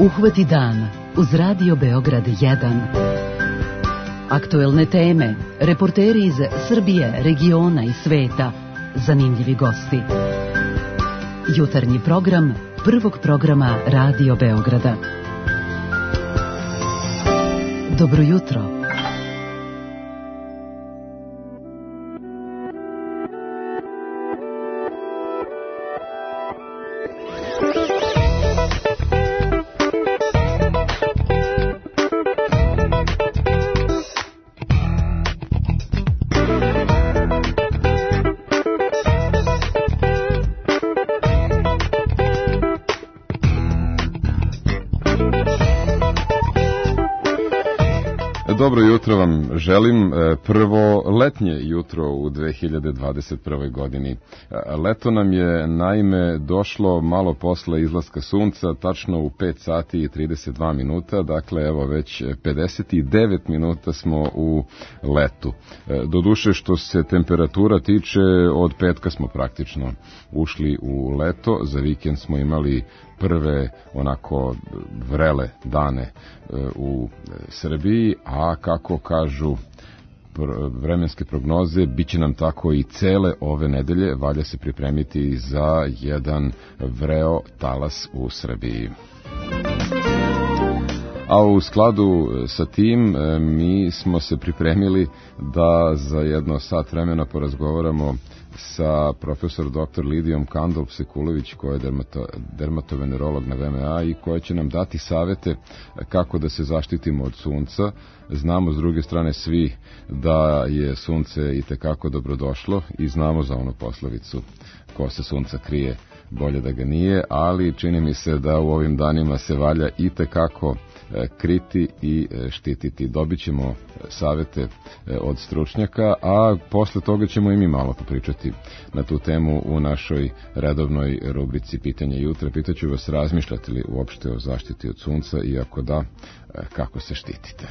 Uhvati dan uz Radio Beograd 1. Aktuelne teme, reporteri iz Srbije, regiona i sveta, zanimljivi gosti. Jutarnji program Prvog programa Radio Beograda. Dobro jutro. Dobro jutro vam želim, prvo letnje jutro u 2021. godini. Leto nam je naime došlo malo posle izlaska sunca, tačno u 5 sati i 32 minuta, dakle evo već 59 minuta smo u letu. Doduše što se temperatura tiče, od petka smo praktično ušli u leto, za vikend smo imali prve onako vrele dane u Srbiji, a kako kažu vremenske prognoze, bit će nam tako i cele ove nedelje, valja se pripremiti za jedan vreo talas u Srbiji. A u skladu sa tim mi smo se pripremili da za jedno sat vremena porazgovaramo sa profesor dr. Lidijom Kandolf-Sekulović, koja je dermatovenerolog na VMA i koja će nam dati savete kako da se zaštitimo od sunca. Znamo s druge strane svi da je sunce itekako dobrodošlo i znamo za onu poslovicu ko se sunca krije, bolje da ga nije, ali čini mi se da u ovim danima se valja itekako kriti i štititi. Dobit ćemo savete od stručnjaka, a posle toga ćemo i mi malo popričati na tu temu u našoj redovnoj rubrici Pitanja jutra. Pitaću vas, razmišljate li uopšte o zaštiti od sunca i ako da, kako se štitite?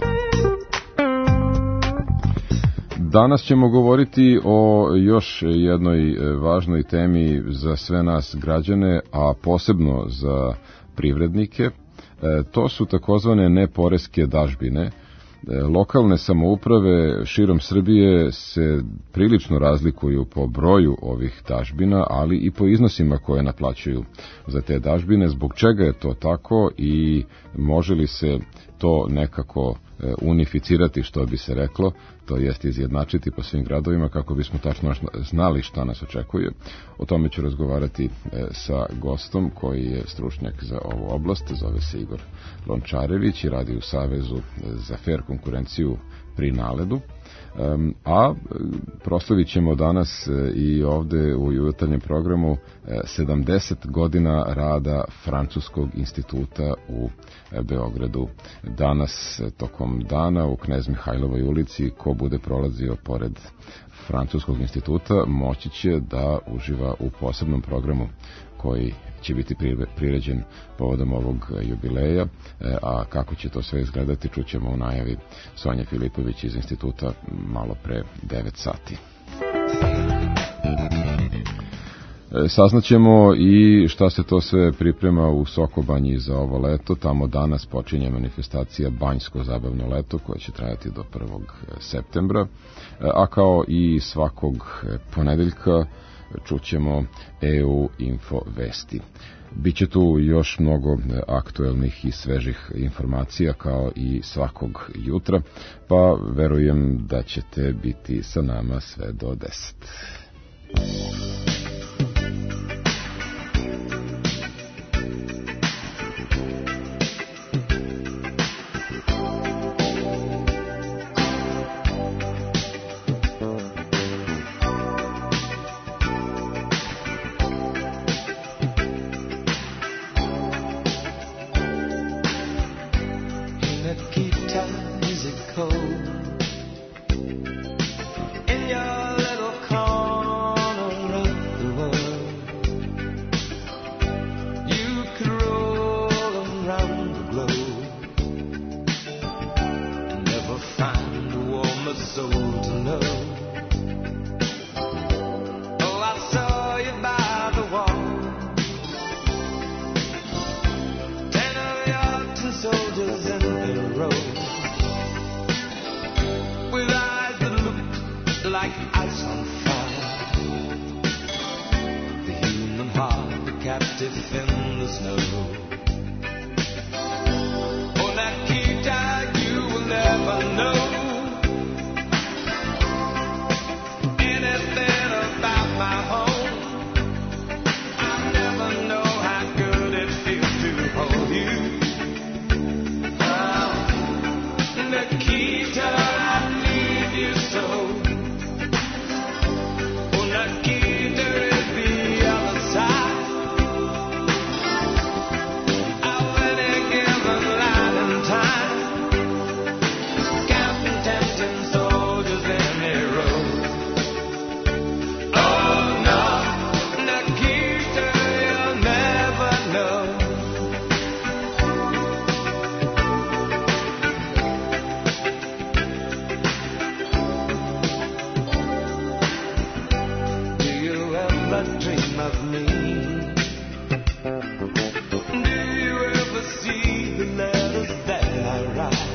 Danas ćemo govoriti o još jednoj važnoj temi za sve nas građane, a posebno za privrednike. To su takozvane neporeske dažbine. Lokalne samouprave širom Srbije se prilično razlikuju po broju ovih dažbina, ali i po iznosima koje naplaćuju za te dažbine. Zbog čega je to tako i može li se to nekako unificirati, što bi se reklo, to jest izjednačiti po svim gradovima kako bismo tačno znali šta nas očekuje. O tome ću razgovarati sa gostom koji je stručnjak za ovu oblast, zove se Igor Lončarević i radi u Savezu za fair konkurenciju pri Naledu. A proslavit ćemo danas i ovde u jutarnjem programu 70 godina rada Francuskog instituta u Beogradu. Danas tokom dana u Knez Mihajlovoj ulici, ko bude prolazio pored Francuskog instituta moći će da uživa u posebnom programu koji će biti priređen povodom ovog jubileja, a kako će to sve izgledati čućemo u najavi Sonje Filipović iz instituta malo pre 9 sati. Saznaćemo i šta se to sve priprema u Sokobanji za ovo leto. Tamo danas počinje manifestacija Banjsko zabavno leto koja će trajati do 1. septembra, a kao i svakog ponedeljka čućemo EU Info Vesti. Biće tu još mnogo aktuelnih i svežih informacija kao i svakog jutra, pa verujem da ćete biti sa nama sve do 10. In your little corner of captive in the snow. Oh, Nikita, you will never know anything about my home. I never know how good it feels to hold you. Oh, Nikita, I need you so. Oh, Nikita is the other side. I'll any given light and time, counting tempting soldiers in the road. Oh no, Nikita, you'll never know. Do you ever dream of me? Do you ever see the letters that I write?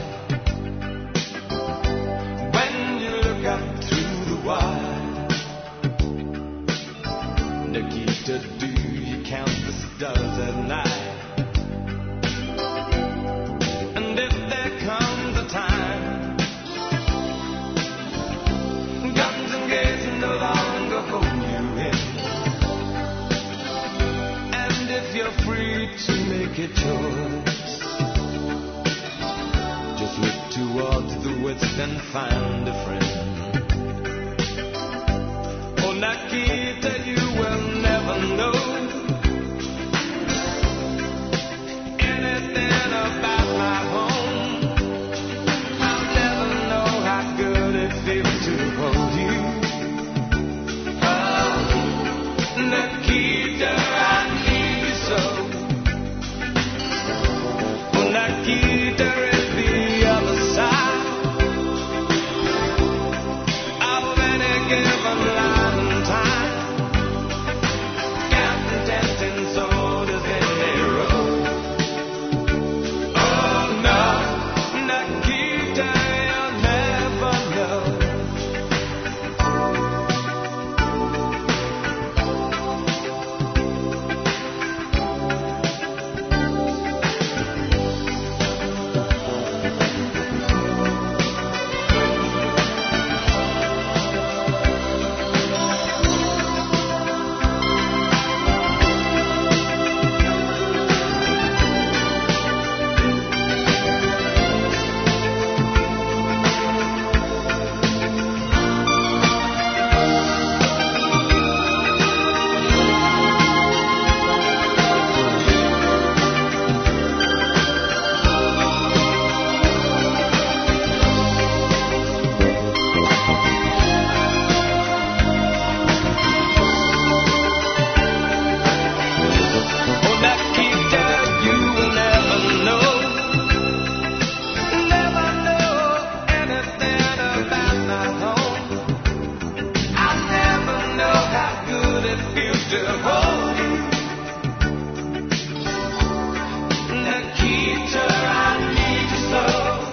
When you look up through the wire, Nikita, do you count the stars at night? And if there comes a time, guns and gates no longer hold you in, and if you're free to make a choice, just look towards the west and find a friend. Oh, Nikita, you will never know anything about my home. I'll never know how good it feels to hold you. Oh, Nikita, I need you so. Oh, Nikita is the other side of any given light and time, counting tempting soldiers in their road. Oh no, Nikita, you'll never know. Oh, Nikita, you will never know anything about my home. I'll never know how good it feels to hold you. Nikita, I need you so.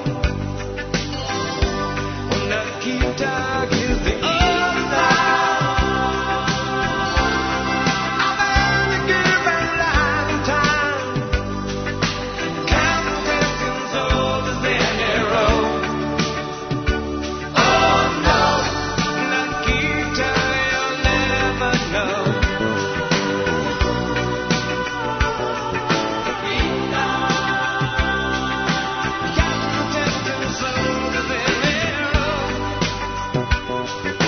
Oh, Nikita is the other side of any given light and time, counting tempting soldiers in their road. Oh no, Nikita, you'll never know. Nikita, counting tempting soldiers in their road.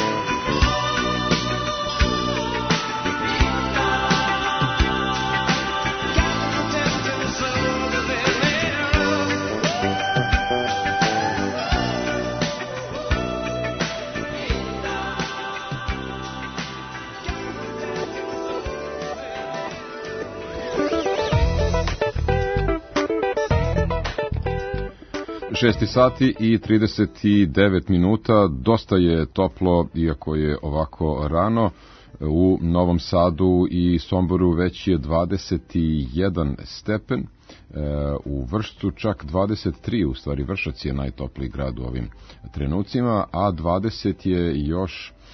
Šesti sati i 39 minuta, dosta je toplo, iako je ovako rano. U Novom Sadu i Somboru već je 21 stepen, u Vršcu čak 23, u stvari Vršac je najtopliji grad u ovim trenucima, a 20 je još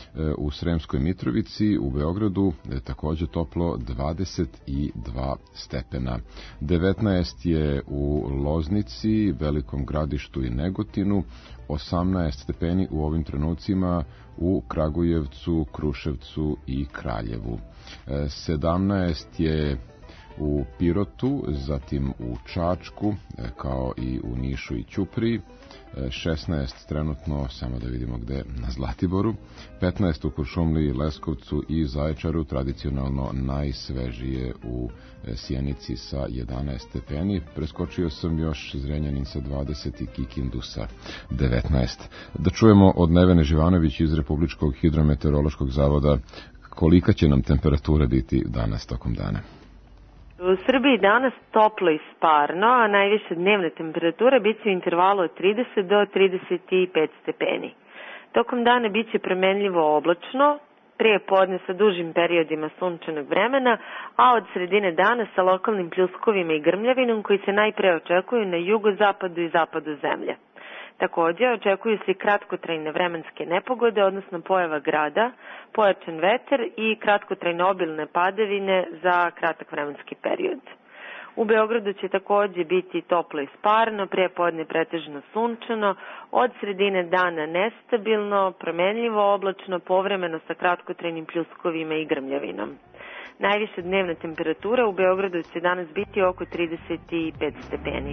u Sremskoj Mitrovici, u Beogradu takođe toplo 22 stepena. 19 je u Loznici, Velikom Gradištu i Negotinu, 18 stepeni u ovim trenucima u Kragujevcu, Kruševcu i Kraljevu. 17 je u Pirotu, zatim u Čačku, kao i u Nišu i Ćupriji, 16 trenutno, samo da vidimo gde, na Zlatiboru, 15 u Kuršumliji, Leskovcu i Zaječaru, tradicionalno najsvežije u Sjenici sa 11 stepeni. Preskočio sam još Zrenjanin sa 20 i Kikindu sa 19. Da čujemo od Nevene Živanović iz Republičkog hidrometeorološkog zavoda kolika će nam temperatura biti danas tokom dana. U Srbiji danas toplo i sparno, a najviše dnevne temperature bit će u intervalu od 30 do 35 stepeni. Tokom dana bit će promenljivo oblačno, prije podne sa dužim periodima sunčanog vremena, a od sredine dana sa lokalnim pljuskovima i grmljavinom koji se najpre očekuju na jugozapadu i zapadu zemlje. Takođe, očekuju se i kratkotrajne vremenske nepogode, odnosno pojava grada, pojačan veter i kratkotrajne obilne padavine za kratak vremenski period. U Beogradu će takođe biti toplo i sparno, prije podne pretežno sunčano, od sredine dana nestabilno, promenljivo oblačno, povremeno sa kratkotrajnim pljuskovima i grmljavinom. Najviše dnevna temperatura u Beogradu će danas biti oko 35 stepeni.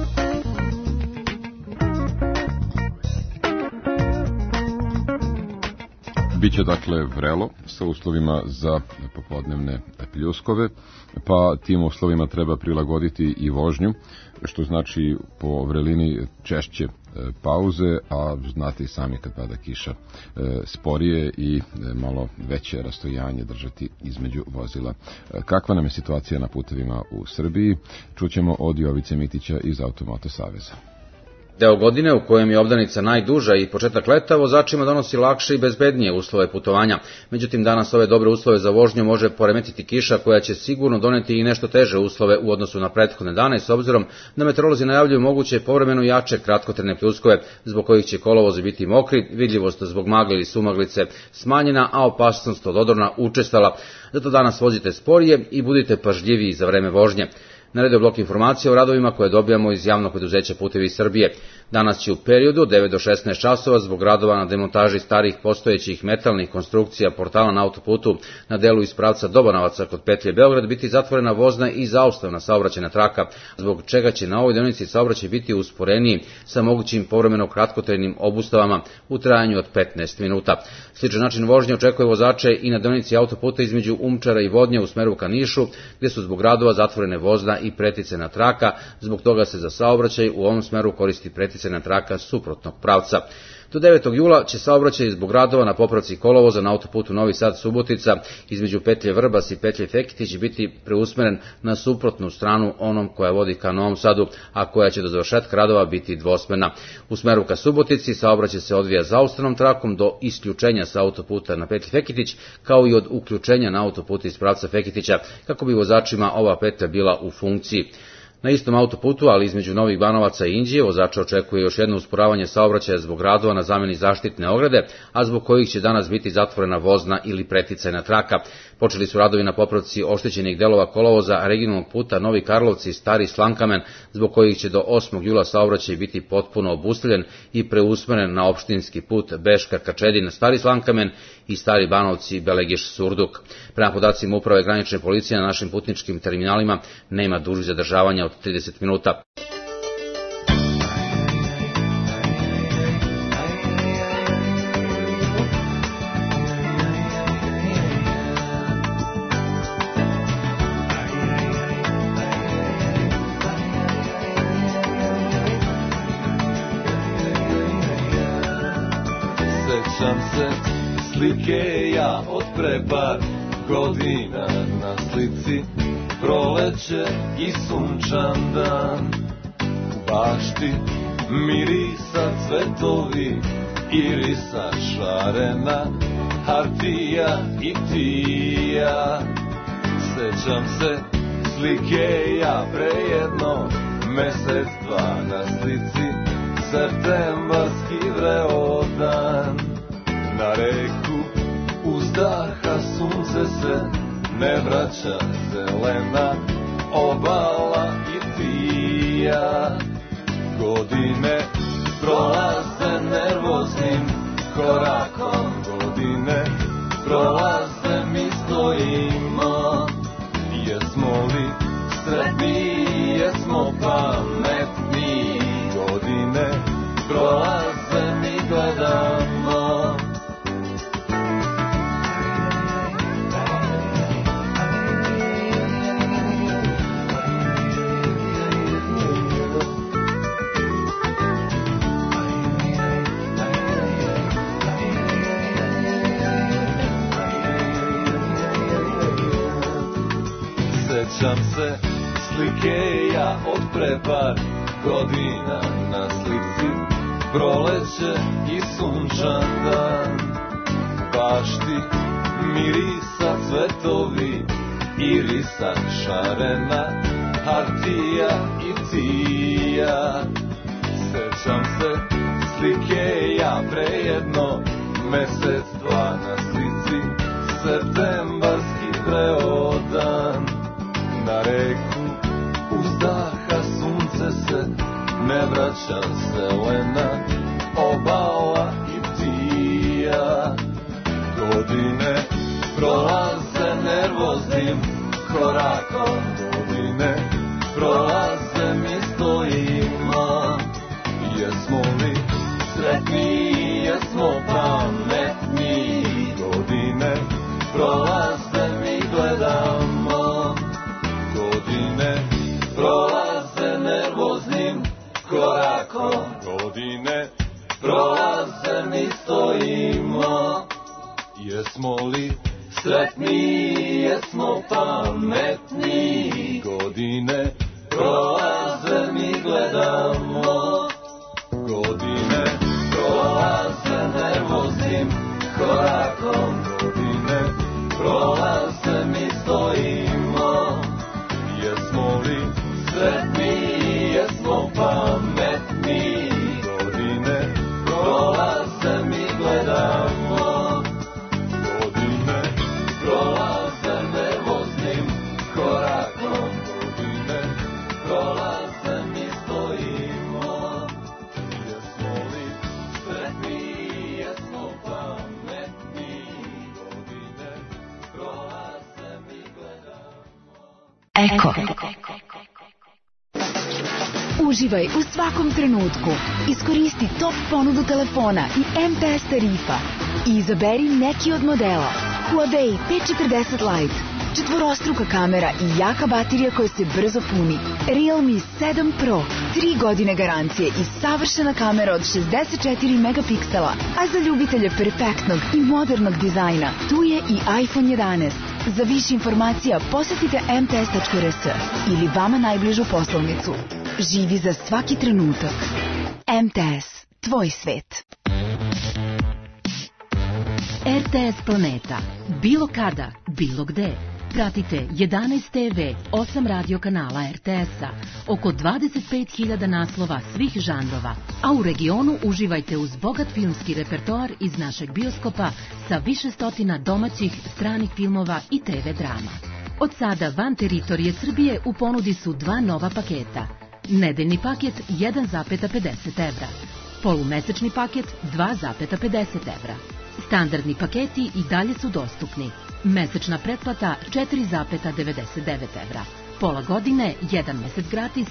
Biće dakle vrelo sa uslovima za popodnevne pljuskove, pa tim uslovima treba prilagoditi i vožnju, što znači po vrelini češće pauze, a znate i sami kad pada kiša sporije i malo veće rastojanje držati između vozila. Kakva nam je situacija na putevima u Srbiji? Čućemo od Jovice Mitića iz Automoto Saveza. Deo godine u kojem je obdanica najduža i početak leta vozačima donosi lakše i bezbednije uslove putovanja. Međutim, danas ove dobre uslove za vožnju može poremetiti kiša koja će sigurno doneti i nešto teže uslove u odnosu na prethodne dane, s obzirom da meteorolozi najavljuju moguće povremeno jače kratkotrajne pljuskove, zbog kojih će kolovozi biti mokri, vidljivost zbog magle ili sumaglice smanjena, a opasnost od odorna učestala. Zato danas vozite sporije i budite pažljiviji za vreme vožnje. Na redu je blok informacija o radovima koje dobijamo iz javnog preduzeća Putevi Srbije. Danas će u periodu od 9 do 16 časova zbog radova na demontaži starih postojećih metalnih konstrukcija portala na autoputu na delu iz pravca Dobanovaca kod petlje Beograd biti zatvorena vozna i zaustavna saobraćajna traka, zbog čega će na ovoj deonici saobraćaj biti usporeniji sa mogućim povremeno kratkotrajnim obustavama u trajanju od 15 minuta. Sličan način vožnje očekuje vozače i na deonici autoputa između Umčara i Vodnje u smeru ka Nišu, gde su zbog radova zatvorene vozna i preticena traka, zbog toga se za saobraćaj u ovom smeru koristi preticena traka suprotnog pravca. Do 9. jula će saobraćaj zbog radova na popravci kolovoza na autoputu Novi Sad-Subotica između petlje Vrbas i petlje Fekitić biti preusmeren na suprotnu stranu onom koja vodi ka Novom Sadu, a koja će do završetka radova biti dvosmerna. U smeru ka Subotici saobraćaj se odvija zaustavnom trakom do isključenja sa autoputa na petlji Fekitić, kao i od uključenja na autoput iz pravca Fekitića, kako bi vozačima ova petlja bila u funkciji. Na istom autoputu, ali između Novih Banovaca i Inđije, vozača očekuje još jedno usporavanje saobraćaja zbog radova na zameni zaštitne ograde, a zbog kojih će danas biti zatvorena vozna ili preticajna traka. Počeli su radovi na popravci oštećenih delova kolovoza regionalnog puta Novi Karlovci i Stari Slankamen, zbog kojih će do 8. jula saobraćaj biti potpuno obustavljen i preusmeren na opštinski put Beška-Kačedin, Stari Slankamen i Stari Banovci, Belegiš-Surduk. Prema podacima Uprave granične policije na našim putničkim terminalima nema dužih zadržavanja od 30 minuta. Sećam se slike ja od pre par godina, na slici proleće i sunčan dan. U bašti mirisa cvetovi, irisa šarena, hartija i tija. Sećam se slike ja pre jedno mesec dva, na slici septembarski vreo dan. Na reku sunce se ne vraća, zelena obala i ti ja. Godine prolaze nervoznim korakom, godine prolaze, mi stojimo. Jesmo li sretni, jesmo pametni, godine prolaze, mi gledamo. Sjećam se slike ja od pre par godina, na slici proleće i sunčan dan. Bašti mirisa cvetovi, irisa šarena, hartija i tija. Sjećam se slike ja pre jedno mesec, dva, na slici septembarski preodan. Na reku uzdaha sunce se ne vraća, zelena obala i tija. Godine prolaze nervoznim korakom, godine prolaze, mi stojimo. Jesmo li sretni, jesmo pametni, godine prolaze, mi gledamo. Godine prolaze nervoznim korakom, godine prolaze, mi stojimo. Jesmo li sretni, jesmo pametni, godine prolaze, mi gledamo. Godine prolaze nervoznim korakom, godine prolaze, mi stojimo. Jesmo li sretni, jesmo pametni, godine prolaze, mi gledamo. Godine prolaze nervoznim korakom, godine prolaze, mi stojimo. Jesmo li sretni, jesmo pametni, godine prolaze, mi gledamo. Eko. Uživaj u svakom trenutku. Iskoristi top ponudu telefona i MTS tarifa i izaberi neki od modela. Huawei P40 Lite, četvorostruka kamera i jaka baterija koja se brzo puni. Realme 7 Pro, 3 godine garancije i savršena kamera od 64 megapiksela. A za ljubitelje perfektnog i modernog dizajna, tu je i iPhone 11. Za više informacija posetite mts.rs ili vama najbližu poslovnicu. Živi za svaki trenutak. MTS, tvoj svet. RTS Planeta. Bilo kada, bilo gde. Pratite 11 TV, 8 radio kanala RTS-a, oko 25.000 naslova svih žanrova, a u regionu uživajte uz bogat filmski repertoar iz našeg bioskopa sa više stotina domaćih, stranih filmova i TV drama. Od sada van teritorije Srbije u ponudi su dva nova paketa. Nedeljni paket 1,50 evra, polumesečni paket 2,50 evra. Standardni paketi i dalje su dostupni. Mesečna pretplata 4,99 evra. Pola godine, 1 mesec gratis,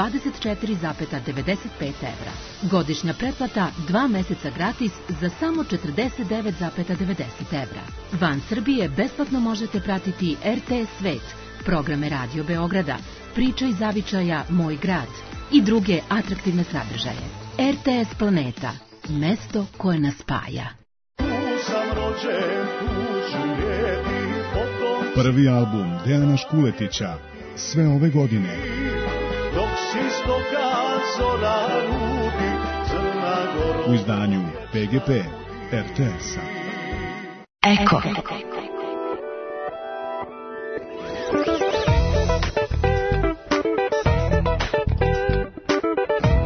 24,95 evra. Godišnja pretplata 2 meseca gratis za samo 49,90 evra. Van Srbije besplatno možete pratiti RTS Svet, programe Radio Beograda, Priča iz zavičaja Moj grad i druge atraktivne sadržaje. RTS Planeta, mesto koje nas spaja. Prvi album Dejana Škuletića, sve ove godine. U izdanju PGP RTS-a. Eko.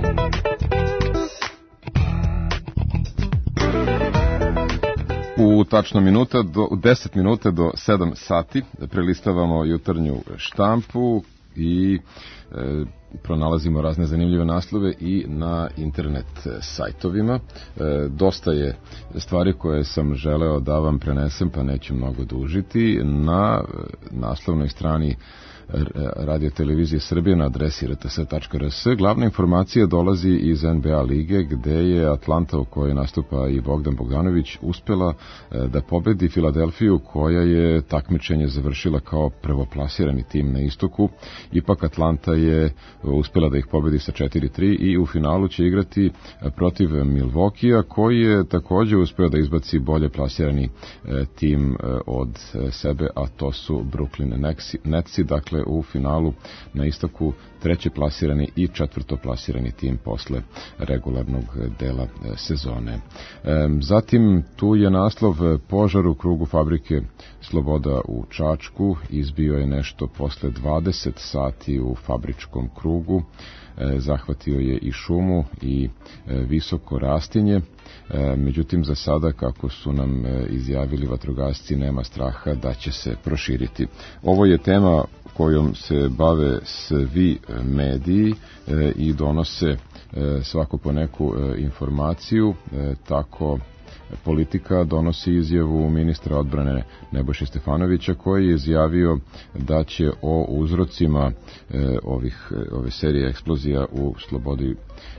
U tačno 10 minuta do 7 sati. Prelistavamo jutarnju štampu i pronalazimo razne zanimljive naslove i na internet sajtovima. Dosta je stvari koje sam želeo da vam prenesem, pa neću mnogo dužiti. Na naslovnoj strani Radio televizije Srbije na adresi rts.rs. Glavna informacija dolazi iz NBA lige, gde je Atlanta, u kojoj nastupa i Bogdan Bogdanović, uspela da pobedi Filadelfiju, koja je takmičenje završila kao prvoplasirani tim na istoku. Ipak Atlanta je uspela da ih pobedi sa 4-3 i u finalu će igrati protiv Milwaukeea, koji je takođe uspeo da izbaci bolje plasirani tim od sebe, a to su Brooklyn Netsi. Dakle, u finalu na istoku treće plasirani i četvrto plasirani tim posle regularnog dela sezone. Zatim tu je naslov: požar u krugu fabrike Sloboda u Čačku. Izbio je nešto posle 20 sati u fabričkom krugu. Zahvatio je i šumu i visoko rastinje. Međutim, za sada, kako su nam izjavili vatrogasci, nema straha da će se proširiti. Ovo je tema kojom se bave svi mediji i donose svako po neku informaciju. Tako Politika donosi izjavu ministra odbrane Nebojše Stefanovića, koji je izjavio da će o uzrocima ove serije eksplozija u Slobodi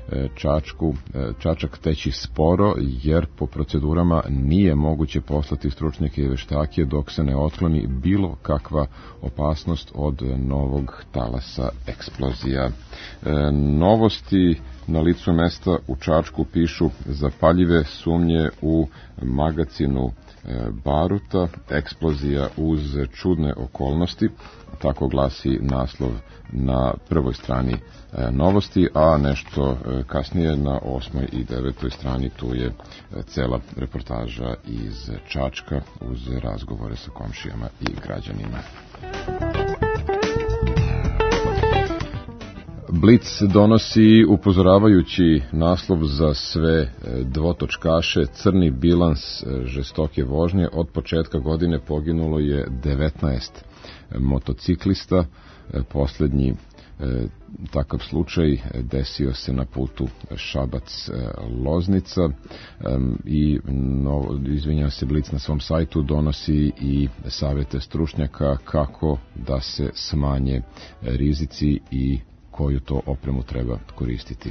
Čačak teći sporo, jer po procedurama nije moguće poslati stručnjake i veštake dok se ne otkloni bilo kakva opasnost od novog talasa eksplozija. Novosti na licu mesta u Čačku pišu: zapaljive sumnje u magacinu baruta, eksplozija uz čudne okolnosti. Tako glasi naslov na prvoj strani novosti, a nešto kasnije na 8. i 9. strani tu je cela reportaža iz Čačka uz razgovore sa komšijama i građanima. Blic donosi upozoravajući naslov za sve dvotočkaše: crni bilans žestoke vožnje. Od početka godine poginulo je 19 motociklista. Poslednji takav slučaj desio se na putu Šabac-Loznica i izvinjam se, Blic na svom sajtu donosi i savete stručnjaka kako da se smanje rizici i koju to opremu treba koristiti.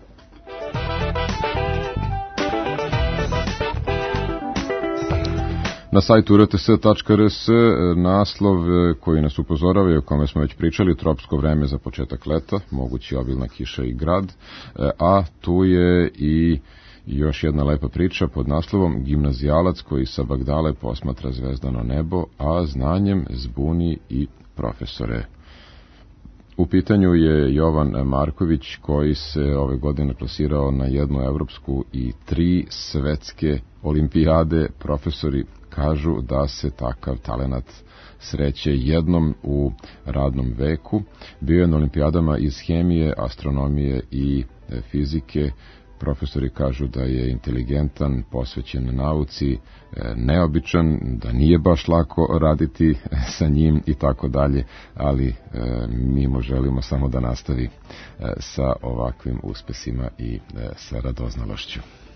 Na sajtu rts.rs naslov koji nas upozorava i o kome smo već pričali: tropsko vreme za početak leta, mogući obilna kiša i grad, a tu je i još jedna lepa priča pod naslovom: gimnazijalac koji sa Bagdale posmatra zvezdano nebo, a znanjem zbuni i profesore. U pitanju je Jovan Marković, koji se ove godine plasirao na 1 evropsku i 3 svetske olimpijade. Profesori kažu da se takav talenat sreće jednom u radnom veku. Bio je na olimpijadama iz hemije, astronomije i fizike. Profesori kažu da je inteligentan, posvećen nauci, neobičan, da nije baš lako raditi sa njim i tako dalje, ali mi mu želimo samo da nastavi sa ovakvim uspesima i sa radoznalošću.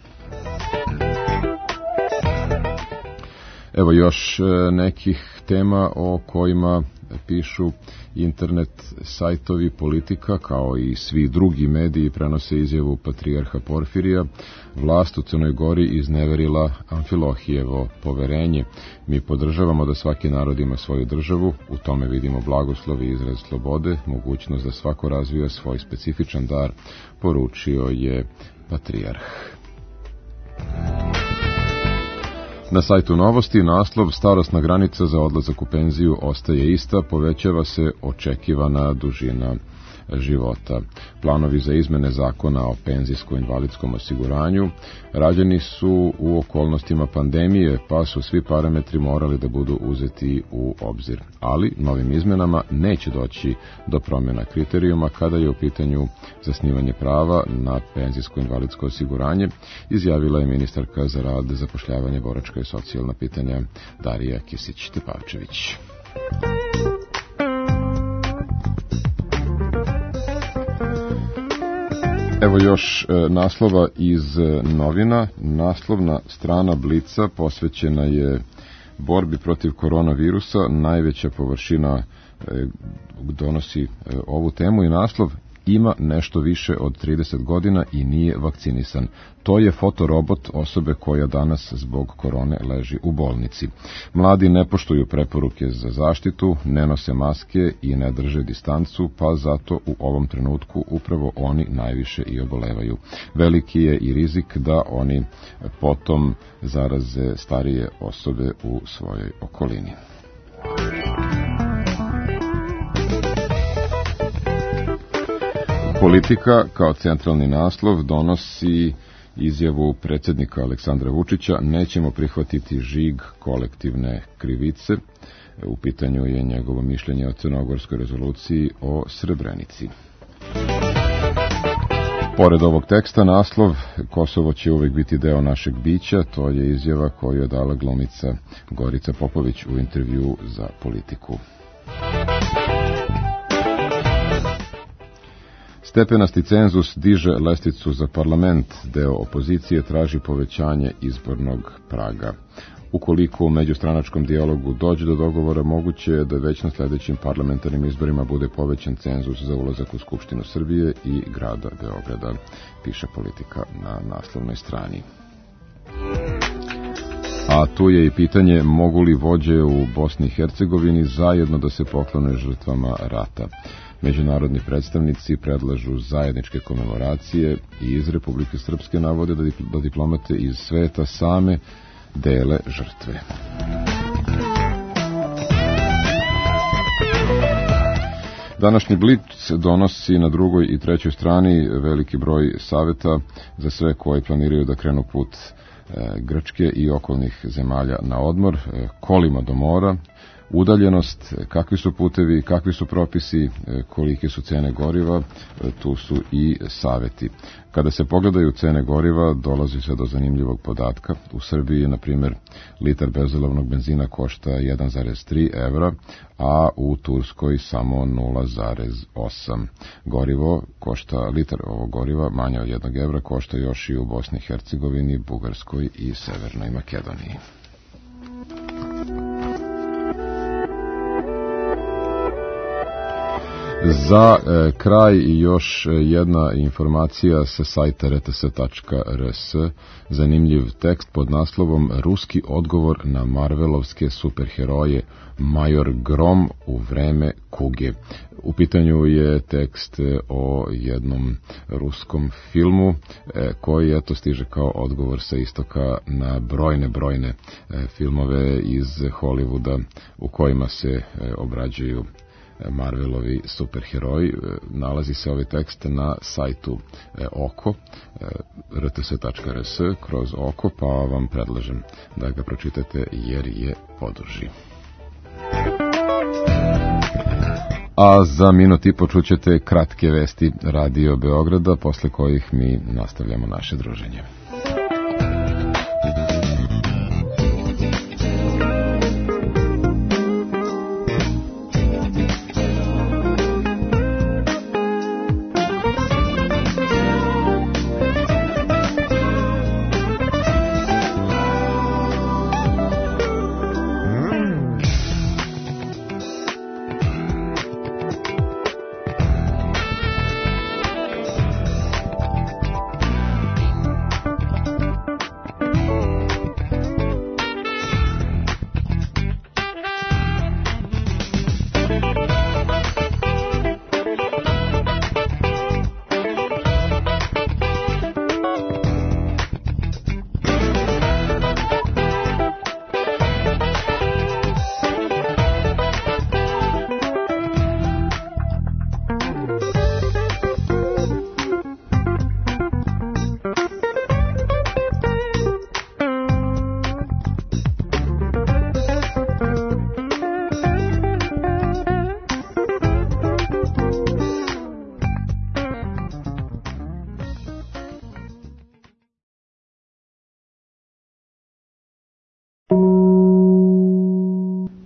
Evo još nekih tema o kojima pišu internet sajtovi. Politika, kao i svi drugi mediji, prenose izjavu patrijarha Porfirija: vlast u Crnoj Gori izneverila Amfilohijevo poverenje. Mi podržavamo da svaki narod ima svoju državu, u tome vidimo blagoslov i izraz slobode, mogućnost da svako razvija svoj specifičan dar, poručio je patrijarh. Na sajtu Novosti naslov: starosna granica za odlazak u penziju ostaje ista, povećava se očekivana dužina života. Planovi za izmene zakona o penzijsko-invalidskom osiguranju rađeni su u okolnostima pandemije, pa su svi parametri morali da budu uzeti u obzir. Ali novim izmenama neće doći do promjena kriterijuma kada je u pitanju zasnivanje prava na penzijsko-invalidsko osiguranje, izjavila je ministarka za rad, zapošljavanje, boračka i socijalna pitanja Darija Kisić-Tepavčević. Evo još naslova iz novina. Naslovna strana Blica posvećena je borbi protiv koronavirusa. Najveća površina donosi ovu temu i naslov: ima nešto više od 30 godina i nije vakcinisan. To je fotorobot osobe koja danas zbog korone leži u bolnici. Mladi ne poštuju preporuke za zaštitu, ne nose maske i ne drže distancu, pa zato u ovom trenutku upravo oni najviše i obolevaju. Veliki je i rizik da oni potom zaraze starije osobe u svojoj okolini. Politika kao centralni naslov donosi izjavu predsjednika Aleksandra Vučića: nećemo prihvatiti žig kolektivne krivice. U pitanju je njegovo mišljenje o crnogorskoj rezoluciji o Srebrenici. Pored ovog teksta, naslov Kosovo će uvijek biti deo našeg bića, to je izjava koju je dala glumica Gorica Popović u intervju za Politiku. Stepenasti cenzus diže lestvicu za parlament, deo opozicije traži povećanje izbornog praga. Ukoliko u međustranačkom dijalogu dođe do dogovora, moguće je da već na sljedećim parlamentarnim izborima bude povećan cenzus za ulazak u Skupštinu Srbije i grada Beograda, piše Politika na naslovnoj strani. A tu je i pitanje: mogu li vođe u Bosni i Hercegovini zajedno da se poklone žrtvama rata? Međunarodni predstavnici predlažu zajedničke komemoracije i iz Republike Srpske navode da diplomate iz sveta same dele žrtve. Današnji Blic donosi na drugoj i trećoj strani veliki broj savjeta za sve koji planiraju da krenu put Grčke i okolnih zemalja na odmor, kolima do mora, udaljenost, kakvi su putevi, kakvi su propisi, kolike su cene goriva, tu su i savjeti. Kada se pogledaju cene goriva, dolazi se do zanimljivog podatka. U Srbiji, na primjer, litar bezolovnog benzina košta 1,3 evra, a u Turskoj samo 0,8. Gorivo košta, litar ovog goriva manje od 1 evra košta još i u Bosni i Hercegovini, Bugarskoj i Severnoj Makedoniji. Za kraj još jedna informacija sa sajta rts.rs. Zanimljiv tekst pod naslovom Ruski odgovor na Marvelovske superheroje, Major Grom u vreme kuge. U pitanju je tekst o jednom ruskom filmu koji eto stiže kao odgovor sa istoka na brojne filmove iz Hollywooda u kojima se obrađuju Marvelovi superheroji. Nalazi se ovaj tekst na sajtu Oko, rts.rs, kroz Oko, pa vam predlažem da ga pročitate jer je poduži. A za minut i po čućete kratke vesti Radio Beograda, posle kojih mi nastavljamo naše druženje.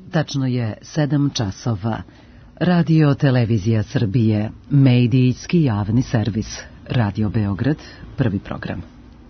Tačno je 7 časova. Radio Televizija Srbije, medijski javni servis. Radio Beograd, prvi program.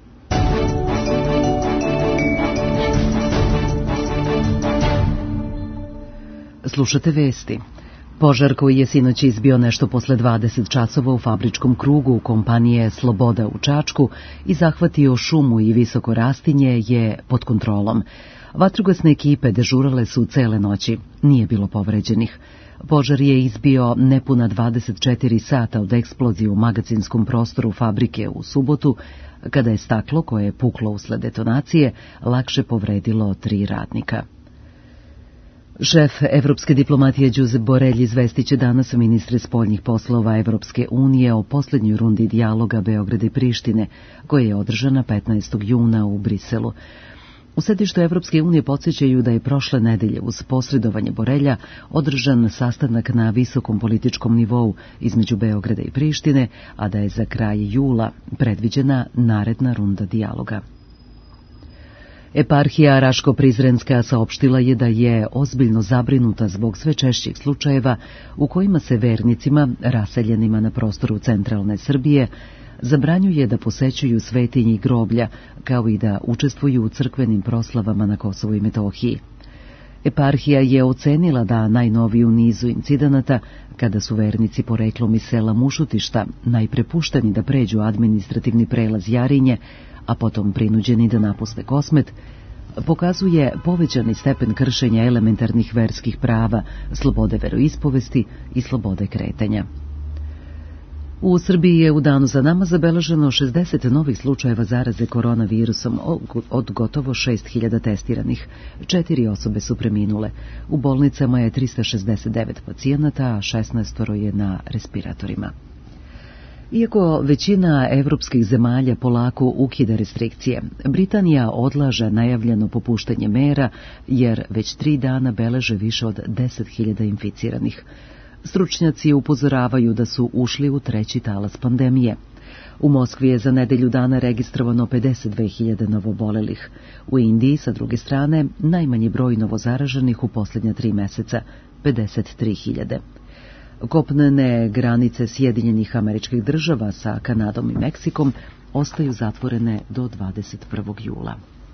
Slušate vesti. Požar koji je sinoć izbio nešto posle 20 časova u fabričkom krugu kompanije Sloboda u Čačku i zahvatio šumu i visoko rastinje je pod kontrolom. Vatrogasne ekipe dežurale su cele noći, nije bilo povređenih. Požar je izbio nepuna 24 sata od eksplozije u magacinskom prostoru fabrike u subotu, kada je staklo koje je puklo usled detonacije lakše povredilo 3 radnika. Šef evropske diplomatije Josep Borrell izvestiće danas ministre spoljnih poslova Evropske unije o poslednjoj rundi dijaloga Beograda i Prištine, koja je održana 15. juna u Briselu. U sedištu Evropske unije podsjećaju da je prošle nedelje uz posredovanje Borrella održan sastanak na visokom političkom nivou između Beograda i Prištine, a da je za kraj jula predviđena naredna runda dijaloga. Eparhija Raško-Prizrenska saopštila je da je ozbiljno zabrinuta zbog sve češćih slučajeva u kojima se vernicima, raseljenima na prostoru centralne Srbije, zabranjuje da posećuju svetinje i groblja, kao i da učestvuju u crkvenim proslavama na Kosovu i Metohiji. Eparhija je ocenila da najnoviji u nizu incidenata, kada su vernici poreklom iz sela Mušutišta najprepušteni da pređu administrativni prelaz Jarinje, a potom prinuđeni da napuste Kosmet, pokazuje povećani stepen kršenja elementarnih verskih prava, slobode veroispovesti i slobode kretanja. U Srbiji je u danu za nama zabeleženo 60 novih slučajeva zaraze koronavirusom od gotovo 6.000 testiranih. 4 osobe su preminule. U bolnicama je 369 pacijenata, a 16 je na respiratorima. Iako većina evropskih zemalja polako ukida restrikcije, Britanija odlaže najavljeno popuštanje mera, jer već 3 dana beleže više od 10.000 inficiranih. Stručnjaci upozoravaju da su ušli u 3. talas pandemije. U Moskvi je za nedelju dana registrovano 52.000 novobolelih. U Indiji, sa druge strane, najmanji broj novozaraženih u posljednja 3 meseca, 53.000. Kopnene granice Sjedinjenih Američkih Država sa Kanadom i Meksikom ostaju zatvorene do 21. jula.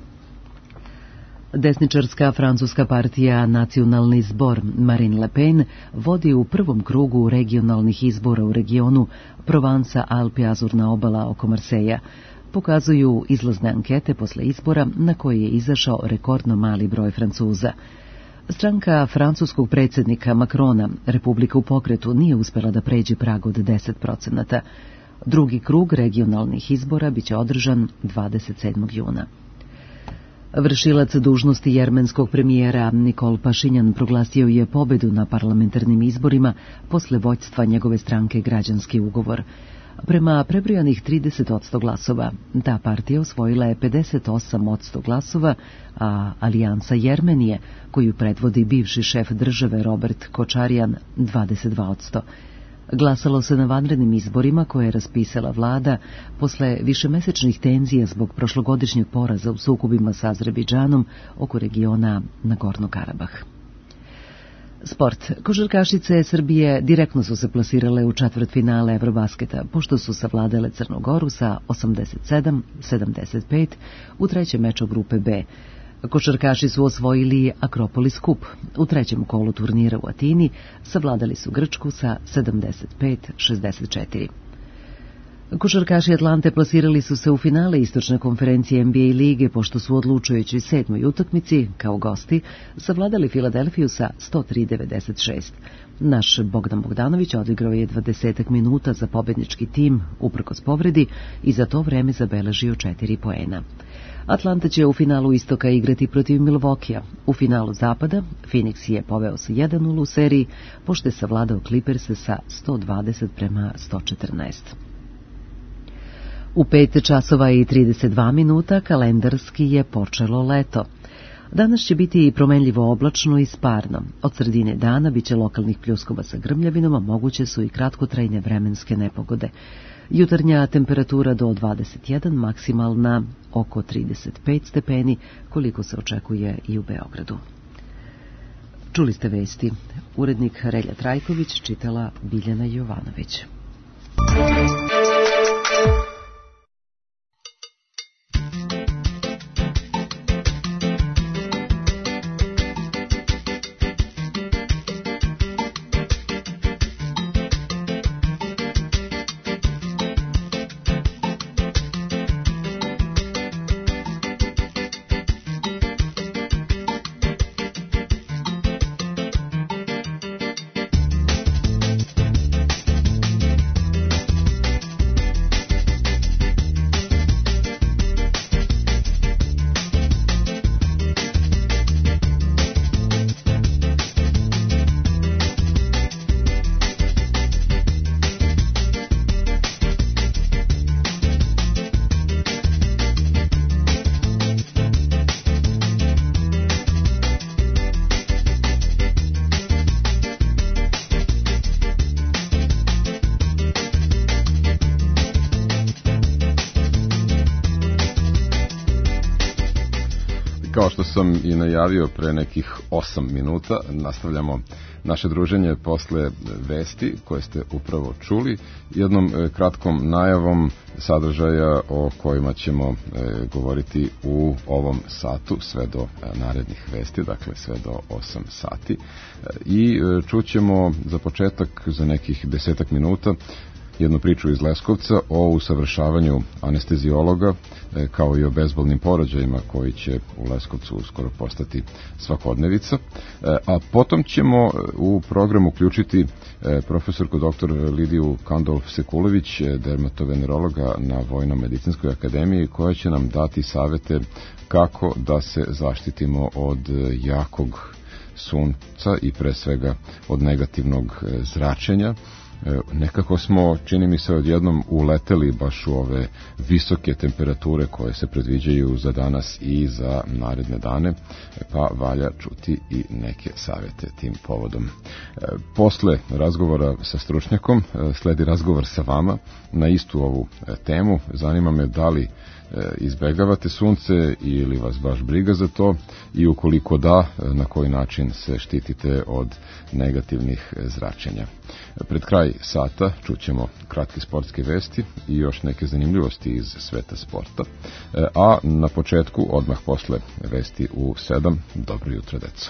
Desničarska francuska partija Nacionalni zbor Marine Le Pen vodi u prvom krugu regionalnih izbora u regionu Provansa-Alpi-Azurna obala oko Marseja. Pokazuju izlazne ankete posle izbora na koje je izašao rekordno mali broj Francuza. Stranka francuskog predsjednika Macrona, Republika u pokretu, nije uspela da pređe prag od 10%. Drugi krug regionalnih izbora biće održan 27. juna. Vršilac dužnosti jermenskog premijera Nikol Pašinjan proglasio je pobedu na parlamentarnim izborima posle vođstva njegove stranke Građanski ugovor. Prema prebrojanih 30% glasova, ta partija osvojila je 58% glasova, a Alijansa Jermenije, koju predvodi bivši šef države Robert Kočarjan, 22%. Glasalo se na vanrednim izborima koje je raspisala vlada posle višemesečnih tenzija zbog prošlogodišnjeg poraza u sukobima sa Azerbejdžanom oko regiona Nagorno Karabah. Sport. Košarkašice Srbije direktno su se plasirale u četvrtfinale Evrobasketa, pošto su savladale Crnu Goru sa 87-75 u trećem meču grupe B. Košarkaši su osvojili Akropolis Kup. U trećem kolu turnira u Atini savladali su Grčku sa 75-64. Košarkaši Atlante plasirali su se u finale istočne konferencije NBA lige, pošto su odlučujući 7. utakmici, kao gosti, savladali Filadelfiju sa 103-96. Naš Bogdan Bogdanović odigrao je 20 minuta za pobednički tim, uprkos povredi, i za to vreme zabeležio 4 poena. Atlanta će u finalu istoka igrati protiv Milwaukeea. U finalu zapada Phoenix je poveo sa 1-0 u seriji, pošto je savladao Clippers sa 120-114. U 5 časova i 32 minuta kalendarski je počelo leto. Danas će biti promenljivo oblačno i sparno. Od sredine dana biće lokalnih pljuskova sa grmljavinom, a moguće su i kratkotrajne vremenske nepogode. Jutarnja temperatura do 21, maksimalna oko 35 stepeni, koliko se očekuje i u Beogradu. Čuli ste vesti. Urednik Relja Trajković, čitala Biljana Jovanović. Kao što sam i najavio pre nekih 8 minuta, nastavljamo naše druženje posle vesti koje ste upravo čuli, jednom kratkom najavom sadržaja o kojima ćemo govoriti u ovom satu sve do narednih vesti, dakle sve do 8 sati. I čućemo za početak, za nekih 10 minuta, jednu priču iz Leskovca o usavršavanju anestezijologa, kao i o bezbolnim porođajima koji će u Leskovcu uskoro postati svakodnevica. A potom ćemo u program uključiti profesorku dr. Lidiju Kandolf-Sekulović, dermatovenerologa na Vojno-medicinskoj akademiji, koja će nam dati savete kako da se zaštitimo od jakog sunca i pre svega od negativnog zračenja. Nekako smo, čini mi se, odjednom uleteli baš u ove visoke temperature koje se predviđaju za danas i za naredne dane, pa valja čuti i neke savete tim povodom. Posle razgovora sa stručnjakom sledi razgovor sa vama na istu ovu temu. Zanima me da li izbegavate sunce ili vas baš briga za to i ukoliko da, na koji način se štitite od negativnih zračenja. Pred kraj sata čućemo kratke sportske vesti i još neke zanimljivosti iz sveta sporta, a na početku, odmah posle vesti u 7, dobro jutro, deco.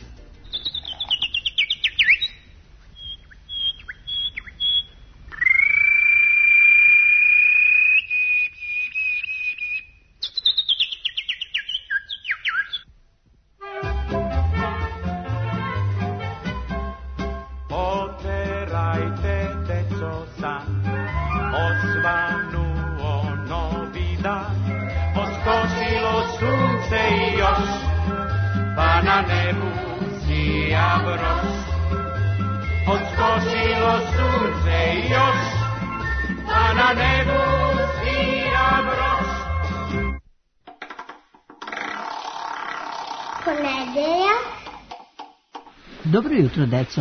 Dobro jutro, deco.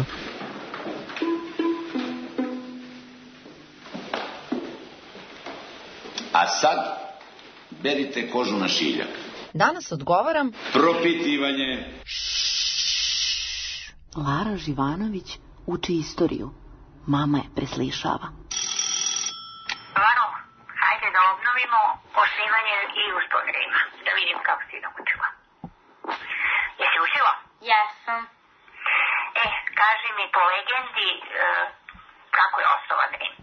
A sad, berite kožu na šiljak. Danas odgovaram... Propitivanje. Lara Živanović uči istoriju. Mama je preslišava. Laro, hajde da obnovimo osnivanje i uspodrejima. Da vidim kako si naučila. Jesi učila? Jesam. Kaži mi po legendi kako je osnovan Rim.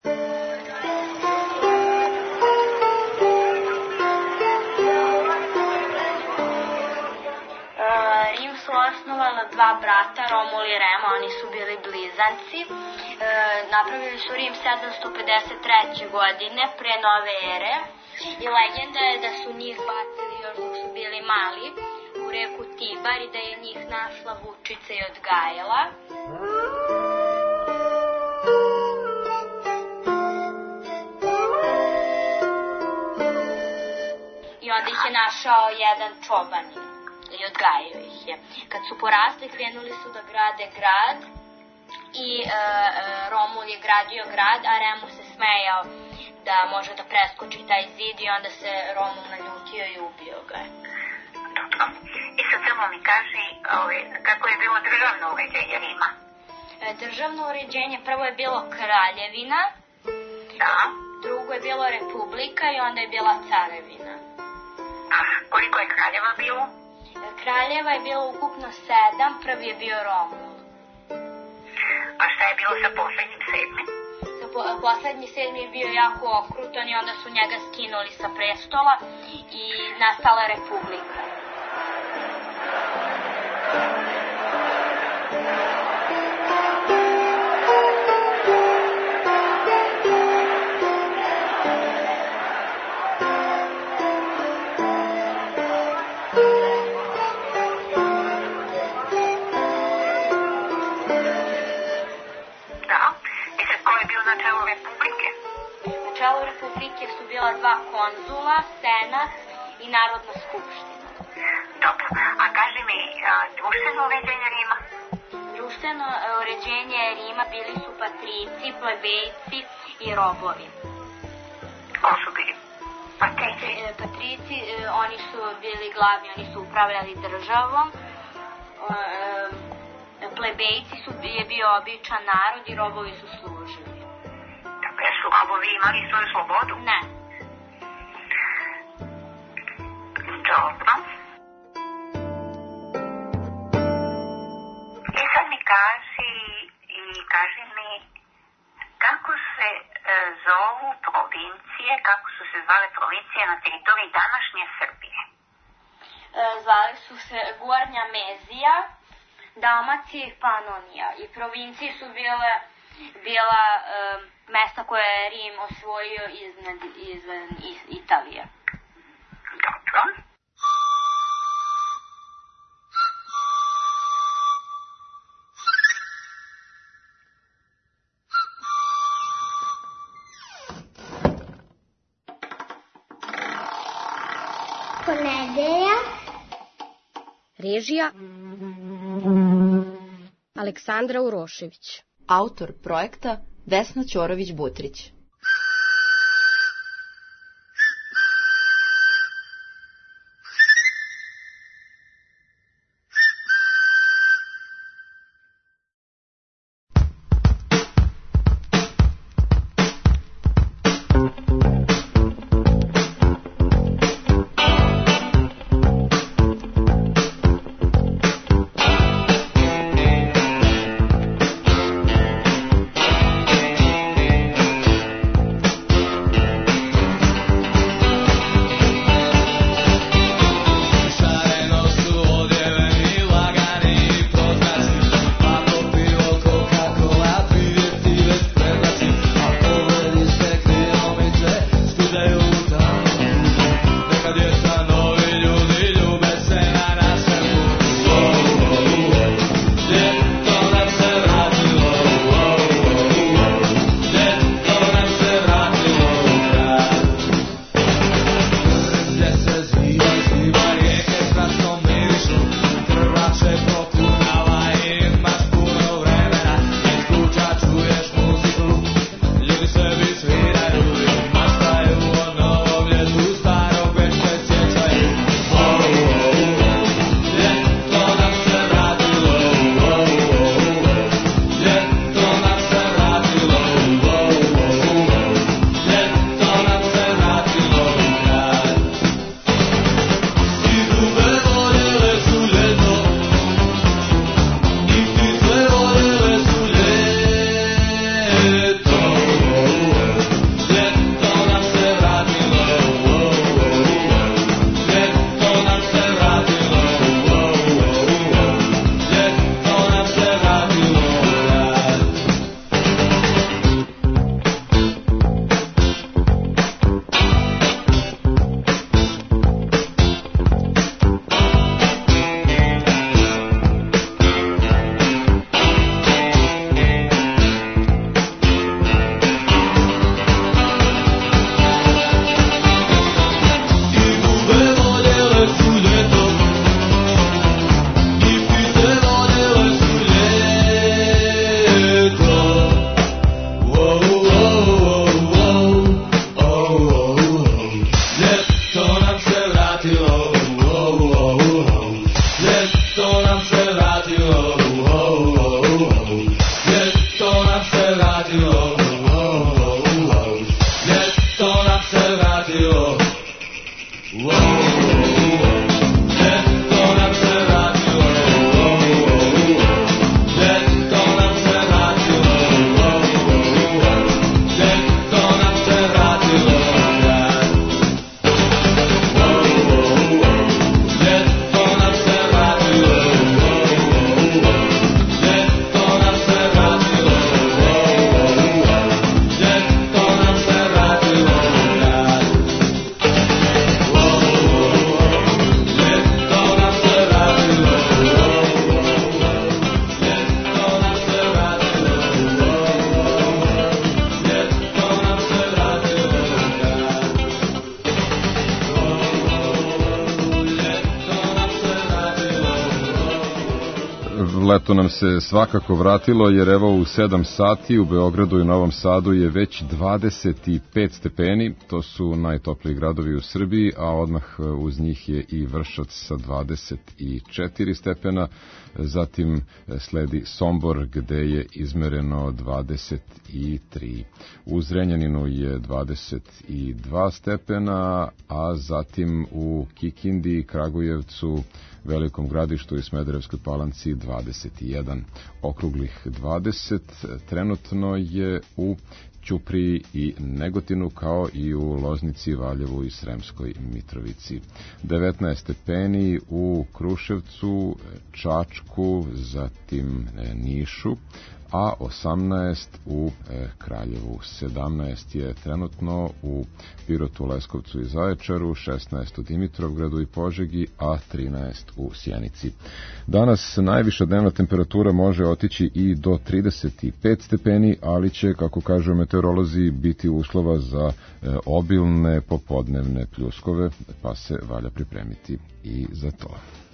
Rim su osnovala dva brata, Romul i Remo, oni su bili blizanci. Napravili su Rim 753. godine pre nove ere i legenda je da su njih bacili još dok su bili mali u reku Tibar i da je njih našla Vučica i odgajala. I onda ih je našao jedan čobanin i odgajao ih je. Kad su porasli, krenuli su da grade grad i Romul je gradio grad, a Remu se smejao da može da preskoči taj zid i onda se Romul naljutio i ubio ga je. Dobro. I sad samo mi kaži kako je bilo državno uređenje Rima. Državno uređenje prvo je bilo kraljevina, da. Drugo je bilo republika i onda je bila carevina. Koliko je kraljeva bilo? Kraljeva je bilo ukupno 7, prvi je bio Romul. A šta je bilo sa poslednjim 7? Poslednji 7 je bio jako okrutan i onda su njega skinuli sa prestola i nastala republika. Na čelu republike su bila 2 konzula, senat i narodna skupština. Dobro, a kaži mi, društveno uređenje Rima? Društveno uređenje Rima bili su patrici, plebejci i robovi. Ko su bili patrici? Patrici, oni su bili glavni, oni su upravljali državom. Plebejci je bio običan narod i robovi su služili. Dakle, su robovi imali svoju slobodu? Ne. Dobro. I sad mi kaži mi kako se zovu provincije, kako su se zvale provincije na teritoriji današnje Srbije? Zvali su se Gornja Mezija, Dalmacija i Panonija. I provincije su bila mesta koje je Rim osvojio izvan Italije. Dobro. Ponedeljak. Režija Aleksandra Urošević. Autor projekta Vesna Ćorović-Butrić. vratilo, ljeto nam se vratilo, ljeto nam se vratilo, ljeto nam se vratilo, ljeto nam se vratilo, ljeto nam se vratilo, ljeto nam se vratilo, ljeto nam se vratilo, Leto nam se svakako vratilo, jer evo u 7 sati u Beogradu i Novom Sadu je već 25 stepeni, to su najtopliji gradovi u Srbiji, a odmah uz njih je i Vršac sa 24 stepena, zatim sledi Sombor gde je izmereno 23. U Zrenjaninu je 22 stepena, a zatim u Kikindi, Kragujevcu, Velikom Gradištu i Smederevskoj Palanci 21, okruglih 20, trenutno je u Ćupriji i Negotinu, kao i u Loznici, Valjevu i Sremskoj Mitrovici. 19 stepeni u Kruševcu, Čačku, zatim Nišu, a 18 u Kraljevu. 17 je trenutno u Pirotu, Leskovcu i Zaječaru, 16 u Dimitrovgradu i Požegi, a 13 u Sjenici. Danas najviša dnevna temperatura može otići i do 35 stepeni, ali će, kako kažu meteorolozi, biti uslova za obilne popodnevne pljuskove, pa se valja pripremiti i za to.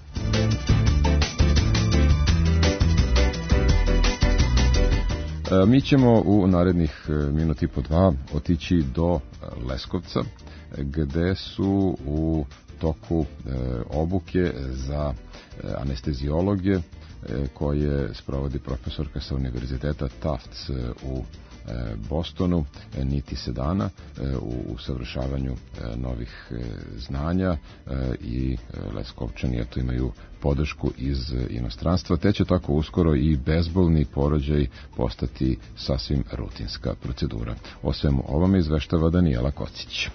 Mi ćemo u narednih minut i po dva otići do Leskovca, gde su u toku obuke za anestezijologe koje sprovodi profesorka sa univerziteta Tufts u Bostonu, Niti Sedana, u usavršavanju novih znanja, i Leskovčani eto imaju podršku iz inostranstva, te će tako uskoro i bezbolni porođaj postati sasvim rutinska procedura. O svemu ovome izveštava Danijela Kocić.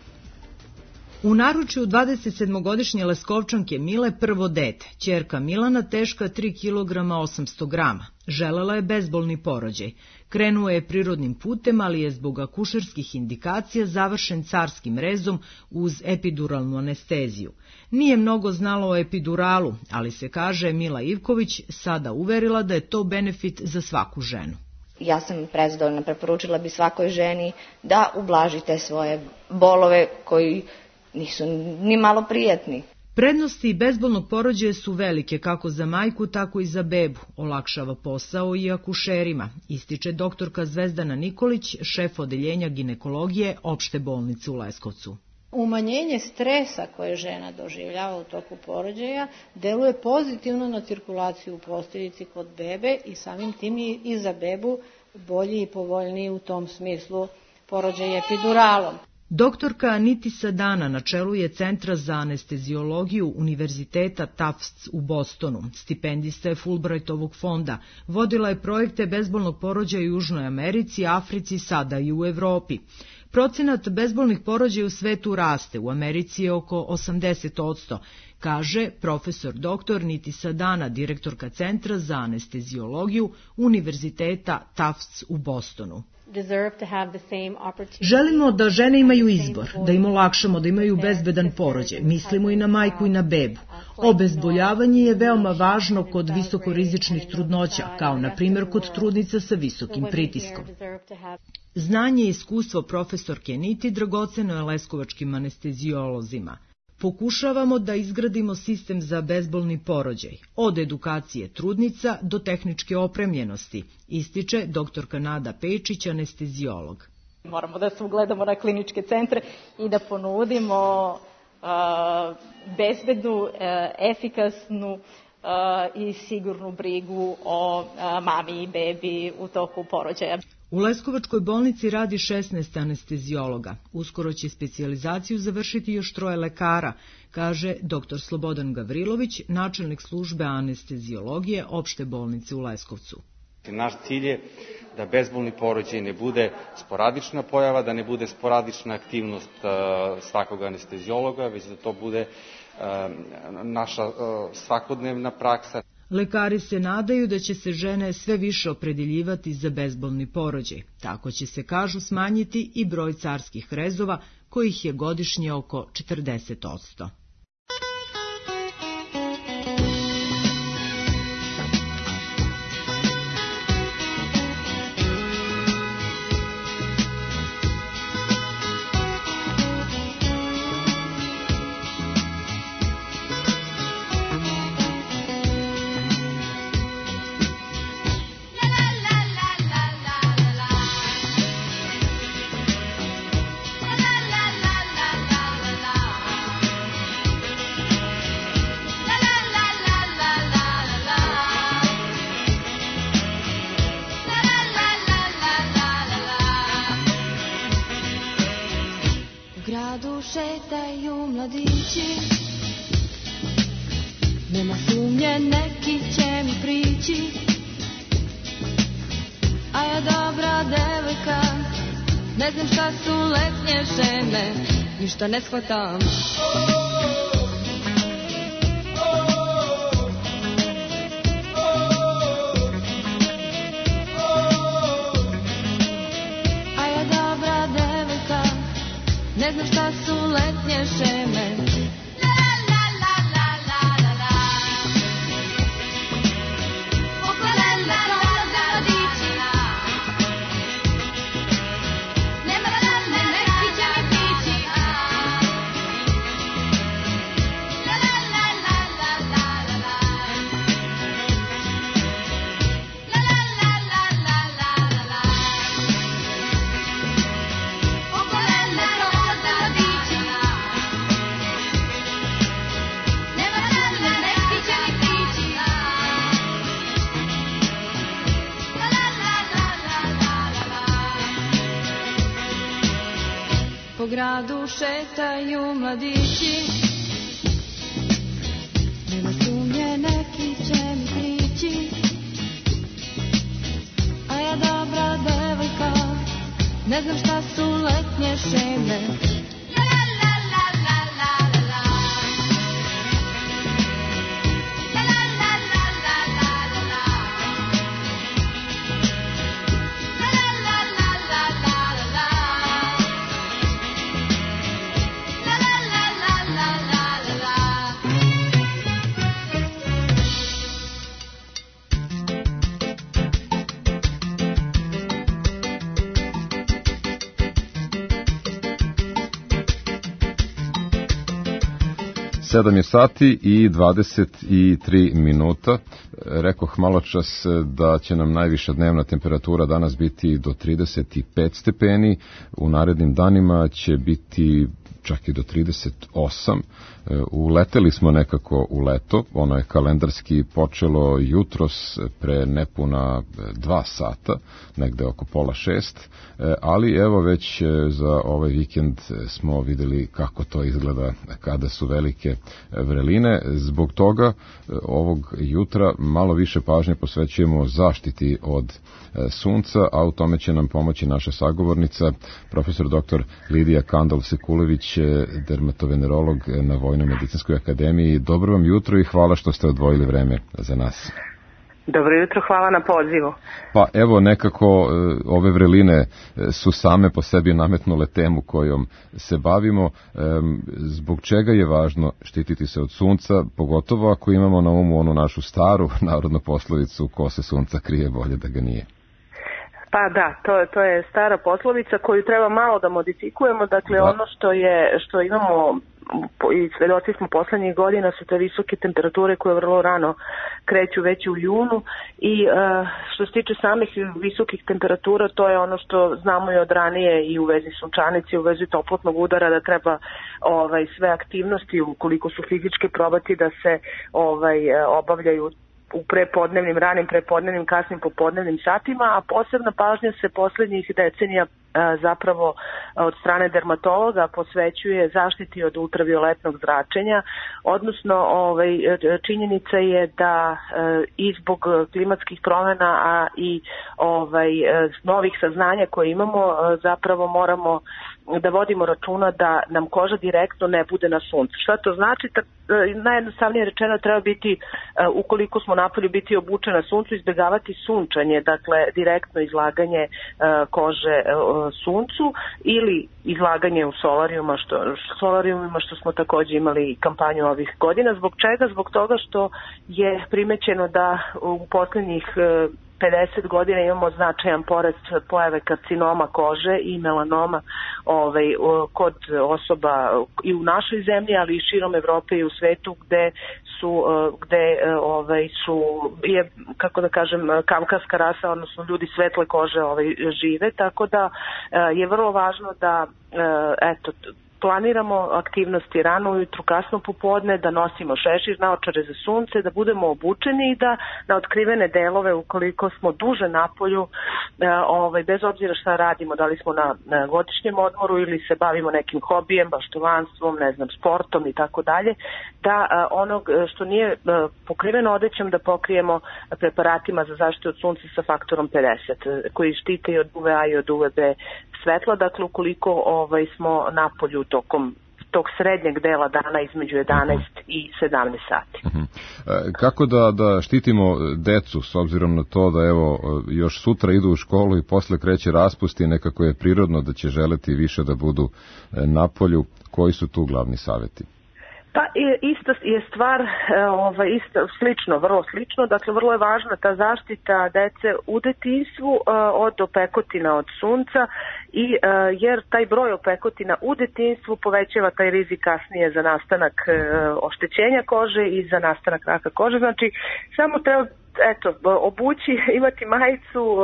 U naručju 27-godišnje Leskovčanke Mile prvo dete, ćerka Milana teška 3 kg 800 grama. Želela je bezbolni porođaj. Krenuo je prirodnim putem, ali je zbog akušerskih indikacija završen carskim rezom uz epiduralnu anesteziju. Nije mnogo znala o epiduralu, ali se, kaže Mila Ivković, sada uverila da je to benefit za svaku ženu. Ja sam prezadovoljna, preporučila bi svakoj ženi da ublaži te svoje bolove koji nisu ni malo prijatni. Prednosti bezbolnog porođaja su velike kako za majku, tako i za bebu. Olakšava posao i akušerima, ističe doktorka Zvezdana Nikolić, šef odeljenja ginekologije Opšte bolnice u Leskovcu. Umanjenje stresa koje žena doživljava u toku porođaja deluje pozitivno na cirkulaciju u posteljici kod bebe i samim tim i za bebu bolji i povoljniji u tom smislu porođaj epiduralom. Doktorka Niti Sedana na čelu je Centra za anestezijologiju Univerziteta Tufts u Bostonu. Stipendista je Fulbrightovog fonda. Vodila je projekte bezbolnog porođaja u Južnoj Americi, Africi, sada i u Evropi. Procenat bezbolnih porođaja u svetu raste, u Americi je oko 80%, kaže profesor doktor Niti Sedana, direktorka Centra za anestezijologiju Univerziteta Tufts u Bostonu. Želimo da žene imaju izbor, da im olakšamo, da imaju bezbedan porođaj. Mislimo i na majku i na bebu. Obezboljavanje je veoma važno kod visokorizičnih trudnoća, kao na primjer kod trudnica sa visokim pritiskom. Znanje i iskustvo profesorke Niti dragoceno je leskovačkim anestezijolozima. Pokušavamo da izgradimo sistem za bezbolni porođaj, od edukacije trudnica do tehničke opremljenosti, ističe doktorka Nada Pečić, anestezijolog. Moramo da se ugledamo na kliničke centre i da ponudimo bezbednu, efikasnu i sigurnu brigu o mami i bebi u toku porođaja. U Leskovačkoj bolnici radi 16 anestezijologa. Uskoro će specijalizaciju završiti još 3 lekara, kaže dr. Slobodan Gavrilović, načelnik službe anestezijologije opšte bolnice u Leskovcu. Naš cilj je da bezbolni porođaj ne bude sporadična pojava, da ne bude sporadična aktivnost svakog anestezijologa, već da to bude naša svakodnevna praksa. Lekari se nadaju da će se žene sve više opredeljivati za bezbolni porođaj. Tako će se, kažu, smanjiti i broj carskih rezova, kojih je godišnje oko 40%. Šetaju mladići, nema sumnje neki će mi prići, a ja dobra devojka, ne znam šta su letnje žene, ništa ne shvatam. A ja dobra devojka, ne znam šta su letnje šeme. Po gradu šetaju mladići, nema sumnje neki će mi prići, a ja dobra devojka, ne znam šta su letnje šeme. Sedam je sati i 23 minuta. Rekoh maločas da će nam najviša dnevna temperatura danas biti do 35 stepeni. U narednim danima će biti čak i do 38. Uleteli smo nekako u leto. Ono je kalendarski počelo jutros pre nepuna 2 sata, negde oko 5:30. Ali evo već za ovaj vikend smo videli kako to izgleda kada su velike vreline. Zbog toga ovog jutra malo više pažnje posvećujemo zaštiti od sunca, a u tome će nam pomoći naša sagovornica, profesor dr. Lidija Kandal-Sekulević, dermatovenerolog na Vojno-medicinskoj akademiji. Dobro vam jutro i hvala što ste odvojili vreme za nas. Dobro jutro, hvala na pozivu. Pa evo nekako ove vreline su same po sebi nametnule temu kojom se bavimo. Zbog čega je važno štititi se od sunca, pogotovo ako imamo na umu onu našu staru narodnu poslovicu ko se sunca krije bolje da ga nije. Pa da, to je stara poslovica koju treba malo da modifikujemo. Dakle, ono što imamo i svedoci smo poslednjih godina su te visoke temperature koje vrlo rano kreću već u junu i što se tiče samih visokih temperatura, to je ono što znamo i od ranije i u vezi sunčanice, u vezi toplotnog udara, da treba sve aktivnosti, ukoliko su fizičke, probati da se obavljaju u prepodnevnim, ranim prepodnevnim, kasnim popodnevnim satima, a posebna pažnja se poslednjih decenija zapravo od strane dermatologa posvećuje zaštiti od ultravioletnog zračenja, odnosno činjenica je da i zbog klimatskih promjena, a i novih saznanja koje imamo, zapravo moramo da vodimo računa da nam koža direktno ne bude na suncu. Šta to znači? Najjednostavnije rečeno treba biti, ukoliko smo napolju, biti obučen na suncu, izbjegavati sunčanje, dakle direktno izlaganje kože suncu ili izlaganje u solarijumima, što smo također imali kampanju ovih godina. Zbog čega? Zbog toga što je primećeno da u posljednjih 50 godina imamo značajan porast pojave karcinoma kože i melanoma kod osoba i u našoj zemlji, ali i širom Evrope i u svetu gde je, kako da kažem, kavkaska rasa, odnosno ljudi svetle kože žive, tako da je vrlo važno da planiramo aktivnosti rano ujutru, kasno popodne, da nosimo šešir, naočare za sunce, da budemo obučeni i da na otkrivene delove, ukoliko smo duže napolju, bez obzira šta radimo, da li smo na godišnjem odmoru ili se bavimo nekim hobijem, baštovanstvom, sportom i tako dalje, da onog što nije pokriveno odećom da pokrijemo preparatima za zaštitu od sunca sa faktorom 50, koji štite i od UVA i od UVB svetla, dakle ukoliko smo napolju tokom tog srednjeg dela dana između 11 i 17 sati. Kako da štitimo decu s obzirom na to da još sutra idu u školu i posle kreće raspust i nekako je prirodno da će želeti više da budu napolju? Koji su tu glavni savjeti? Pa ista je stvar, vrlo slično, dakle vrlo je važna ta zaštita dece u detinjstvu od opekotina od sunca jer taj broj opekotina u detinjstvu povećava taj rizik kasnije za nastanak oštećenja kože i za nastanak raka kože. Znači samo treba obući, imati majicu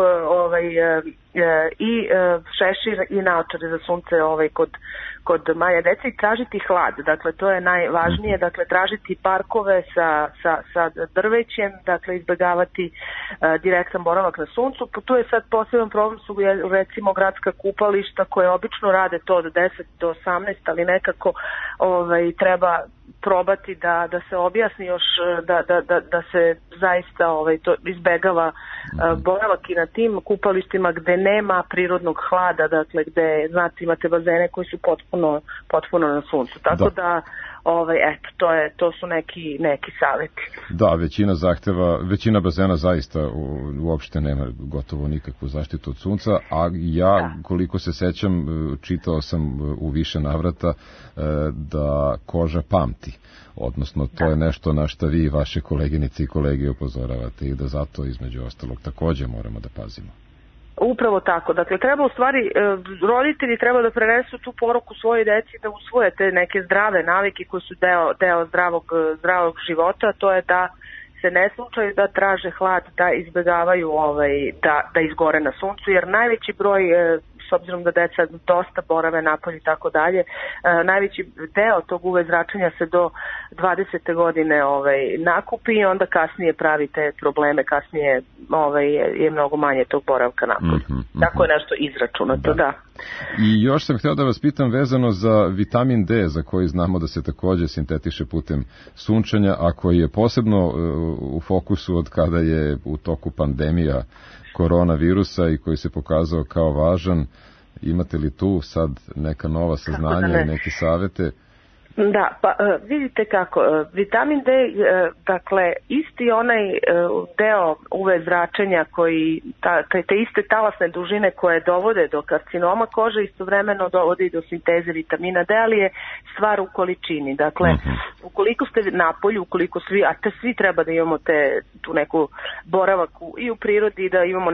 i šešir i naočare za sunce kod manje dece i tražiti hlad. Dakle, to je najvažnije. Dakle, tražiti parkove sa drvećem, dakle, izbjegavati direktan boravak na suncu. Tu je sad poseban problem su recimo gradska kupališta koje obično rade to od 10 do 18, ali nekako treba probati da se objasni još da se zaista to izbegava boravak i na tim kupalištima gde nema prirodnog hlada, dakle gde imate bazene koji su potpuno na suncu. Tako da to su neki savjeti. Da, većina bazena zaista uopšte nema gotovo nikakvu zaštitu od sunca, a koliko se sećam, čitao sam u više navrata da koža pamti. Odnosno, to je nešto na što vi i vaše koleginice i kolege upozoravate i da zato, između ostalog, također moramo da pazimo. Upravo tako. Dakle, treba u stvari, roditelji treba da prenesu tu poruku svojoj deci da usvoje te neke zdrave navike koji su deo zdravog života, to je da se ne slučaju da traže hlad, da izbjegavaju da izgore na suncu, jer najveći broj, s obzirom da deca dosta borave napolje i tako dalje, najveći deo tog UV zračenja se do 20. godine nakupi i onda kasnije pravi te probleme, kasnije je mnogo manje tog boravka napolje. Tako je nešto izračunato, da. I još sam htio da vas pitam vezano za vitamin D, za koji znamo da se također sintetiše putem sunčanja, a koji je posebno u fokusu od kada je u toku pandemija koronavirusa i koji se pokazao kao važan. Imate li tu sad neka nova saznanja i neke savjete? Da, pa vidite kako, vitamin D, dakle, isti onaj deo UV zračenja koji, te iste talasne dužine koje dovode do karcinoma kože, istovremeno dovode i do sinteze vitamina D, ali je stvar u količini. Dakle, ukoliko ste napolju, svi treba da imamo tu neku boravak i u prirodi, da imamo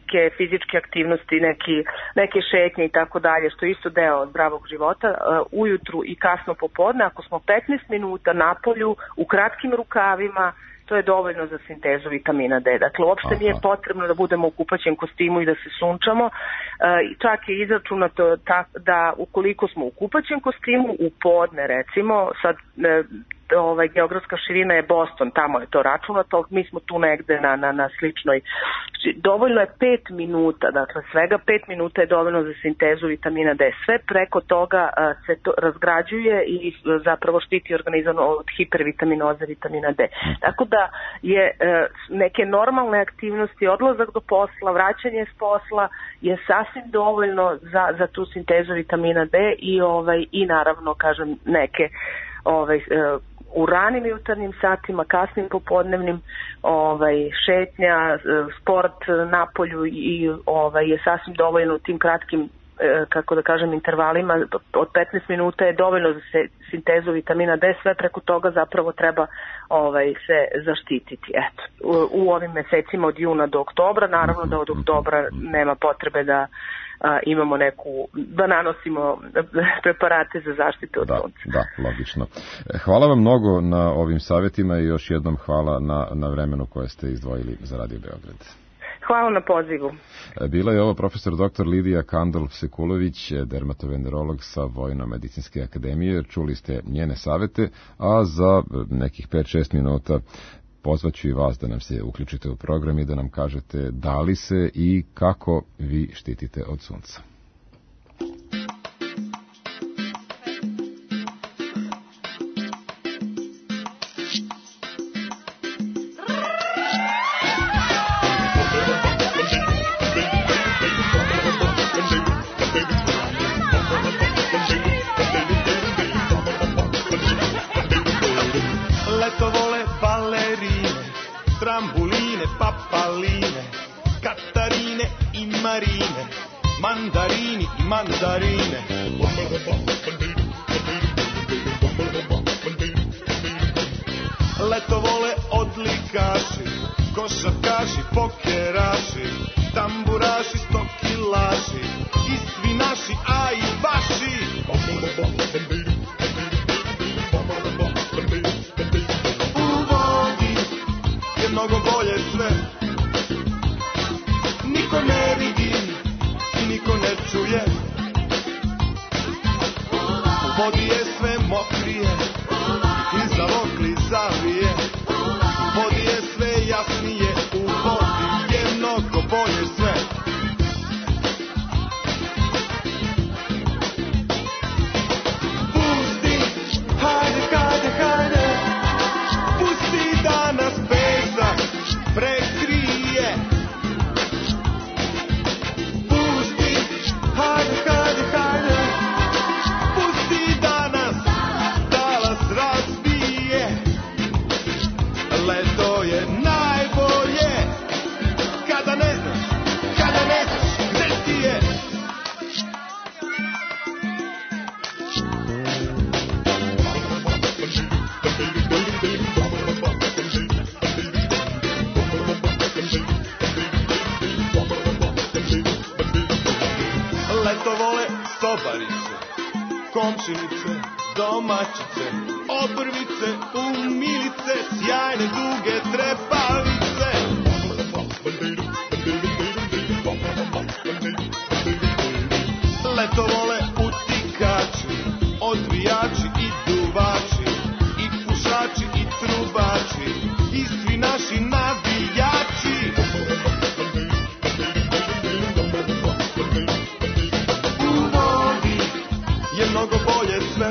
neke fizičke aktivnosti, neke šetnje i tako dalje, što je isto deo zdravog života, ujutru i kasno popodne, ako smo 15 minuta na polju, u kratkim rukavima, to je dovoljno za sintezu vitamina D. Dakle, uopšte nije potrebno da budemo u kupaćem kostimu i da se sunčamo. Čak je izračunato da ukoliko smo u kupaćem kostimu, u podne recimo, sad geografska širina je Boston, tamo je to računato, mi smo tu negde na sličnoj. Dovoljno je 5 minuta, dakle svega 5 minuta je dovoljno za sintezu vitamina D. Sve preko toga se to razgrađuje i zapravo štiti organizam od hipervitaminoze vitamina D. Tako da je neke normalne aktivnosti, odlazak do posla, vraćanje s posla je sasvim dovoljno za tu sintezu vitamina D i naravno, kažem, neke u ranim jutarnjim satima, kasnim popodnevnim, šetnja, sport na polju i je sasvim dovoljno u tim kratkim, kako da kažem, intervalima od 15 minuta je dovoljno za sintezu vitamina D, sve preko toga zapravo treba se zaštititi. Eto, u ovim mesecima od juna do oktobra, naravno da od oktobra nema potrebe da imamo da nanosimo preparate za zaštitu od sunca. Da, logično. Hvala vam mnogo na ovim savjetima i još jednom hvala na vremenu koje ste izdvojili za Radio Beograd. Hvala na pozivu. Bila je ovo profesor dr. Lidija Kandol-Sekulović, dermatovenerolog sa Vojno-medicinske akademije. Čuli ste njene savete, a za nekih 5-6 minuta pozvaću i vas da nam se uključite u program i da nam kažete da li se i kako vi štitite od sunca. Trambuline, papaline, Katarine i Marine, mandarini i mandarine. Leto vole odlikaši, košarkaši, pokeraši, tamburaši, stokilaši, i svi naši, a i vaši. Mnogo bolje sve, niko ne vidi i niko ne čuje. U vodi je sve mokrije, klizavo klizavije. U vodi je sve jasnije, u vodi je mnogo bolje sve. Pusti, hajde, hajde, hajde, pusti da nas prekrije. Pusti, hajde, hajde, hajde, pusti da nas talas razbije. Leto je najbolje, kada ne znaš gde ti je. Leto vole sobarice, komšinice, domaćice, obrvice, umilice, sjajne duge trepavice. Leto vole utikači, odvijači i duvači, i pušači i trubači, i svi naši navijači. Mnogo bolje sve,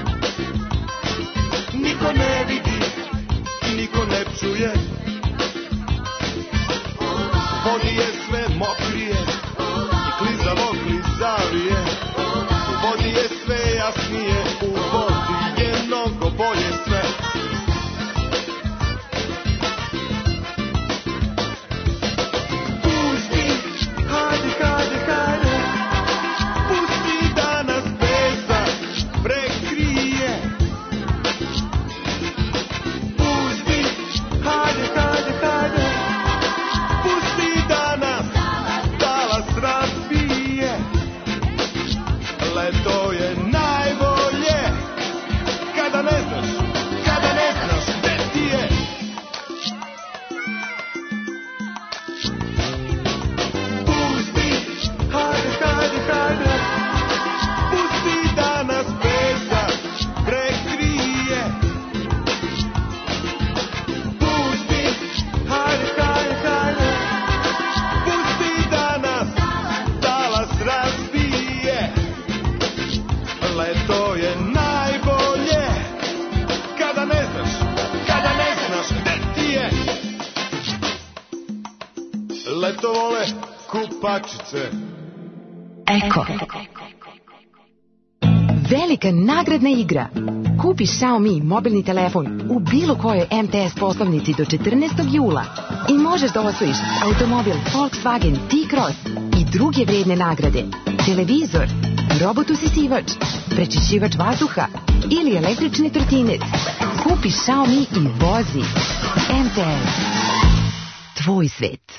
niko ne vidi i niko ne čuje. Vodi je sve mokrije i klizavo klizavije. U vodi je sve jasnije, u vodi je mnogo bolje sve. Pusti, hajde, hajde, hajde, pusti da nas prekrije. Pusti, hajde, hajde, hajde, pusti da nas Leto je najbolje kada ne znaš gde ti je. Pusti, hajde, pusti da nas pesa prekrije. Pusti, hajde, pusti da nas talas razbije. Leto je najbolje kada ne znaš gde ti je. Leto vole kupačice. Eko. Velika nagradna igra. Kupi Xiaomi mobilni telefon u bilo kojoj MTS poslovnici do 14. jula i možeš da osvojiš automobil Volkswagen T-Cross i druge vredne nagrade, televizor, robot usisivač, prečišćivač vazduha ili električni trotinet. Kupi Xiaomi i vozi. MTS. Tvoj svet.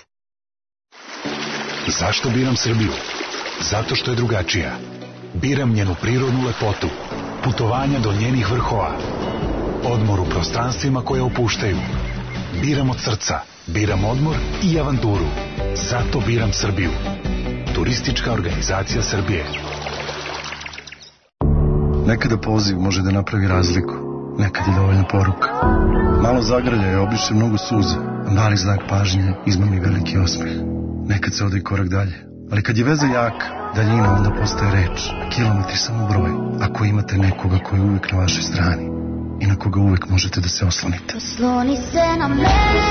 Zašto biram Srbiju? Zato što je drugačija. Biram njenu prirodnu lepotu, putovanja do njenih vrhova, odmor u prostranstvima koje opuštaju. Biram od srca, biram odmor i avanturu. Zato biram Srbiju. Turistička organizacija Srbije. Nekada poziv može da napravi razliku, nekad je dovoljna poruka. Malo zagrljaja obiše mnogo suza, a mali znak pažnje izmami veliki osmeh. Nekad se ode i korak dalje, ali kad je veza jaka, daljina onda postaje reč, a kilometri samo broj, ako imate nekoga koji je uvijek na vašoj strani i na koga uvijek možete da se oslonite. Osloni se na mene,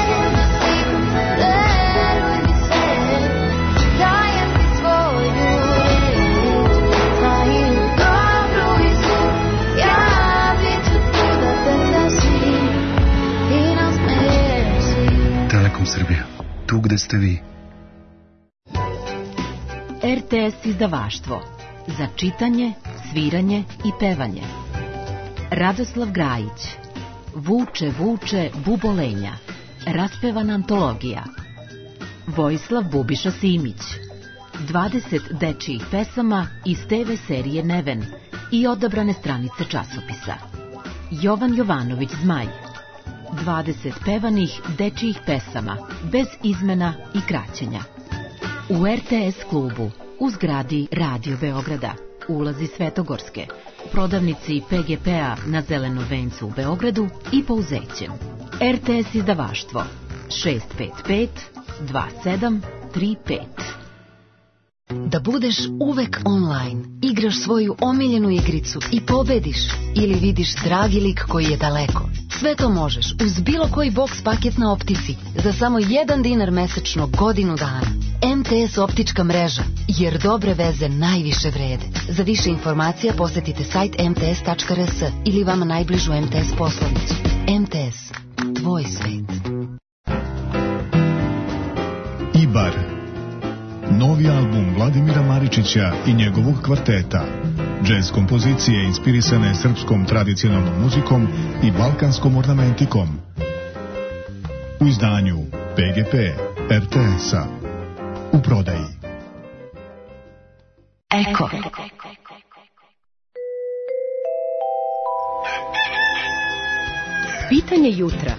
veruj mi se, dajem ti svoju reč, pa i u dobru i zlu, ja bit ću tu da te nosim i nasmeješ si. Telekom Srbija, tu gde ste vi. RTS izdavaštvo. Za čitanje, sviranje i pevanje. Radoslav Grajić. Vuče, vuče, bubolenja. Raspevana antologija. Vojislav Bubiša Simić. 20 dečijih pesama iz TV serije Neven i odabrane stranice časopisa. Jovan Jovanović Zmaj. 20 pevanih dečijih pesama, bez izmena i kraćenja. U RTS klubu, u zgradi Radio Beograda, ulazi Svetogorske, prodavnici PGP-a na Zelenom vencu u Beogradu i Pouzećem. RTS izdavaštvo 655 2735. Da budeš uvek online, igraš svoju omiljenu igricu i pobediš ili vidiš dragi lik koji je daleko. Sve to možeš uz bilo koji box paket na Optici za samo $1 mesečno godinu dana. MTS optička mreža, jer dobre veze najviše vrede. Za više informacija posetite sajt mts.rs ili vama najbližu MTS poslovnicu. MTS. Tvoj svet. Ibar. Novi album Vladimira Maričića i njegovog kvarteta. Džez kompozicije inspirisane srpskom tradicionalnom muzikom i balkanskom ornamentikom. U izdanju PGP RTS-a. U prodaji. Eko. Pitanje jutra.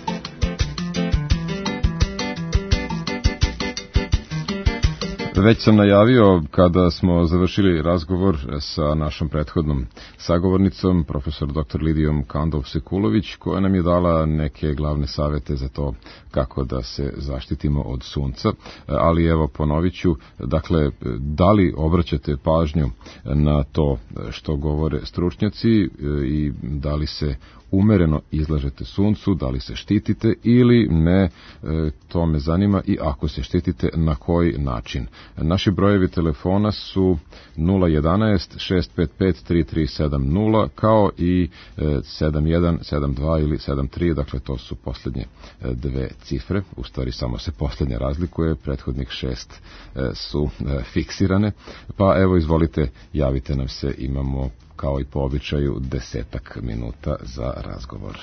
Već sam najavio kada smo završili razgovor sa našom prethodnom sagovornicom, profesor dr. Lidijom Kandov-Sekulović, koja nam je dala neke glavne savete za to kako da se zaštitimo od sunca. Ali evo, ponovit ću, dakle, da li obraćate pažnju na to što govore stručnjaci i da li se umereno izlažete suncu, da li se štitite ili ne, to me zanima, i ako se štitite, na koji način. Naši brojevi telefona su 011 655 3370 kao i 7172 ili 73, dakle to su posljednje dve cifre, u stvari samo se posljednje razlikuje, prethodnih 6 su fiksirane, pa evo izvolite, javite nam se, imamo kao i po običaju 10 minuta za razgovor.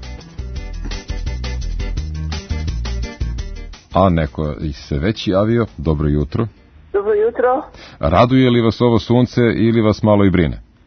A neko se već javio. Dobro jutro. Dobro jutro. Raduje li vas ovo sunce ili vas malo i brine?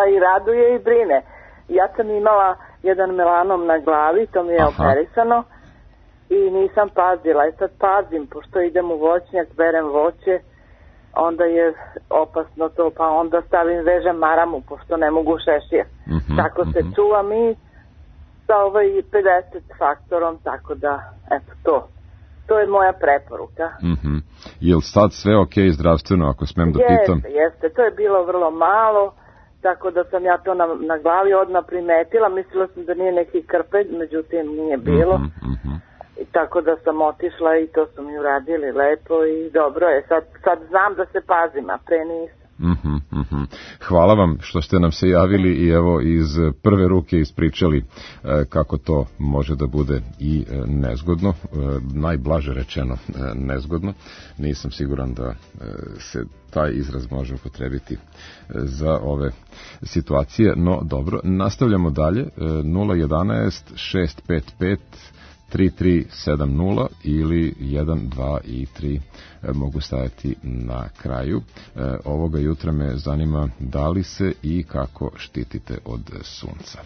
i raduje i brine. Ja sam imala jedan melanom na glavi, to mi je operisano i nisam pazila. I sad pazim, pošto idem u voćnjak, berem voće, onda je opasno to, pa onda vežem maramu, pošto ne mogu šešir. Tako se čuvam i sa 50 faktorom, tako da, eto to. To je moja preporuka. Je li sad sve okej zdravstveno, ako smem da pitam? Jeste, to je bilo vrlo malo, tako da sam ja to na glavi odmah primetila. Mislila sam da nije neki krpelj, međutim nije bilo. I tako da sam otišla i to su mi uradili lepo i dobro je. Sad znam da se pazim, a pre nisam. Hvala vam što ste nam se javili i evo iz prve ruke ispričali kako to može da bude i nezgodno, najblaže rečeno nezgodno. Nisam siguran da se taj izraz može upotrebiti za ove situacije, no dobro, nastavljamo dalje. 011 655 3370 ili 1, 2 i 3 mogu stajati na kraju. Ovoga jutra me zanima da li se i kako štitite od sunca.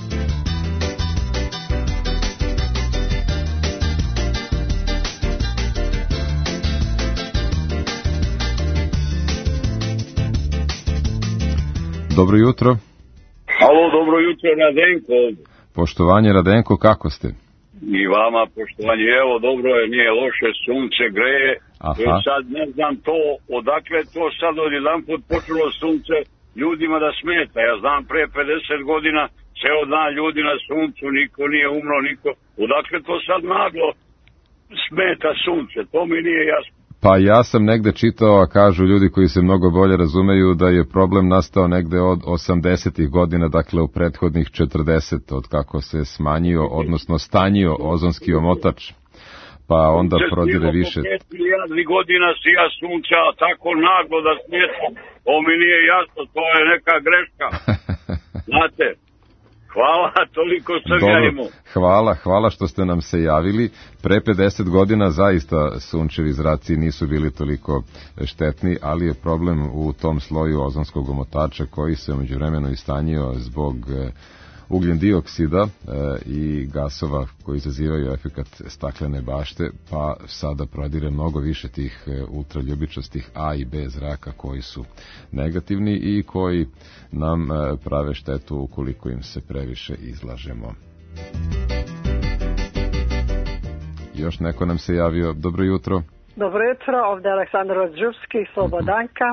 Dobro jutro. Alo, dobro jutro, Radenko. Poštovanje, Radenko, kako ste? I vama poštovanje, evo dobro je, nije loše, sunce greje, sad ne znam to, odakle to sad odjedan put počelo sunce ljudima da smeta, ja znam pre 50 godina ceo dan ljudi na suncu, niko nije umro, odakle to sad naglo smeta sunce, to mi nije jasno. Pa ja sam negde čitao, a kažu ljudi koji se mnogo bolje razumeju, da je problem nastao negde od 80-ih godina, dakle u prethodnih 40, od kako se smanjio, odnosno stanjio ozonski omotač, pa onda prodire više. 5 milijardi godina sija sunca, a tako naglo da smeta, to mi nije jasno, to je neka greška. Znate, hvala, toliko sam ja imao. Hvala što ste nam se javili. Pre 50 godina zaista sunčevi zraci nisu bili toliko štetni, ali je problem u tom sloju ozonskog omotača koji se umeđu vremenu istanjio zbog ugljen dioksida i gasova koji izazivaju efekat staklene bašte, pa sada prodire mnogo više tih ultraljubičastih A i B zraka koji su negativni i koji nam prave štetu ukoliko im se previše izlažemo. Još neko nam se javio. Dobro jutro. Dobro jutro, ovdje je Aleksandar Odžuvski, Slobodanka.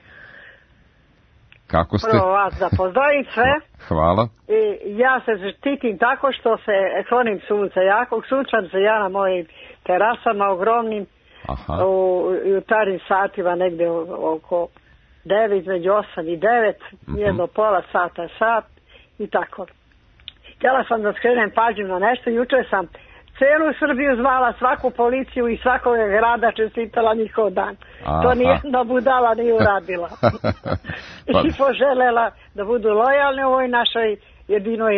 Kako ste? Prvo vas da pozdravim sve. Hvala. I ja se štitim tako što se klonim sunca. Jakog sunčam se ja na mojim terasama ogromnim u jutarnjim satima, negde oko 9, između 8 i 9, jedno pola sata, sat i tako. Htjela sam da skrenem pažnju na nešto. Juče sam celu Srbiju zvala, svaku policiju i svakog grada čestitala njihov dan. To nijedna budala nije uradila. I poželela da budu lojalni u ovoj našoj jedinoj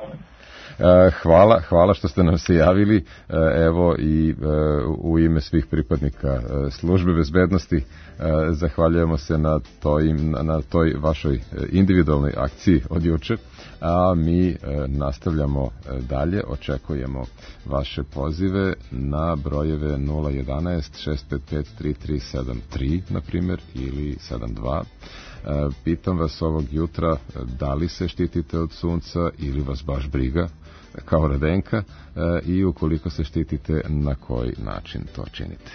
Hvala što ste nam se javili. Evo i u ime svih pripadnika službe bezbednosti zahvaljujemo se na toj vašoj individualnoj akciji od juče, a mi nastavljamo dalje, očekujemo vaše pozive na brojeve 011 655 3373 na primjer ili 72. Pitam vas ovog jutra da li se štitite od sunca ili vas baš briga kao Radenka i ukoliko se štitite na koji način to činite.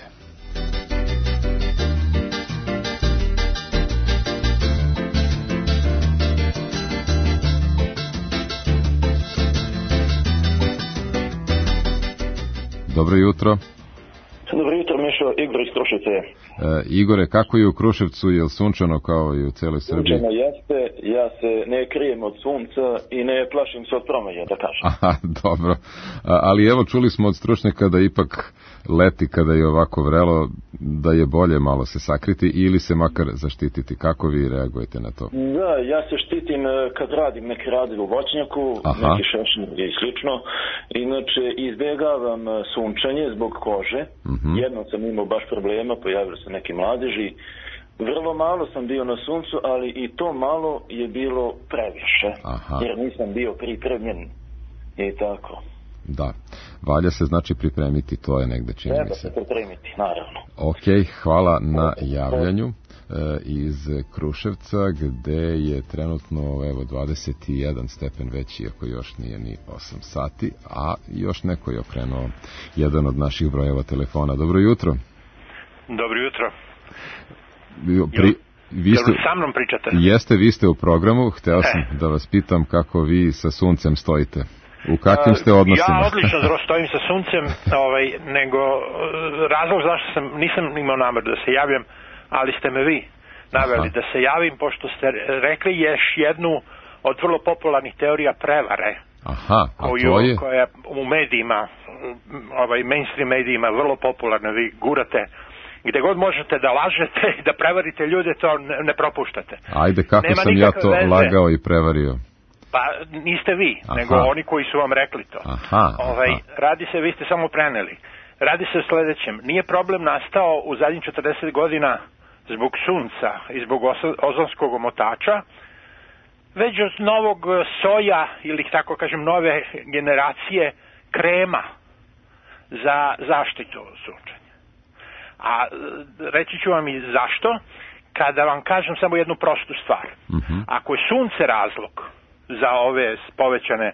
Dobro jutro. Dobro jutro, Mišo, Igor iz Kruševca. Igore, kako je u Kruševcu, je li sunčano kao i u celoj Srbiji? Sunčano jeste, ja se ne krijem od sunca i ne plašim se od promenja, da kažem. Aha, dobro. Ali evo, čuli smo od stručnjaka da ipak leti kada je ovako vrelo, da je bolje malo se sakriti ili se makar zaštititi. Kako vi reagujete na to? Da, ja se štitim kad radim neki radi u voćnjaku, neki šešir i slično. Inače, izbjegavam sunčanje zbog kože. Jednom sam imao baš problema, pojavili se neki mladeži, Vrlo malo sam bio na suncu, ali i to malo je bilo previše. Aha. Jer nisam bio pripremljen i tako. Da, valja se znači pripremiti, to je negde čini mi se. Treba se pripremiti, naravno. Ok, hvala na javljanju iz Kruševca, gde je trenutno 21 stepen veći, iako još nije ni 8 sati, a još neko je okrenuo jedan od naših brojeva telefona. Dobro jutro. Dobro jutro. Vi ste, sa mnom pričate? Jeste, vi ste u programu. Hteo sam da vas pitam kako vi sa suncem stojite. U kakvim ste odnosima? Ja odlično stojim sa suncem, nego razlog zašto nisam imao nameru da se javljam, ali ste me vi naveli da se javim, pošto ste rekli još jednu od vrlo popularnih teorija prevare. Aha, a to je? Koja u medijima, mainstream medijima, vrlo popularna, vi gurate gde god možete da lažete i da prevarite ljude, to ne propuštate. Ajde, kako sam ja to lagao i prevario? Pa niste vi, nego oni koji su vam rekli to. Radi se, vi ste samo preneli. Radi se o sledećem. Nije problem nastao u zadnjih 40 godina zbog sunca i zbog ozonskog omotača, već od novog soja ili tako kažem nove generacije krema za zaštitu od sunčanja. A reći ću vam i zašto, kada vam kažem samo jednu prostu stvar. Ako je sunce razlog za ove povećane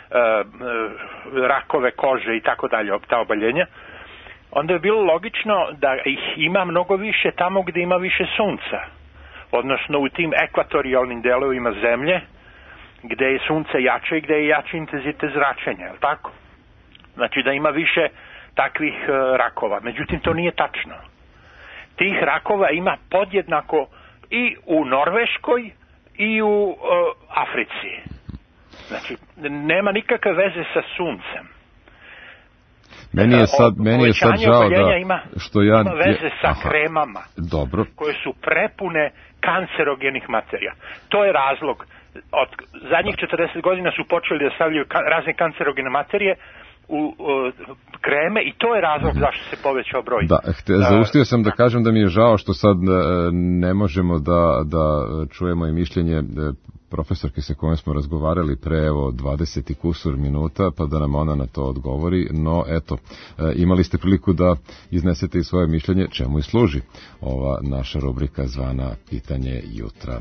rakove kože i tako dalje, ta oboljenja, onda je bilo logično da ih ima mnogo više tamo gde ima više sunca. Odnosno u tim ekvatorijalnim delovima zemlje, gde je sunce jače i gde je jači intenzitet zračenja, je li tako? Znači da ima više takvih rakova. Međutim, to nije tačno. Tih rakova ima podjednako i u Norveškoj i u Africi. Znači, nema nikakve veze sa suncem. Meni je sad žao što ja... Ima veze sa kremama. Dobro. Koje su prepune kancerogenih materija. To je razlog. Od zadnjih 40 godina su počeli da stavljaju razne kancerogene materije u kreme i to je razlog zašto se povećao broj. Da, zaustio sam da kažem da mi je žao što sad ne možemo da čujemo i mišljenje profesorke sa kojom smo razgovarali pre 20 i kusur minuta, pa da nam ona na to odgovori, no eto, imali ste priliku da iznesete i svoje mišljenje, čemu i služi ova naša rubrika zvana Pitanje jutra.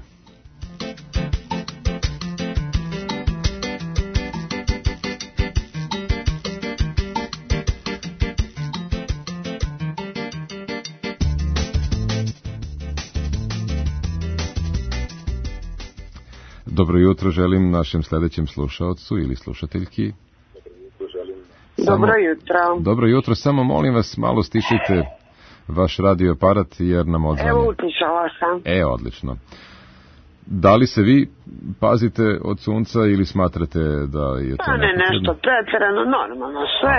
Dobro jutro želim našem sledećem slušaocu ili slušateljki. Dobro jutro. Dobro jutro, samo molim vas malo stišite vaš radio aparat jer nam odzvanja. Evo, utišala sam. Odlično. Da li se vi pazite od sunca ili smatrate da je to nepotrebno? Ne, nešto pretjerano, normalno sve.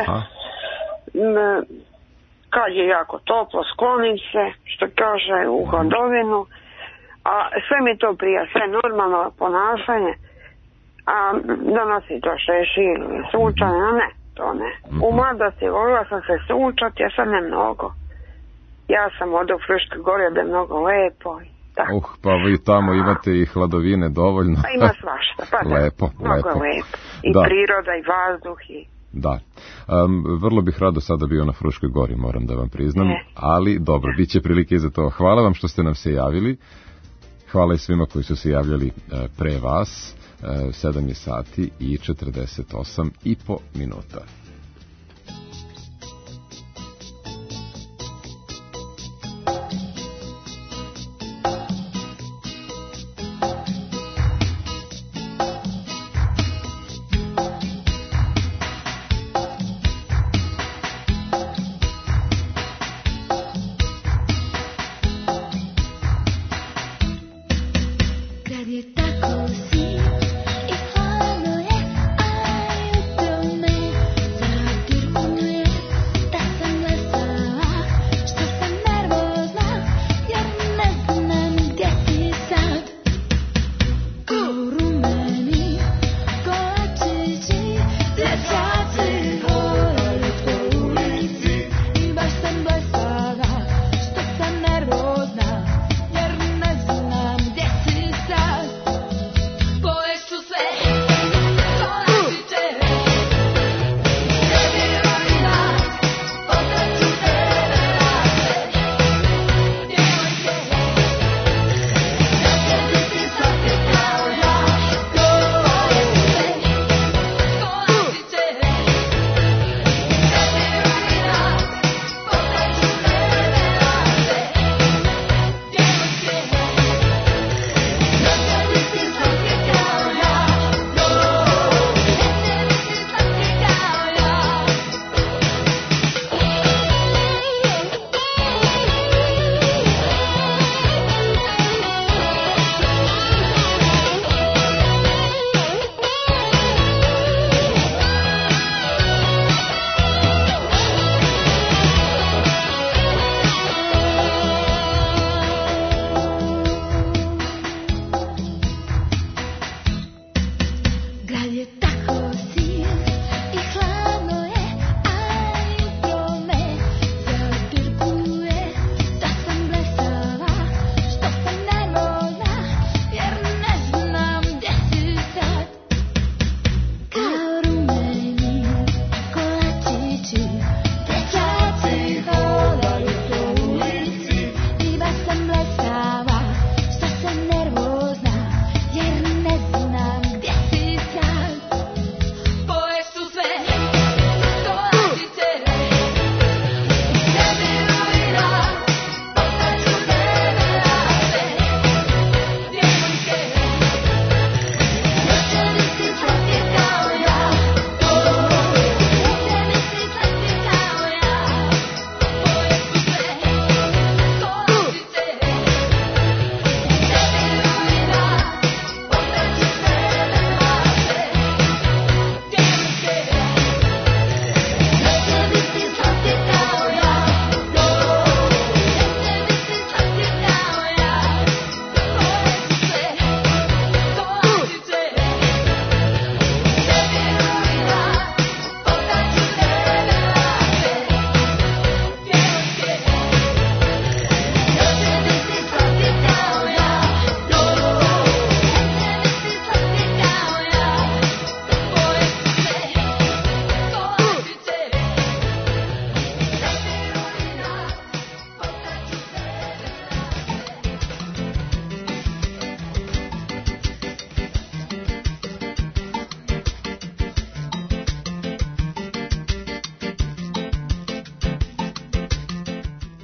Kad je jako toplo, sklonim se, što kaže, u hladovinu. A sve mi to prija, sve normalno ponašanje, a donosi to šešir ili sunčanje, a ne, to ne. U mladosti volila sam se sunčati, a sad ne mnogo. Ja sam od u Fruškoj gori, da je mnogo lepo. Pa vi tamo imate i hladovine dovoljno. Pa ima svašta, pa da, lepo. Mnogo lepo. I priroda, i vazduh, i... Da, vrlo bih rado sada bio na Fruškoj gori, moram da vam priznam, ali dobro, bit će prilike i za to. Hvala vam što ste nam se javili. Hvala i svima koji su se javljali pre vas. 7 je sati i 48,5 minuta. Jer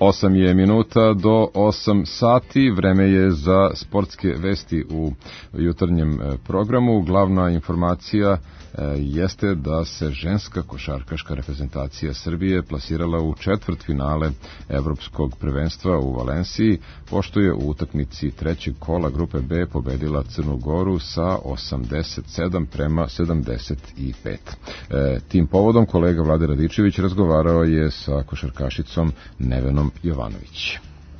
8 je minuta do 8 sati, vreme je za sportske vesti u jutarnjem programu. Glavna informacija jeste da se ženska košarkaška reprezentacija Srbije plasirala u četvrtfinale evropskog prvenstva u Valenciji, pošto je u utakmici trećeg kola grupe B pobedila Crnu Goru sa 87-75. Tim povodom kolega Vlade Radičević razgovarao je sa košarkašicom Nevenom Jovanović.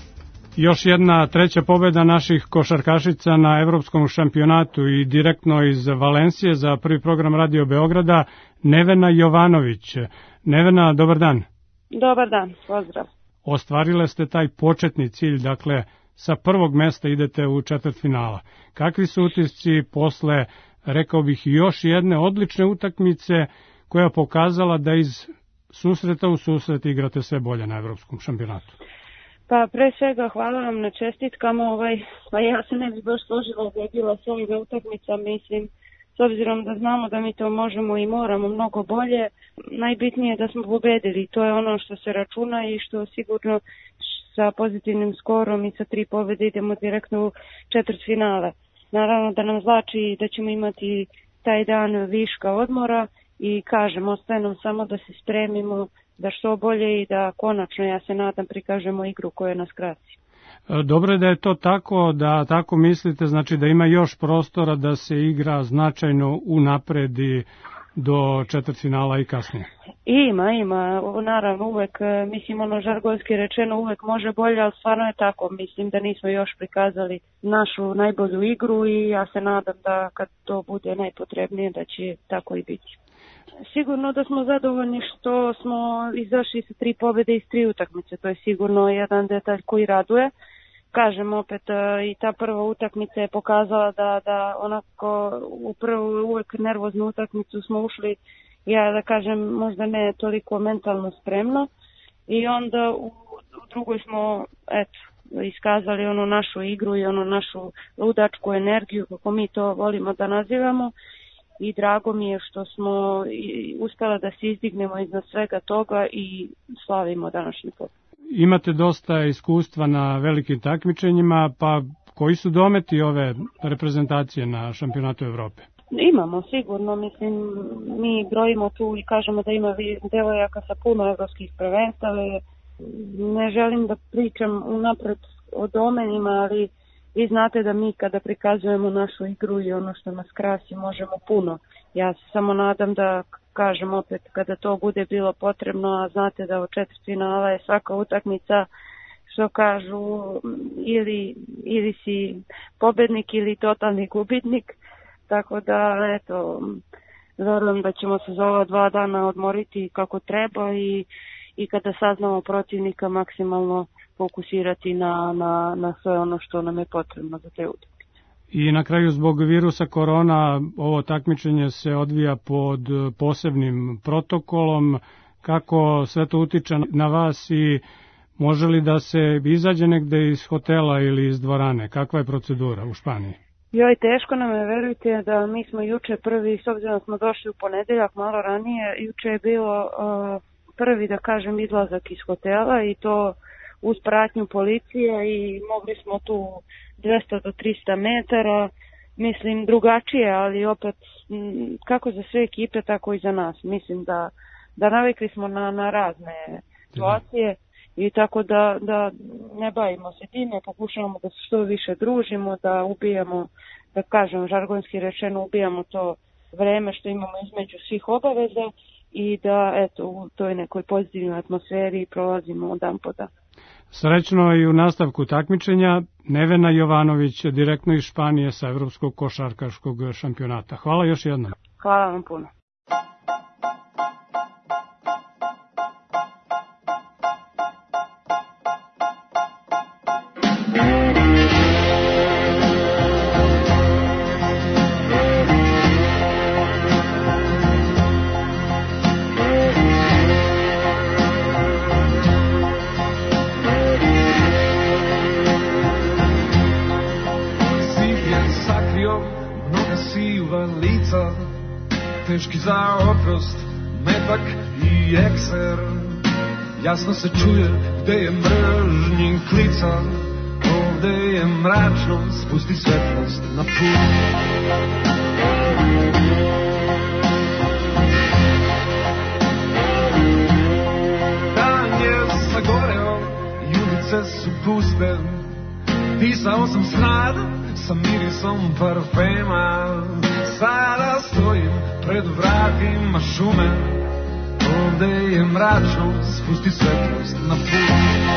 Još jedna treća pobeda naših košarkašica na evropskom šampionatu i direktno iz Valencije za prvi program Radio Beograda, Nevena Jovanović. Nevena, dobar dan. Dobar dan, pozdrav. Ostvarile ste taj početni cilj, dakle sa prvog mesta idete u četvrtfinala. Kakvi su utisci posle, rekao bih, još jedne odlične utakmice koja pokazala da iz susreta u susret igrate sve bolje na evropskom šampionatu? Pa pre svega hvala vam na čestitkama, pa ja se ne bih baš složila da je bila solidna utakmica, mislim, s obzirom da znamo da mi to možemo i moramo mnogo bolje, najbitnije je da smo pobedili, to je ono što se računa i što sigurno sa pozitivnim skorom i sa 3 pobede idemo direktno u četvrtfinale. Naravno da nam znači da ćemo imati taj dan viška odmora i kažem, ostaje nam samo da se spremimo da što bolje i da konačno, ja se nadam, prikažemo igru koja nas krasi. Dobro je da je to tako, da tako mislite, znači da ima još prostora da se igra značajno unapredi do četvrtfinala i kasnije. Ima, naravno uvek, mislim ono žargonski rečeno uvek može bolje, ali stvarno je tako, mislim da nismo još prikazali našu najbolju igru i ja se nadam da kad to bude najpotrebnije da će tako i biti. Sigurno da smo zadovoljni što smo izašli sa 3 pobjede iz 3 utakmice, to je sigurno jedan detalj koji raduje. Kažem opet, i ta prva utakmica je pokazala da onako u prvu uvek nervoznu utakmicu smo ušli, ja da kažem možda ne toliko mentalno spremno, i onda u drugoj smo iskazali onu našu igru i onu našu ludačku energiju, kako mi to volimo da nazivamo. I drago mi je što smo uspjela da se izdignemo iznad svega toga i slavimo današnji pobjedu. Imate dosta iskustva na velikim takmičenjima, pa koji su dometi ove reprezentacije na šampionatu Evrope? Imamo sigurno, mislim, mi brojimo tu i kažemo da ima devojaka sa puno evropskih prvenstava. Ne želim da pričam unapred o domenima, ali vi znate da mi kada prikazujemo našu igru i ono što nas krasi možemo puno. Ja se samo nadam da, kažem opet, kada to bude bilo potrebno, a znate da u četvrtfinala je svaka utakmica, što kažu, ili si pobednik ili totalni gubitnik. Tako da, eto, verujem da ćemo se za ova 2 dana odmoriti kako treba i kada saznamo protivnika maksimalno fokusirati na sve ono što nam je potrebno za te utakmice. I na kraju, zbog virusa korona, ovo takmičenje se odvija pod posebnim protokolom. Kako sve to utiče na vas i može li da se izađe negde iz hotela ili iz dvorane? Kakva je procedura u Španiji? Joj, teško nam je, verujte da mi smo juče prvi, s obzirom da smo došli u ponedeljak malo ranije, juče je bilo prvi, da kažem, izlazak iz hotela i to uz pratnju policije i mogli smo tu 200 do 300 metara, mislim drugačije, ali opet kako za sve ekipe, tako i za nas. Mislim da navikli smo na razne situacije i tako da ne bavimo se time, pokušavamo da se što više družimo, da ubijamo, da kažem žargonski rečeno, ubijamo to vreme što imamo između svih obaveza i da eto u toj nekoj pozitivnoj atmosferi prolazimo dan po dan. Srećno i u nastavku takmičenja. Nevena Jovanović, direktno iz Španije sa Evropskog košarkaškog šampionata. Hvala još jednom. Hvala vam puno. Teški za oprost, metak i ekser. Jasno se čuje gde je mržnji klica, ovde je mračno, spusti svetlost na put. Dan je sagoreo, ulice su puste, pisao sam snad sa mirisom parfema. Sada stojim pred vratima šume, ovde je mračno, spusti svetlost na put.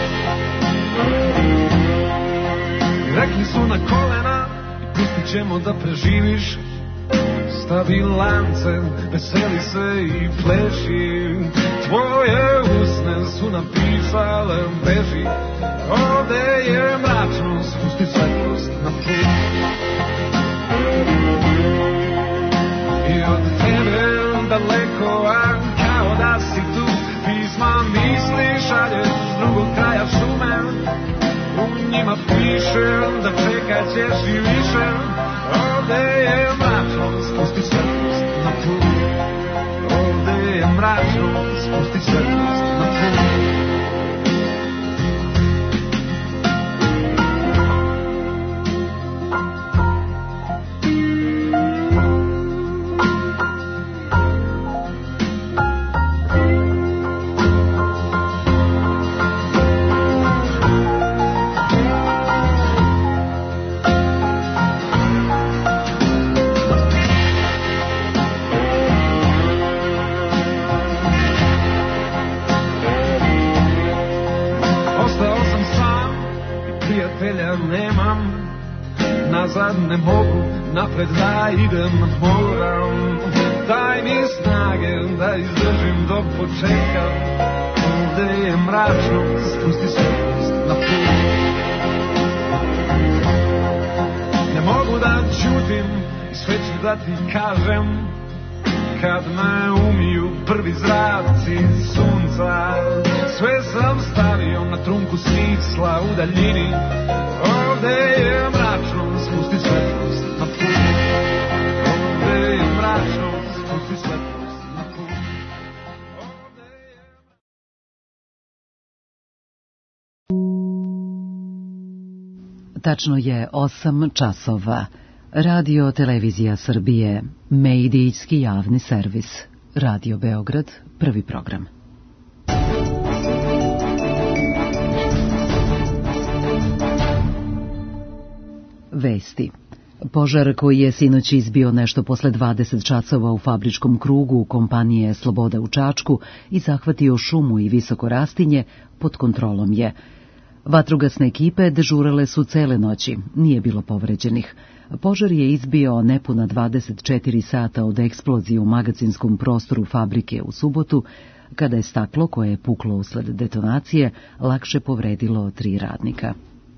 Rekli su na kolena i pustit ćemo da preživiš. Stavi lance, veseli se i pleši. Tvoje usne su napisale beži. Ovde je mračno, spusti svetlost na put. I od tebe daleko, a kao da si tu, pisma misli šalješ s drugog kraja šume. U njima piše da čekat ćeš i više. Ovde je mračno, spusti svetlost na put. Ovde je mračno, spusti svetlost na put. Nazad ne mogu, napred da idem, moram. Daj mi snage da izdržim do početka. Ovde je mračno, spusti svetlost na put. Ne mogu da ćutim i sve ću da ti kažem. Kad me umiju prvi zraci sunca, sve sam stavio na trunku smisla u daljini. Ovde je mračno, spusti svetlost na put. Ovde je mračno, spusti svetlost na put. Tačno je 8 časova. Radio Televizija Srbije, medijski javni servis. Radio Beograd, prvi program. Vesti. Požar koji je sinoć izbio nešto posle 20 časova u fabričkom krugu kompanije Sloboda u Čačku i zahvatio šumu i visoko rastinje, pod kontrolom je. Vatrogasne ekipe dežurale su cele noći, nije bilo povređenih. Požar je izbio nepuna 24 sata od eksplozije u magacinskom prostoru fabrike u subotu, kada je staklo koje je puklo usled detonacije lakše povredilo 3 radnika.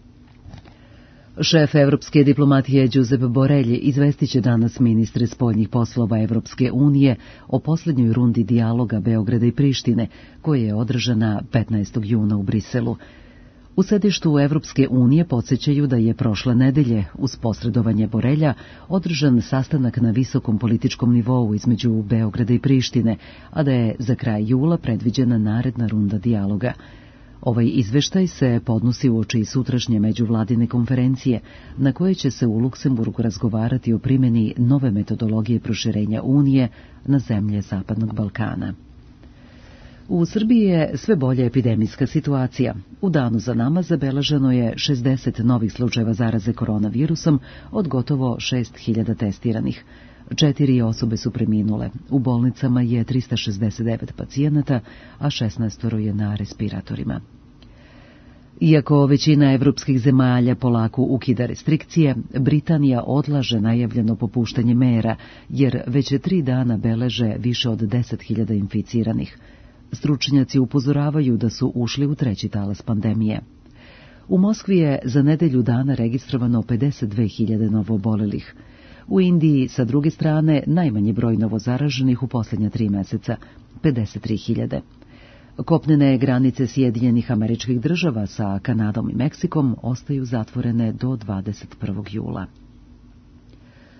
Šef evropske diplomatije Josep Borrell izvestiće danas ministre spoljnih poslova Evropske unije o posljednjoj rundi dijaloga Beograda i Prištine, koja je održana 15. juna u Briselu. U sedištu Evropske unije podsjećaju da je prošle nedelje, uz posredovanje Borrella, održan sastanak na visokom političkom nivou između Beograda i Prištine, a da je za kraj jula predviđena naredna runda dijaloga. Ovaj izveštaj se podnosi uoči sutrašnje međuvladine konferencije, na kojoj će se u Luksemburgu razgovarati o primjeni nove metodologije proširenja Unije na zemlje Zapadnog Balkana. U Srbiji je sve bolja epidemijska situacija. U danu za nama zabeleženo je 60 novih slučajeva zaraze koronavirusom od gotovo 6.000 testiranih. 4 osobe su preminule. U bolnicama je 369 pacijenata, a 16 je na respiratorima. Iako većina evropskih zemalja polako ukida restrikcije, Britanija odlaže najavljeno popuštanje mera, jer već 3 dana beleže više od 10.000 inficiranih. Stručnjaci upozoravaju da su ušli u 3. talas pandemije. U Moskvi je za nedelju dana registrovano 52.000 novoobolelih. U Indiji, sa druge strane, najmanji broj novozaraženih u posljednja 3 meseca, 53.000. Kopnene granice Sjedinjenih Američkih Država sa Kanadom i Meksikom ostaju zatvorene do 21. jula.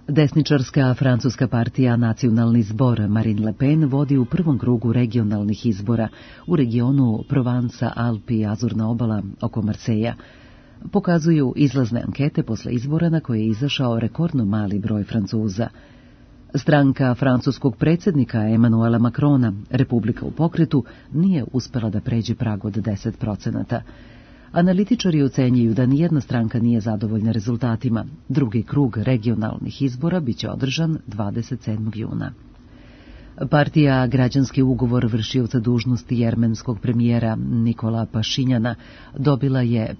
Desničarska francuska partija Nacionalni zbor Marine Le Pen vodi u prvom krugu regionalnih izbora u regionu Provansa, Alpi i Azurna obala oko Marseja. Pokazuju izlazne ankete posle izbora na koje je izašao rekordno mali broj Francuza. Stranka francuskog predsjednika Emanuela Macrona, Republika u pokretu, nije uspela da pređe prag od 10%. Analitičari ocenjuju da nijedna stranka nije zadovoljna rezultatima. Drugi krug regionalnih izbora biće održan 27. juna. Partija Građanski ugovor vršioca dužnosti jermenskog premijera Nikola Pašinjana dobila je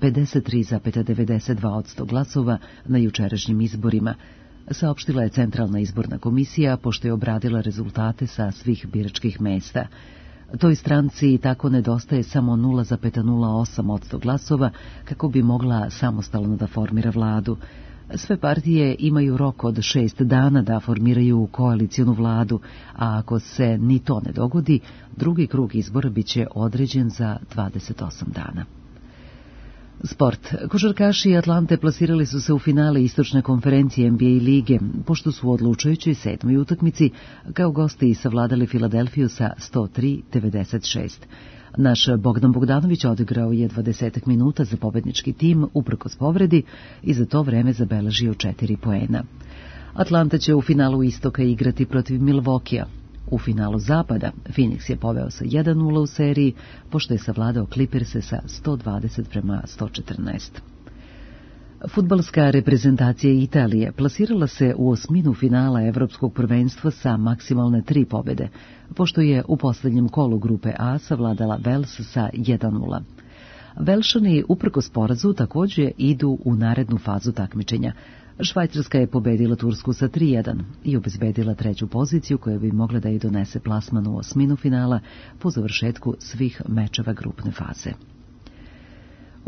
53,92% glasova na jučerašnjim izborima, saopštila je Centralna izborna komisija pošto je obradila rezultate sa svih biračkih mesta. Toj stranci tako nedostaje samo 0,08% glasova kako bi mogla samostalno da formira vladu. Sve partije imaju rok od 6 dana da formiraju koalicijonu vladu, a ako se ni to ne dogodi, drugi krug izbora biće određen za 28 dana. Sport. Košarkaši Atlante plasirali su se u finale istočne konferencije NBA lige, pošto su u odlučujućoj 7. utakmici kao gosti savladali Filadelfiju sa 103-96. Naš Bogdan Bogdanović odigrao je 20 minuta za pobednički tim uprkos povredi i za to vreme zabeležio 4 poena. Atlanta će u finalu istoka igrati protiv Milwaukeea. U finalu zapada Phoenix je poveo sa 1:0 u seriji, pošto je savladao Clippers sa 120-114. Fudbalska reprezentacija Italije plasirala se u osminu finala Evropskog prvenstva sa maksimalne 3 pobjede, pošto je u posljednjem kolu grupe A savladala Wales sa 1:0. Velšani uprkos porazu također idu u narednu fazu takmičenja. Švajcarska je pobedila Tursku sa 3:1 i obezbedila treću poziciju koja bi mogla da i donese plasman u osminu finala po završetku svih mečeva grupne faze. U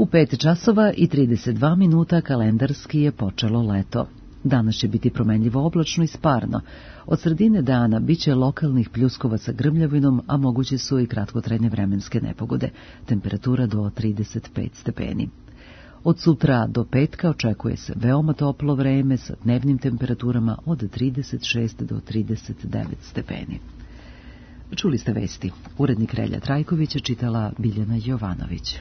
5:32 kalendarski je počelo leto. Danas će biti promenljivo oblačno i sparno. Od sredine dana biće lokalnih pljuskova sa grmljavinom, a moguće su i kratkotrajne vremenske nepogode. Temperatura do 35 stepeni. Od sutra do petka očekuje se veoma toplo vreme sa dnevnim temperaturama od 36 do 39 stepeni. Čuli ste vesti. Urednik Relja Trajkovića čitala Biljana Jovanović.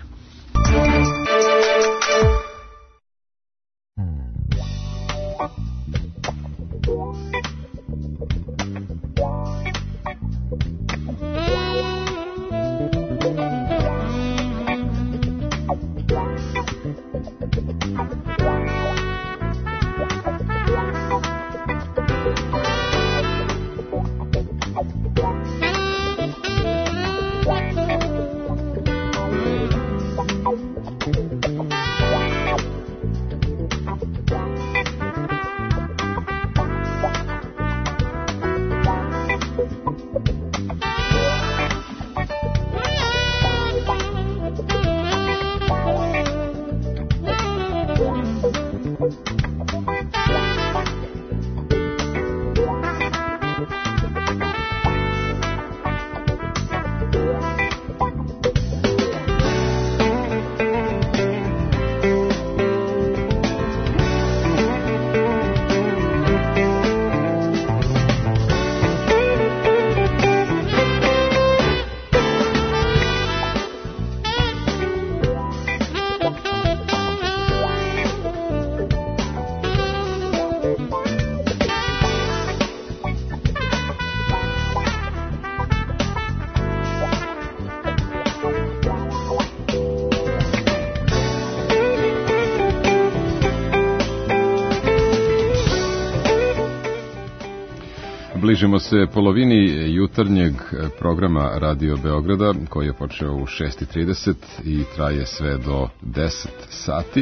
Bližimo se polovini jutarnjeg programa Radio Beograda koji je počeo u 6:30 i traje sve do 10 sati.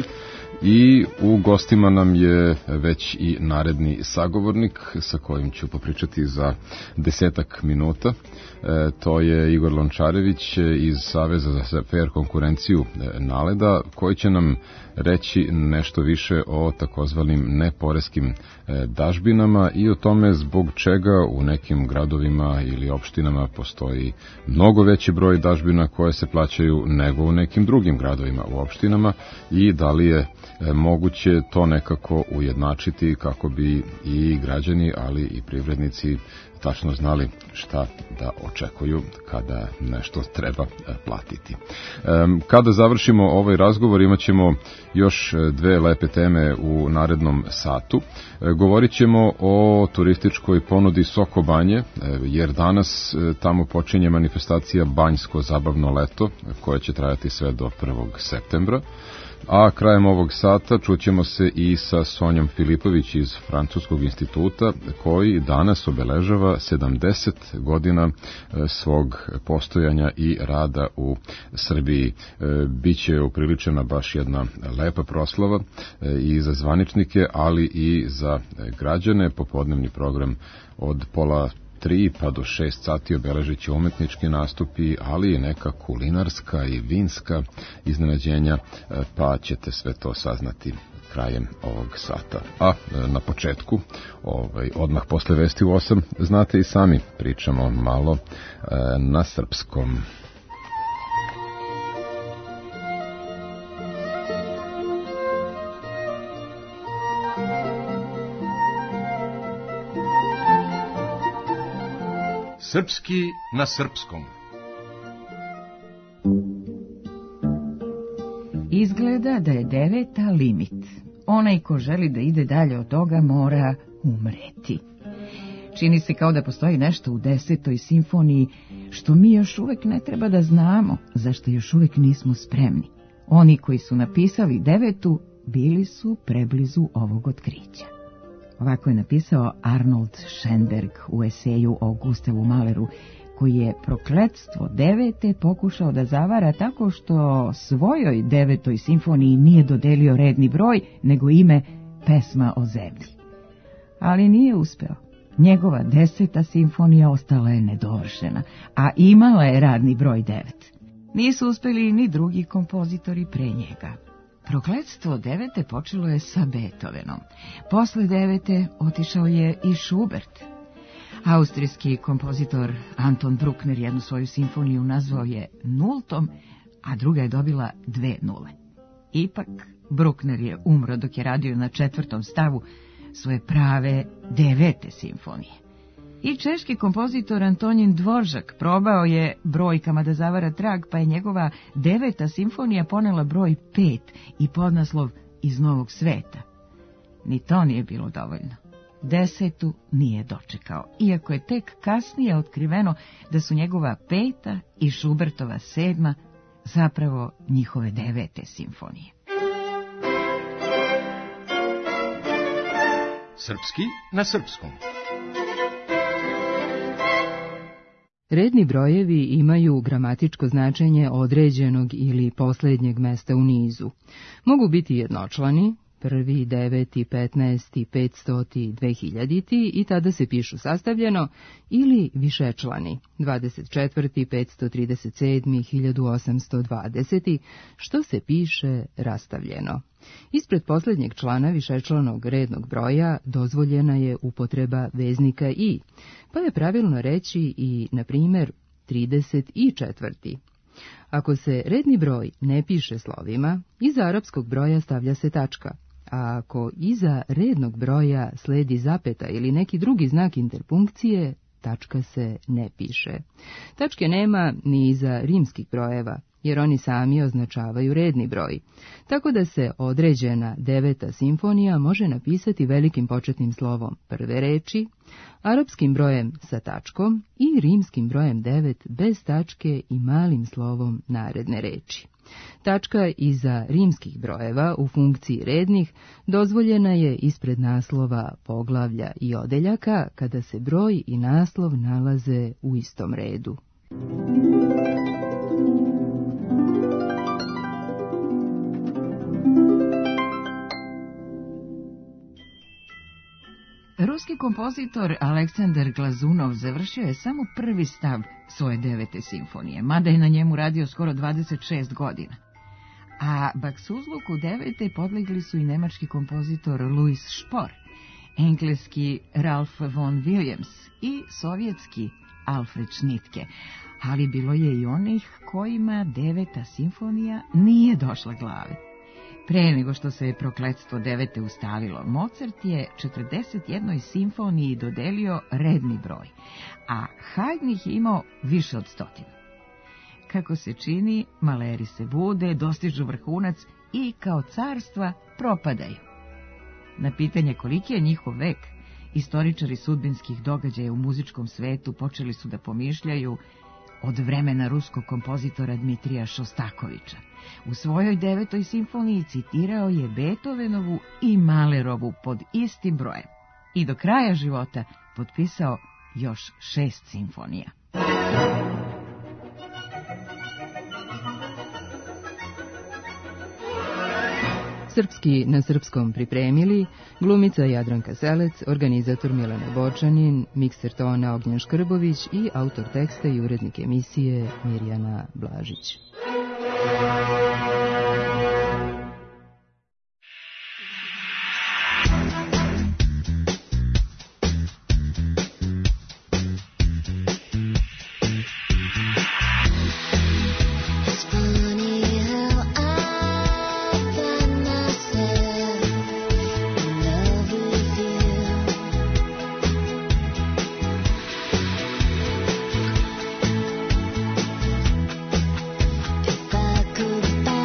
I u gostima nam je već i naredni sagovornik sa kojim ću popričati za 10 minuta. To je Igor Lončarević iz Saveza za fair konkurenciju NALED-a, koji će nam reći nešto više o takozvanim neporeskim dažbinama i o tome zbog čega u nekim gradovima ili opštinama postoji mnogo veći broj dažbina koje se plaćaju nego u nekim drugim gradovima u opštinama i da li je moguće to nekako ujednačiti kako bi i građani, ali i privrednici tačno znali šta da očekuju kada nešto treba platiti. Kada završimo ovaj razgovor, imat ćemo još dve lepe teme u narednom satu. Govorit ćemo o turističkoj ponudi Soko Banje, jer danas tamo počinje manifestacija Banjsko zabavno leto, koja će trajati sve do 1. septembra. A krajem ovog sata čućemo se i sa Sonjom Filipović iz Francuskog instituta, koji danas obeležava 70 godina svog postojanja i rada u Srbiji. Biće upriličena baš jedna lepa proslava i za zvaničnike, ali i za građane. Popodnevni program od 2:30 pa do 6 sati obeležit će umetnički nastupi, ali i neka kulinarska i vinska iznenađenja, pa ćete sve to saznati krajem ovog sata. A na početku, odmah posle vesti u 8, znate i sami, pričamo malo na srpskom. Srpski na srpskom. Izgleda da je 9. limit. Onaj ko želi da ide dalje od toga mora umreti. Čini se kao da postoji nešto u 10. simfoniji što mi još uvek ne treba da znamo, zašto još uvek nismo spremni. Oni koji su napisali 9. bili su preblizu ovog otkrića. Ovako je napisao Arnold Schoenberg u eseju o Gustavu Mahleru, koji je prokletstvo 9. pokušao da zavara tako što svojoj 9. simfoniji nije dodelio redni broj, nego ime Pesma o zemlji. Ali nije uspeo. Njegova 10. simfonija ostala je nedovršena, a imala je radni broj 9. Nisu uspeli ni drugi kompozitori pre njega. Prokletstvo 9. počelo je sa Beethovenom. Posle 9. otišao je i Schubert. Austrijski kompozitor Anton Bruckner jednu svoju simfoniju nazvao je nultom, a druga je dobila 2 nule. Ipak, Bruckner je umro dok je radio na 4. stavu svoje prave 9. simfonije. I češki kompozitor Antonin Dvoržak probao je brojkama da zavara trag, pa je njegova 9. simfonija ponela broj 5 i podnaslov Iz novog sveta. Ni to nije bilo dovoljno. 10. nije dočekao, iako je tek kasnije otkriveno da su njegova 5. i Schubertova 7. zapravo njihove 9. simfonije. Srpski na srpskom. Redni brojevi imaju gramatičko značenje određenog ili posljednjeg mesta u nizu. Mogu biti jednočlani, 1., 9., 15., 500., 2000. i tada se pišu sastavljeno, ili višečlani, 24., 537., 1820., što se piše rastavljeno. Ispred posljednjeg člana višečlanog rednog broja dozvoljena je upotreba veznika i, pa je pravilno reći i, na primjer, 34. Ako se redni broj ne piše slovima, iza arapskog broja stavlja se tačka, a ako iza rednog broja sledi zapeta ili neki drugi znak interpunkcije, tačka se ne piše. Tačke nema ni iza rimskih brojeva, jer oni sami označavaju redni broj, tako da se određena 9. simfonija može napisati velikim početnim slovom prve reči, arapskim brojem sa tačkom i rimskim brojem 9 bez tačke i malim slovom naredne reči. Tačka iza rimskih brojeva u funkciji rednih dozvoljena je ispred naslova, poglavlja i odeljaka kada se broj i naslov nalaze u istom redu. Ruski kompozitor Aleksandar Glazunov završio je samo prvi stav svoje 9. simfonije, mada je na njemu radio skoro 26 godina. A baksuzluku 9. podlegli su i nemački kompozitor Louis Spohr, engleski Ralph von Williams i sovjetski Alfred Schnittke, ali bilo je i onih kojima 9. simfonija nije došla glave. Pre nego što se je prokletstvo 9. ustalilo, Mozart je 41. simfoniji dodelio redni broj, a Haydn ih je imao više od 100. Kako se čini, maleri se bude, dostižu vrhunac i kao carstva propadaju. Na pitanje koliki je njihov vek, istoričari sudbinskih događaja u muzičkom svetu počeli su da pomišljaju od vremena ruskog kompozitora Dmitrija Šostakovića. U svojoj 9. simfoniji citirao je Beethovenovu i Mahlerovu pod istim brojem i do kraja života potpisao još 6 simfonija. Srpski na srpskom pripremili glumica Jadranka Selec, organizator Milena Bočanin, mikser tona Ognjen Škrbović i autor teksta i urednik emisije Mirjana Blažić. Goodbye.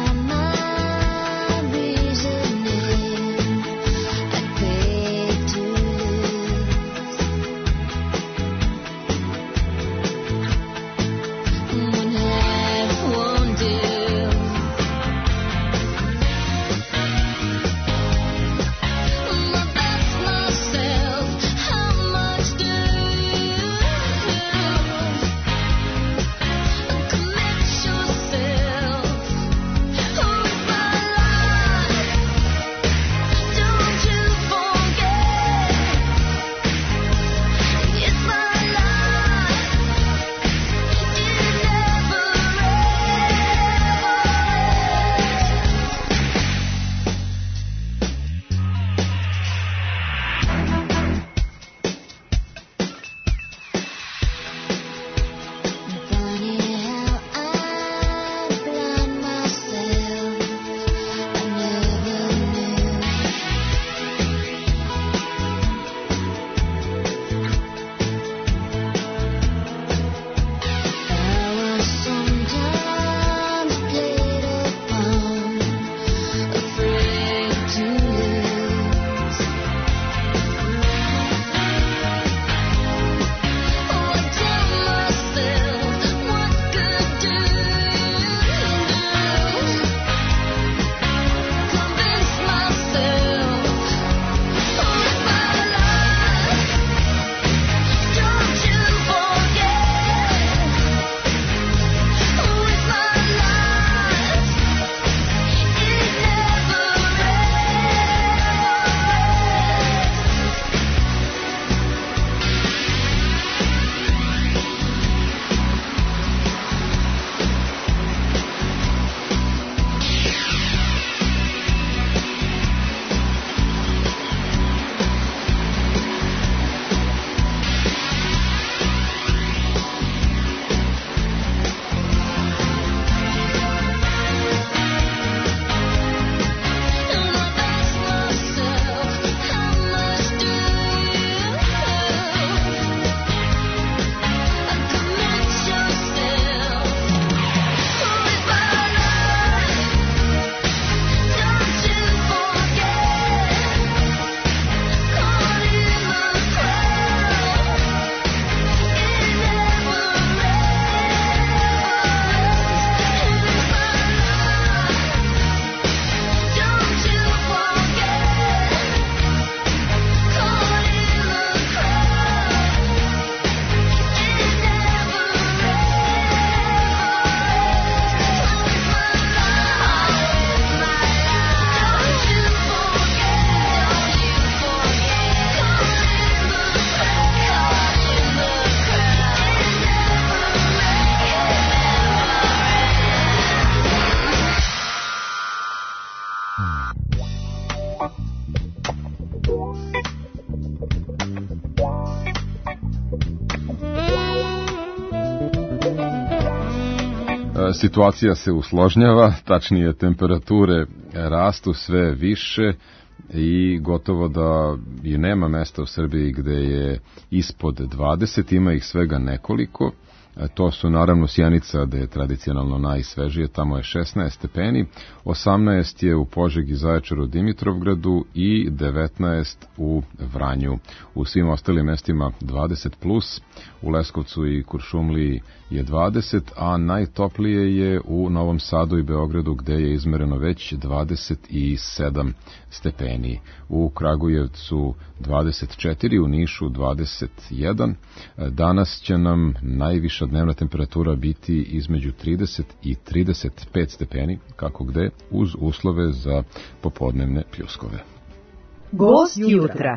situacija se usložnjava, tačnije temperature rastu sve više i gotovo da i nema mesta u Srbiji gde je ispod 20, ima ih svega nekoliko. To su naravno Sjenica, gde je tradicionalno najsvežije, tamo je 16 stepeni, 18 je u Požegi, Zaječaru, Dimitrovgradu i 19 u Vranju. U svim ostalim mestima 20+, u Leskovcu i Kuršumliji je 20, a najtoplije je u Novom Sadu i Beogradu, gde je izmereno već 27 stepeni. U Kragujevcu 24, u Nišu 21. Danas će nam najviša dnevna temperatura biti između 30 i 35 stepeni, kako gde, uz uslove za popodnevne pljuskove. Gost jutra.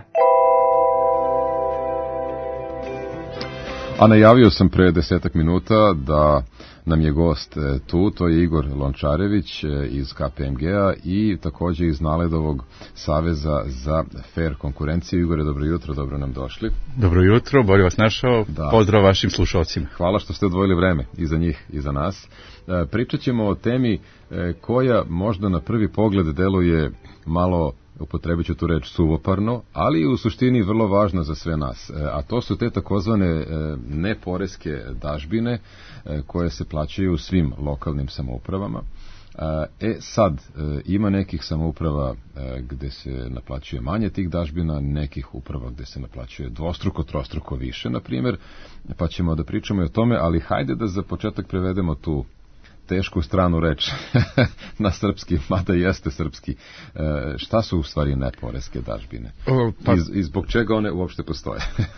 A najavio sam pre 10 minuta da nam je gost tu, to je Igor Lončarević iz KPMG-a i takođe iz Naledovog saveza za fair konkurenciju. Igore, dobro jutro, dobro nam došli. Dobro jutro, bolje vas našao, da. Pozdrav vašim slušalcima. Hvala što ste odvojili vreme i za njih i za nas. Pričat ćemo o temi koja možda na prvi pogled deluje malo, upotrebit ću tu reč, suvoparno, ali u suštini vrlo važno za sve nas. A to su te takozvane neporeske dažbine koje se plaćaju u svim lokalnim samoupravama. Sad, ima nekih samouprava gde se naplaćuje manje tih dažbina, nekih uprava gde se naplaćuje dvostruko, trostruko više, na primjer, pa ćemo da pričamo i o tome, ali hajde da za početak prevedemo tu tešku stranu reč na srpski, mada jeste srpski. Šta su u stvari neporeske dažbine? I zbog čega one uopšte postoje?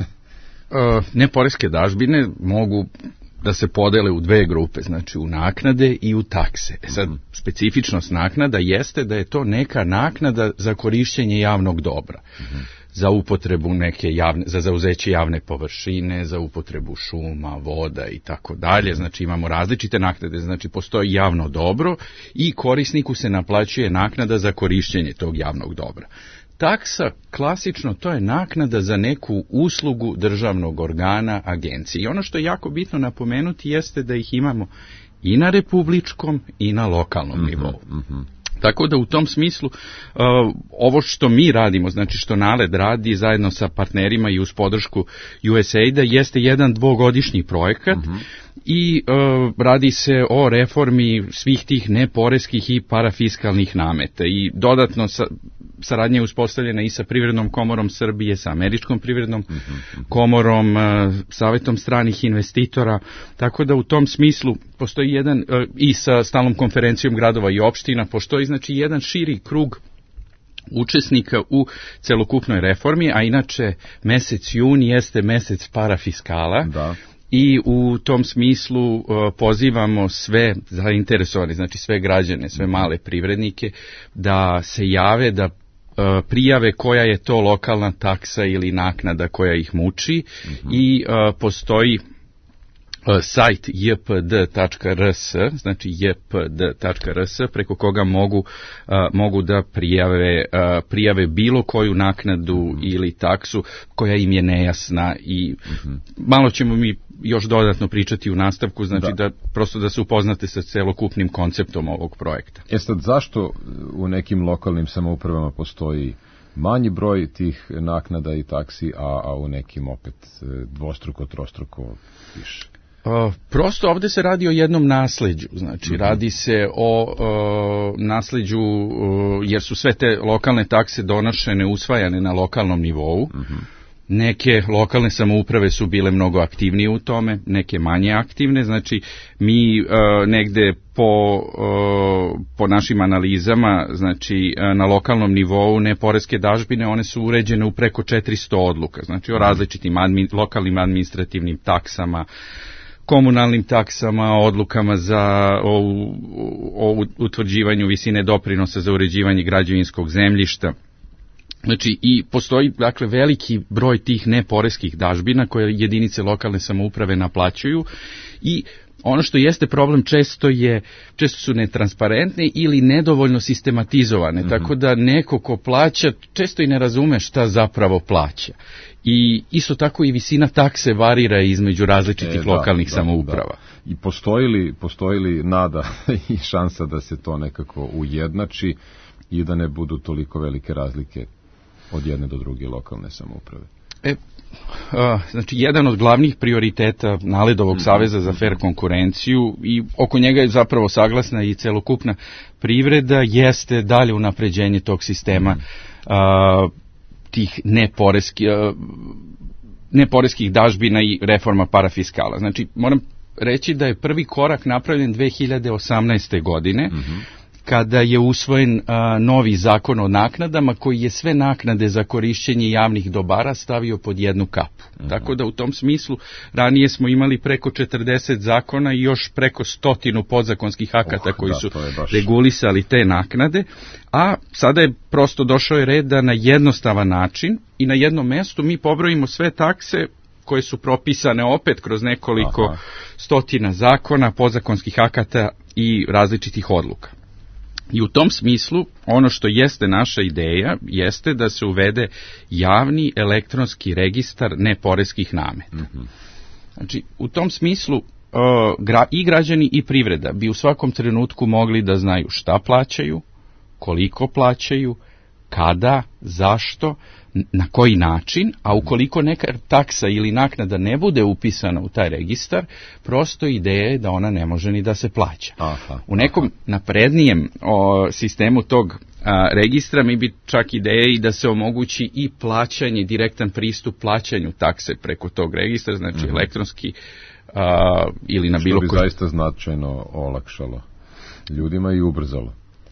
Neporeske dažbine mogu da se podele u dve grupe, znači u naknade i u takse. Sad, specifičnost naknada jeste da je to neka naknada za korišćenje javnog dobra. Za upotrebu neke javne, za zauzeće javne površine, za upotrebu šuma, voda i tako dalje. Znači imamo različite naknade, znači postoji javno dobro i korisniku se naplaćuje naknada za korišćenje tog javnog dobra. Taksa, klasično, to je naknada za neku uslugu državnog organa, agencije. I ono što je jako bitno napomenuti jeste da ih imamo i na republičkom i na lokalnom nivou. Tako da u tom smislu ovo što mi radimo, znači što NALED radi zajedno sa partnerima i uz podršku USAID-a jeste jedan dvogodišnji projekat i radi se o reformi svih tih neporeskih i parafiskalnih nameta i dodatno saradnja je uspostavljena i sa Privrednom komorom Srbije, sa Američkom privrednom komorom, Savetom stranih investitora, tako da u tom smislu postoji jedan, i sa stalnom konferencijom gradova i opština, postoji znači jedan širi krug učesnika u celokupnoj reformi, a inače mesec jun jeste mesec parafiskala. Da. I u tom smislu pozivamo sve zainteresovane, znači sve građane, sve male privrednike da se jave, da prijave koja je to lokalna taksa ili naknada koja ih muči i postoji sajt jpd.rs, znači jpd.rs, preko koga mogu da prijave bilo koju naknadu ili taksu koja im je nejasna i malo ćemo mi još dodatno pričati u nastavku, znači da prosto da se upoznate sa celokupnim konceptom ovog projekta. Sad, zašto u nekim lokalnim samoupravama postoji manji broj tih naknada i taksi, a u nekim opet dvostruko, trostruko više? Prosto ovde se radi o jednom nasleđu, znači radi se o nasleđu jer su sve te lokalne takse donošene, usvajane na lokalnom nivou. Neke lokalne samouprave su bile mnogo aktivnije u tome, neke manje aktivne, znači mi negde po našim analizama, znači na lokalnom nivou neporeske dažbine, one su uređene u preko 400 odluka, znači o različitim lokalnim administrativnim taksama, komunalnim taksama, odlukama o utvrđivanju visine doprinosa za uređivanje građevinskog zemljišta. Znači i postoji dakle veliki broj tih neporeskih dažbina koje jedinice lokalne samouprave naplaćuju i ono što jeste problem često su netransparentne ili nedovoljno sistematizovane, tako da neko ko plaća često i ne razume šta zapravo plaća. I isto tako i visina takse varira između različitih lokalnih samouprava. Da. I postoji li nada i šansa da se to nekako ujednači i da ne budu toliko velike razlike od jedne do druge lokalne samouprave? Znači, jedan od glavnih prioriteta NALED-ovog Saveza za fer konkurenciju i oko njega je zapravo saglasna i celokupna privreda jeste dalje unapređenje tog sistema tih neporeskih dažbina i reforma parafiskala. Znači, moram reći da je prvi korak napravljen 2018. godine, kada je usvojen novi zakon o naknadama koji je sve naknade za korišćenje javnih dobara stavio pod jednu kapu. Tako da u tom smislu ranije smo imali preko 40 zakona i još preko 100 podzakonskih akata koji su regulisali te naknade, a sada je prosto došao red da na jednostavan način i na jednom mestu mi pobrojimo sve takse koje su propisane opet kroz nekoliko stotina zakona, podzakonskih akata i različitih odluka. I u tom smislu, ono što jeste naša ideja, jeste da se uvede javni elektronski registar neporeskih nameta. Znači, u tom smislu i građani i privreda bi u svakom trenutku mogli da znaju šta plaćaju, koliko plaćaju, kada, zašto, na koji način, a ukoliko neka taksa ili naknada ne bude upisana u taj registar, prosto ideja je da ona ne može ni da se plaća. U nekom naprednijem sistemu tog registra mi bi čak ideja i da se omogući i plaćanje, direktan pristup plaćanju takse preko tog registra, znači elektronski ili na bilo koji. Što bi zaista značajno olakšalo ljudima i ubrzalo.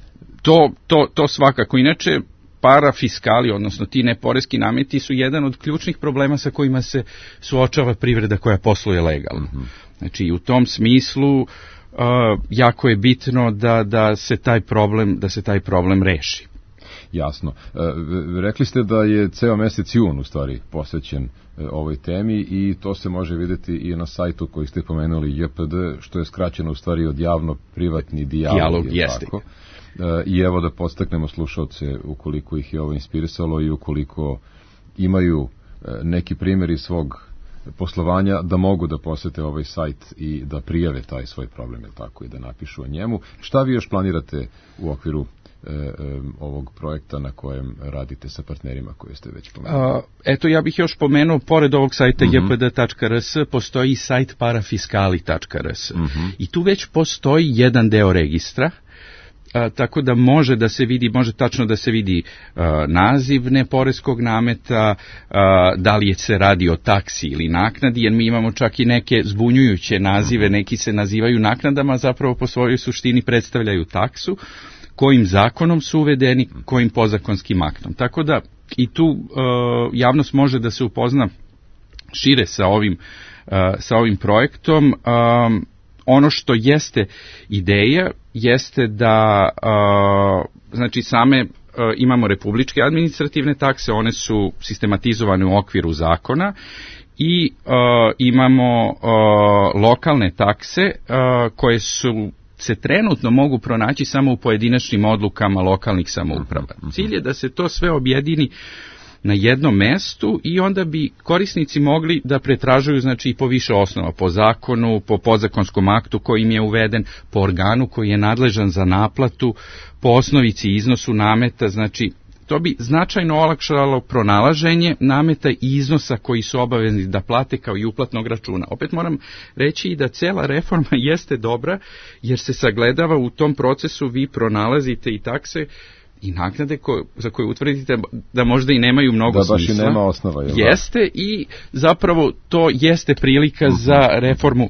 To svakako. Inače, parafiskali, odnosno ti neporeski nameti su jedan od ključnih problema sa kojima se suočava privreda koja posluje legalno. Znači, u tom smislu jako je bitno da se taj problem reši. Jasno. Rekli ste da je ceo mesec jun u stvari posvećen ovoj temi i to se može vidjeti i na sajtu koji ste pomenuli JPD, što je skraćeno u stvari od javno-privatni dijalog. Jeste. Tako. I evo da podstaknemo slušalce ukoliko ih je ovo inspirisalo i ukoliko imaju neki primjeri svog poslovanja da mogu da posete ovaj sajt i da prijave taj svoj problem, tako, i da napišu o njemu. Šta vi još planirate u okviru ovog projekta na kojem radite sa partnerima koje ste već pomenuli? Eto, ja bih još pomenuo, pored ovog sajta jpd.rs postoji i sajt parafiskali.rs i tu već postoji jedan deo registra, tako da može tačno da se vidi naziv neporeskog nameta, da li se radi o taksi ili naknadi, jer mi imamo čak i neke zbunjujuće nazive, neki se nazivaju naknadama, zapravo po svojoj suštini predstavljaju taksu, kojim zakonom su uvedeni, kojim podzakonskim aktom. Tako da i tu javnost može da se upozna šire sa ovim projektom. Ono što jeste ideja jeste da znači same imamo republičke administrativne takse, one su sistematizovane u okviru zakona i imamo lokalne takse koje se trenutno mogu pronaći samo u pojedinačnim odlukama lokalnih samouprava. Cilj je da se to sve objedini na jednom mestu i onda bi korisnici mogli da pretražuju, znači, i po više osnova, po zakonu, po podzakonskom aktu koji im je uveden, po organu koji je nadležan za naplatu, po osnovici i iznosu nameta. Znači, to bi značajno olakšalo pronalaženje nameta i iznosa koji su obavezni da plate, kao i uplatnog računa. Opet moram reći i da cela reforma jeste dobra, jer se sagledava u tom procesu, vi pronalazite i takse i naknade za koje utvrdite da možda i nemaju mnogo smisla. Da baš i nema osnova. Jeste, i zapravo to jeste prilika za reformu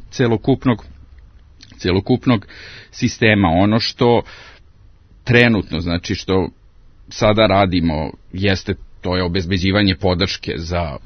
celokupnog sistema. Ono što trenutno, znači što sada radimo, to je obezbeđivanje podrške za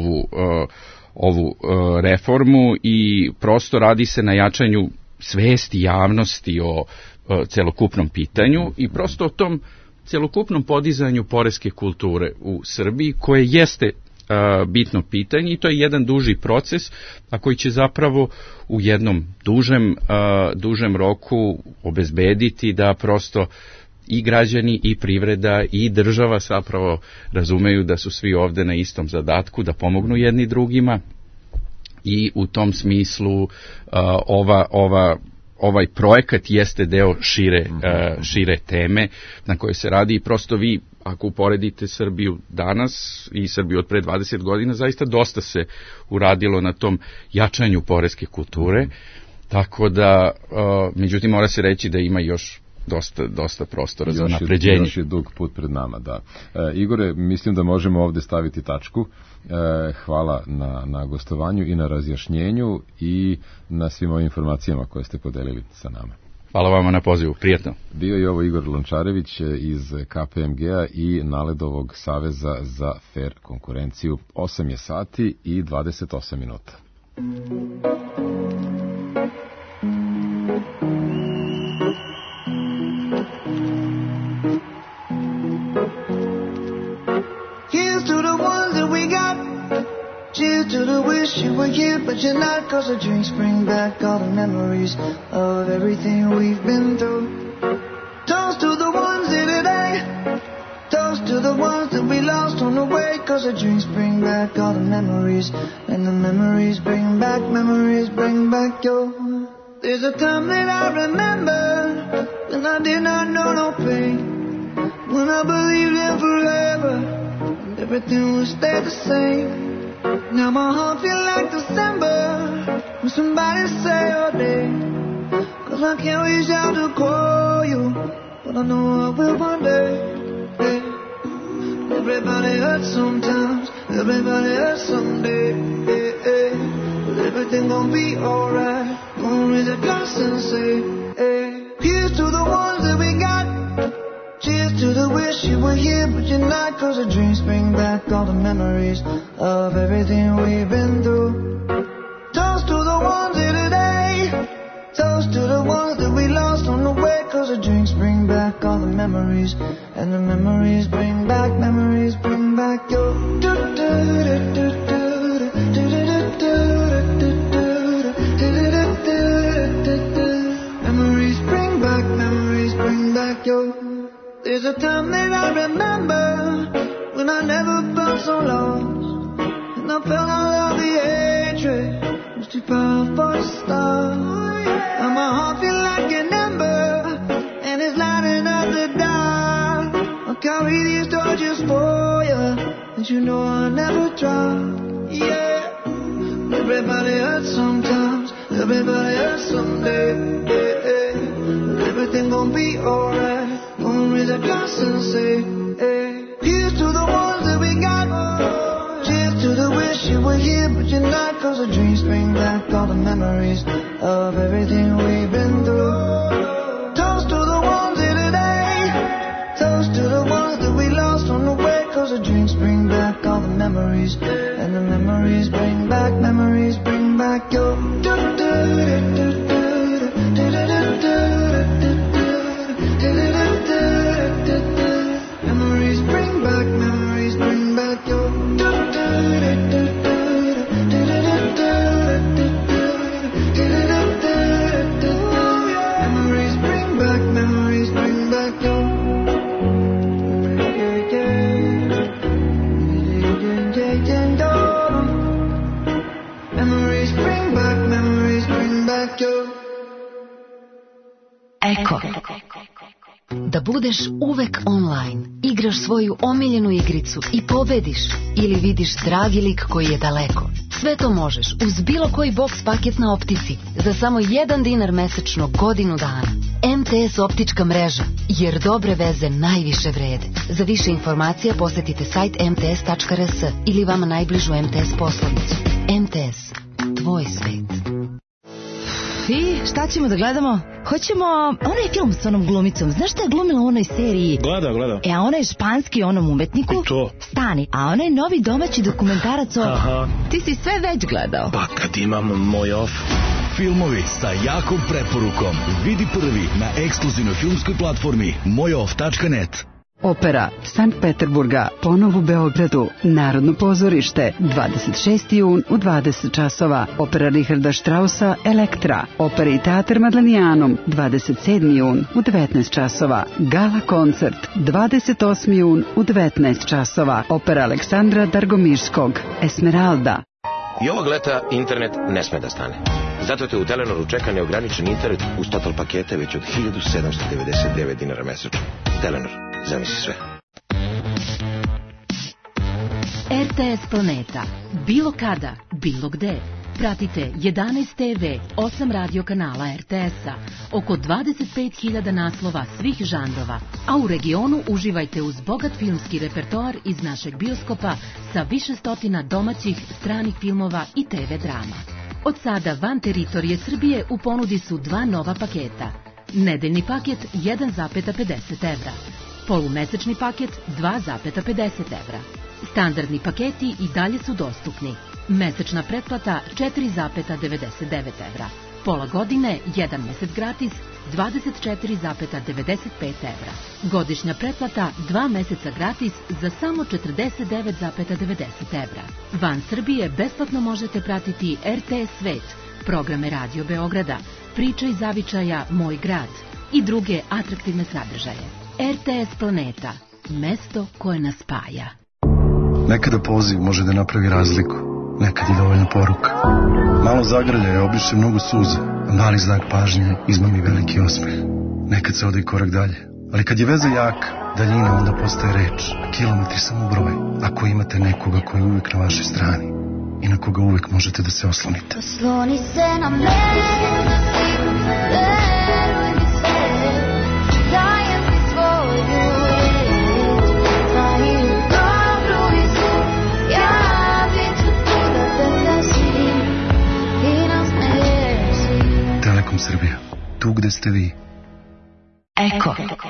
ovu reformu i prosto radi se na jačanju svesti javnosti o celokupnom pitanju i prosto o tom celokupnom podizanju poreske kulture u Srbiji, koje jeste bitno pitanje i to je jedan duži proces, a koji će zapravo u jednom dužem roku obezbediti da prosto i građani i privreda i država zapravo razumeju da su svi ovde na istom zadatku, da pomognu jedni drugima i u tom smislu ovaj projekat jeste deo šire teme na kojoj se radi i prosto vi, ako uporedite Srbiju danas i Srbiju od pre 20 godina, zaista dosta se uradilo na tom jačanju poreske kulture, tako da, međutim, mora se reći da ima još dosta prostora za napređenje. Još je dug put pred nama, da. Igore, mislim da možemo ovde staviti tačku. Hvala na gostovanju i na razjašnjenju i na svim ovim informacijama koje ste podelili sa nama. Hvala vama na pozivu, prijatno. Bio je ovo Igor Lončarević iz KPMG-a i Naledovog saveza za fair konkurenciju. 8 je sati i 28 minuta. Cheers to the wish you were here, but you're not, 'cause the drinks bring back all the memories of everything we've been through. Toast to the ones here today, toast to the ones that we lost on the way, 'cause the drinks bring back all the memories, and the memories bring back your... There's a time that I remember, when I did not know no pain, when I believed in forever, and everything would stay the same. Now my heart feel like December, when somebody say your name, 'cause I can't reach out to call you, but I know I will one day. Hey. Everybody hurts sometimes, everybody hurts someday. Hey, hey. But everything gon' be alright. Gonna raise a glass and say, hey. Here's to the ones that we got. Cheers to the wish you were here, but you're not, 'cause the dreams bring back all the memories of everything we've been through. Toast to the ones here today, toast to the ones that we lost on the way, 'cause the drinks bring back all the memories, and the memories bring back your... Memories bring back your... There's a time that I remember, when I never felt so lost, and I felt all of the hatred was too powerful to stop. And my heart feel like an ember, and it's lighting up the dark. I'll carry these torches for you, and you know I'll never drop. Yeah, everybody hurts sometimes, everybody hurts someday. Yeah, yeah. But everything gon' be alright. Gonna raise a glass and say, hey. Here's to the ones that we got. Cheers to the wish you were here, but you're not, 'cause the dreams bring back all the memories of everything we've been through. Toast to the ones here today, toast to the ones that we lost on the way, 'cause the dreams bring back all the memories, and the memories bring back your... Memories bring back your... Eko. Da budeš uvek online, igraš svoju omiljenu igricu i pobediš, ili vidiš dragi lik koji je daleko. Sve to možeš uz bilo koji box paket na Optici za samo $1 mesečno godinu dana. MTS optička mreža, jer dobre veze najviše vrede. Za više informacija posetite sajt mts.rs ili vama najbližu MTS poslovnicu. MTS, tvoj svet. I šta ćemo da gledamo? Hoćemo onaj film s onom glumicom. Znaš šta je glumila u onoj seriji? Gleda. A ona je španski onom umetniku. I to? Stani, a onaj novi domaći dokumentarac o... Aha. Ti si sve već gledao. Pa kad imam moj off. Filmovi sa jakom preporukom. Vidi prvi na ekskluzivnoj filmskoj platformi mojoff.net. Opera Sankt Peterburga, ponov u Beogradu, Narodno pozorište, 26. jun u 20 časova, opera Richarda Straussa Elektra, opera i teatr Madlenijanum, 27. jun u 19 časova, gala koncert, 28. jun u 19 časova, opera Aleksandra Dargomirskog, Esmeralda. I ovog leta internet ne sme da stane. Zato te u Telenoru čeka neograničen internet uz total pakete već od 1799 dinara mesečno. Telenor, zamisli sve. RTS Planeta. Bilo kada, bilo gde. Pratite 11 TV, 8 radio kanala RTS-a, oko 25.000 naslova svih žanrova, a u regionu uživajte uz bogat filmski repertoar iz našeg bioskopa sa više stotina domaćih, stranih filmova i TV drama. Od sada van teritorije Srbije u ponudi su dva nova paketa. Nedeljni paket 1,50 evra, polumesečni paket 2,50 evra. Standardni paketi i dalje su dostupni. Mesečna pretplata 4,99 evra. Pola godine, 1 mesec gratis, 24,95 evra. Godišnja pretplata 2 meseca gratis za samo 49,90 evra. Van Srbije besplatno možete pratiti RTS Svet, programe Radio Beograda, Priče iz zavičaja Moj grad i druge atraktivne sadržaje. RTS Planeta, mesto koje nas spaja. Nekada poziv može da napravi razliku, nekad je dovoljna poruka. Malo zagrljaja obriše mnogo suza, a mali znak pažnje izmami veliki osmeh. Nekad se ode i korak dalje, ali kad je veza jaka, daljina onda postaje reč, a kilometri samo broj, ako imate nekoga koji je uvijek na vašoj strani i na koga uvijek možete da se oslonite. Osloni se na mene, veruj mi sve, dajem ti svoju reč, pa i u dobru i zlu, ja bit ću tu da te spasim i nasmeješ si. Telekom Srbija, tu gde ste vi. Eko.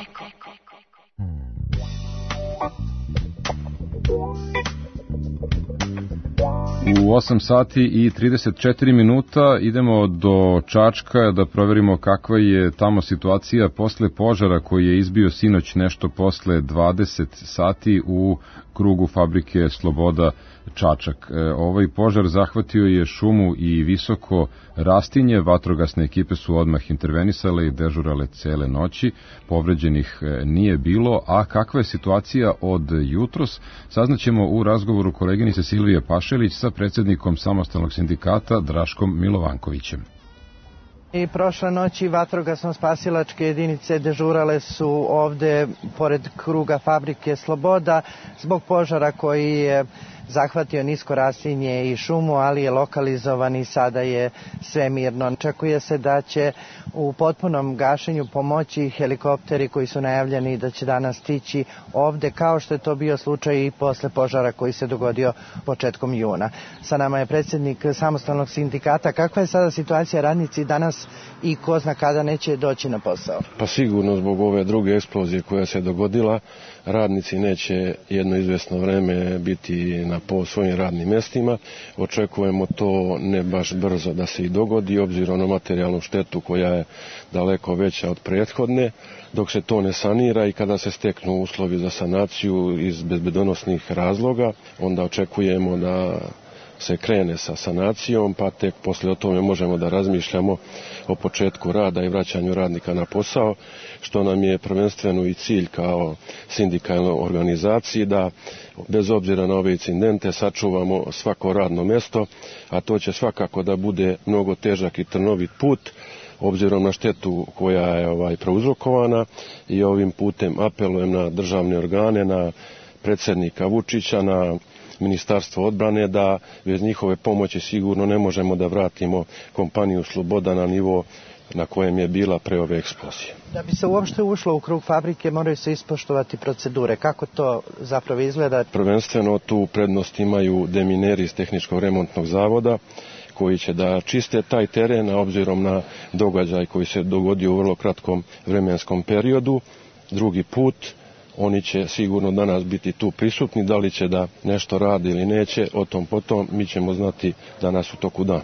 U 8 sati i 34 minuta idemo do Čačka da proverimo kakva je tamo situacija posle požara koji je izbio sinoć nešto posle 20 sati u krugu fabrike Sloboda Čačak. Ovaj požar zahvatio je šumu i visoko rastinje, vatrogasne ekipe su odmah intervenisale i dežurale cele noći, povređenih nije bilo, a kakva je situacija od jutros saznaćemo u razgovoru koleginice Silvije Pašelić sa predsjednikom samostalnog sindikata Draškom Milovankovićem. I prošle noći vatrogasno-spasilačke jedinice dežurale su ovde pored kruga fabrike Sloboda zbog požara koji je zahvatio nisko rastinje i šumu, ali je lokalizovan i sada je sve mirno. Očekuje se da će u potpunom gašenju pomoći helikopteri koji su najavljeni da će danas stići ovde, kao što je to bio slučaj i posle požara koji se dogodio početkom juna. Sa nama je predsjednik samostalnog sindikata. Kakva je sada situacija, radnici danas i ko zna kada neće doći na posao? Pa sigurno zbog ove druge eksplozije koja se dogodila, radnici neće jedno izvesno vreme biti na svojim radnim mjestima. Očekujemo to ne baš brzo da se i dogodi, obzirom na materijalnu štetu koja je daleko veća od prethodne. Dok se to ne sanira i kada se steknu uslovi za sanaciju iz bezbedonosnih razloga, onda očekujemo da se krene sa sanacijom, pa tek posle o tome možemo da razmišljamo o početku rada i vraćanju radnika na posao, što nam je prvenstveno i cilj kao sindikalnoj organizaciji, da bez obzira na ove incidente sačuvamo svako radno mjesto, a to će svakako da bude mnogo težak i trnovit put, obzirom na štetu koja je prouzrokovana, i ovim putem apelujem na državne organe, na predsjednika Vučića, na Ministarstvo odbrane, da bez njihove pomoći sigurno ne možemo da vratimo kompaniju Sloboda na nivo na kojem je bila pre ove eksplozije. Da bi se uopšte ušlo u krug fabrike moraju se ispoštovati procedure. Kako to zapravo izgleda? Prvenstveno tu prednost imaju demineri iz Tehničkog remontnog zavoda koji će da čiste taj teren, a obzirom na događaj koji se dogodio u vrlo kratkom vremenskom periodu. Drugi put, oni će sigurno danas biti tu prisutni, da li će da nešto radi ili neće, o tom potom mi ćemo znati danas u toku dana.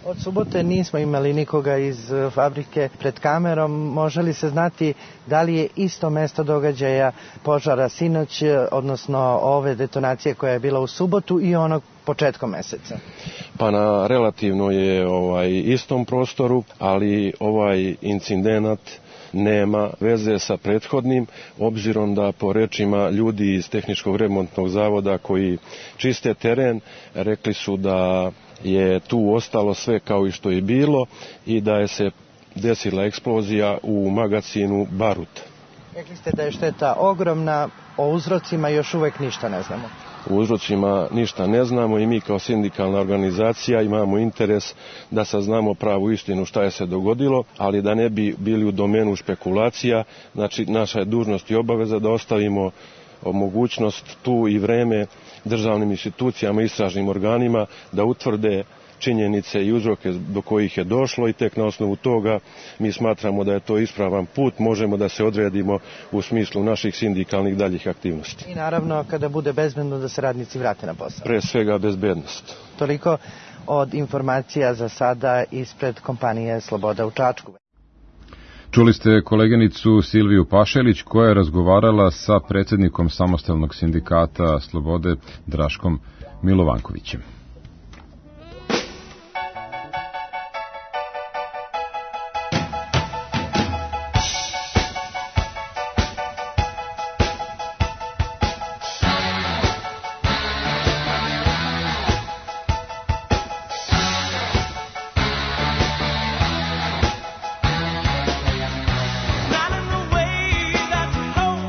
Od subote nismo imali nikoga iz fabrike pred kamerom. Može li se znati da li je isto mesto događaja požara sinoć, odnosno ove detonacije koja je bila u subotu i onog početkom meseca? Pa na relativno je istom prostoru, ali ovaj incidenat nema veze sa prethodnim, obzirom da po rečima ljudi iz Tehničkog remontnog zavoda koji čiste teren, rekli su da je tu ostalo sve kao i što je bilo i da je se desila eksplozija u magacinu barut. Rekli ste da je šteta ogromna, o uzrocima još uvek ništa ne znamo. U uzrocima ništa ne znamo i mi kao sindikalna organizacija imamo interes da saznamo pravu istinu šta je se dogodilo, ali da ne bi bili u domenu špekulacija, znači naša je dužnost i obaveza da ostavimo mogućnost tu i vreme državnim institucijama i istražnim organima da utvrde činjenice i uzroke do kojih je došlo i tek na osnovu toga mi smatramo da je to ispravan put, možemo da se odredimo u smislu naših sindikalnih daljih aktivnosti. I naravno kada bude bezbedno da se radnici vrate na posao. Pre svega bezbednost. Toliko od informacija za sada ispred kompanije Sloboda u Čačku. Čuli ste koleginicu Silviju Pašelić koja je razgovarala sa predsjednikom samostalnog sindikata Slobode Draškom Milovankovićem.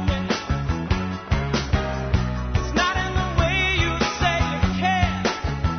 It's not in the way you say you care.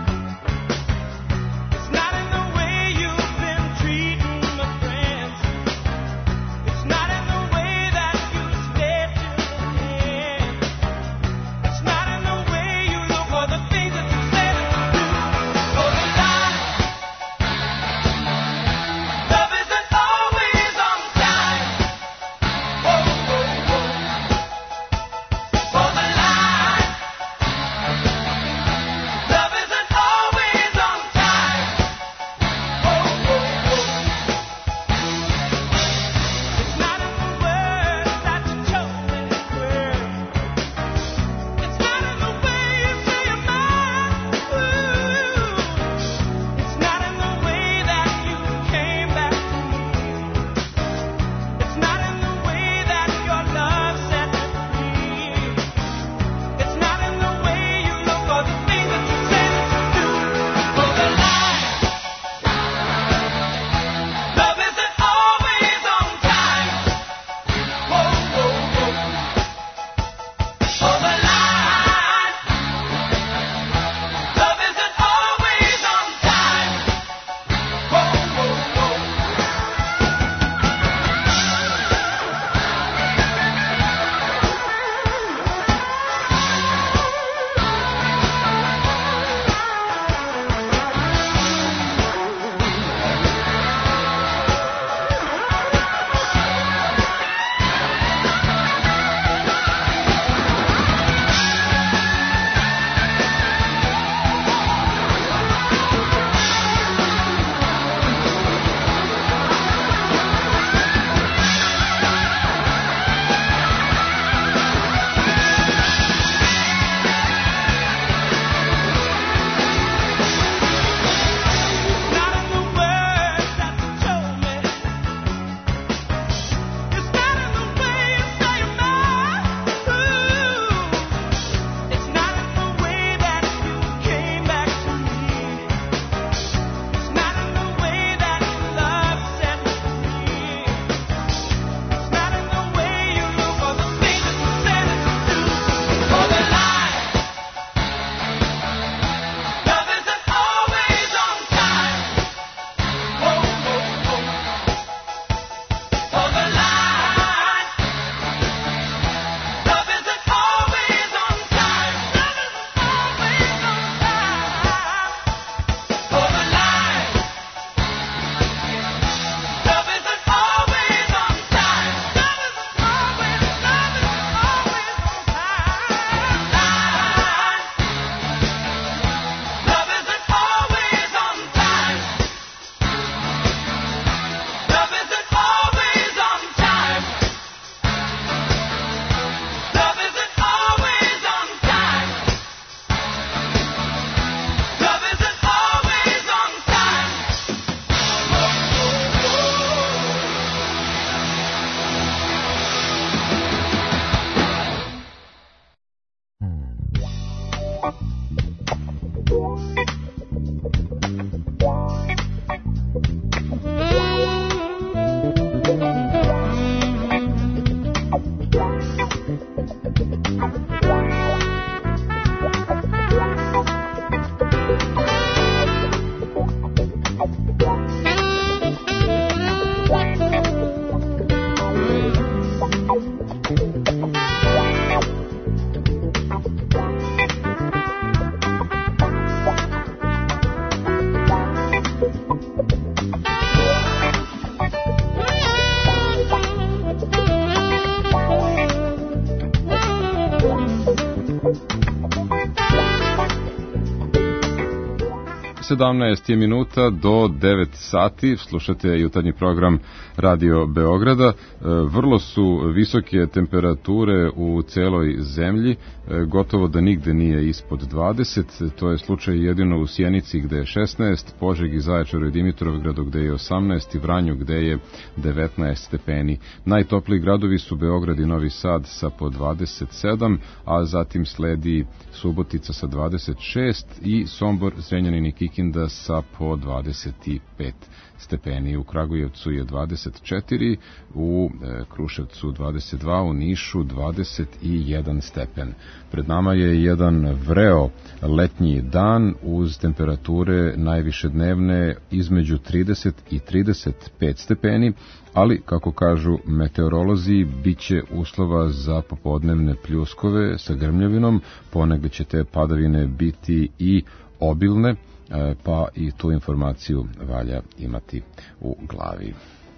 17 je minuta do 9 sati, slušate jutarnji program Radio Beograda. Vrlo su visoke temperature u celoj zemlji, gotovo da nigde nije ispod 20, to je slučaj jedino u Sjenici gde je 16, Požegi, Zaječaru i Dimitrovgradu gde je 18 i Vranju gde je 19 stepeni. Najtopliji gradovi su Beograd i Novi Sad sa po 27, a zatim sledi Subotica sa 26 i Sombor, Zrenjanin i Kikinda sa po 25 stepeni. U Kragujevcu je 24, u Kruševcu 22, u Nišu 21 stepen. Pred nama je jedan vreo letnji dan uz temperature najviše dnevne između 30 i 35 stepeni, ali, kako kažu meteorolozi, bit će uslova za popodnevne pljuskove sa grmljavinom, ponegde će te padavine biti i obilne, pa i tu informaciju valja imati u glavi.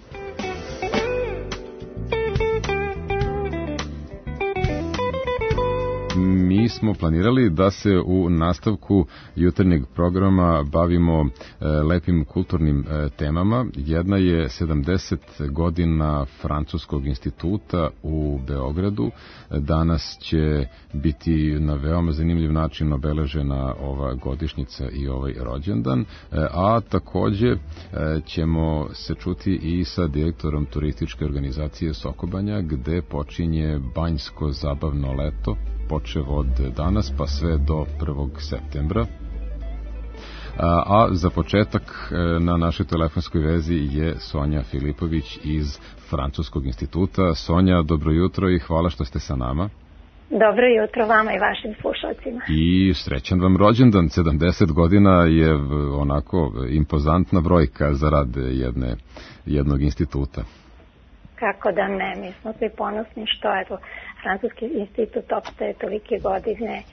Mi smo planirali da se u nastavku jutarnjeg programa bavimo lepim kulturnim temama. Jedna je 70 godina Francuskog instituta u Beogradu. Danas će biti na veoma zanimljiv način obeležena ova godišnjica i ovaj rođendan, a takođe ćemo se čuti i sa direktorom turističke organizacije Sokobanja, gde počinje banjsko zabavno leto, počev od danas pa sve do 1. septembra. A za početak na našoj telefonskoj vezi je Sonja Filipović iz Francuskog instituta. Sonja, dobro jutro i hvala što ste sa nama. Dobro jutro vama i vašim slušalcima. I srećan vam rođendan, 70 godina je onako impozantna brojka za rad jednog instituta. Kako da ne, mi smo svi ponosni što je to Francuski institut opstaje tolike godine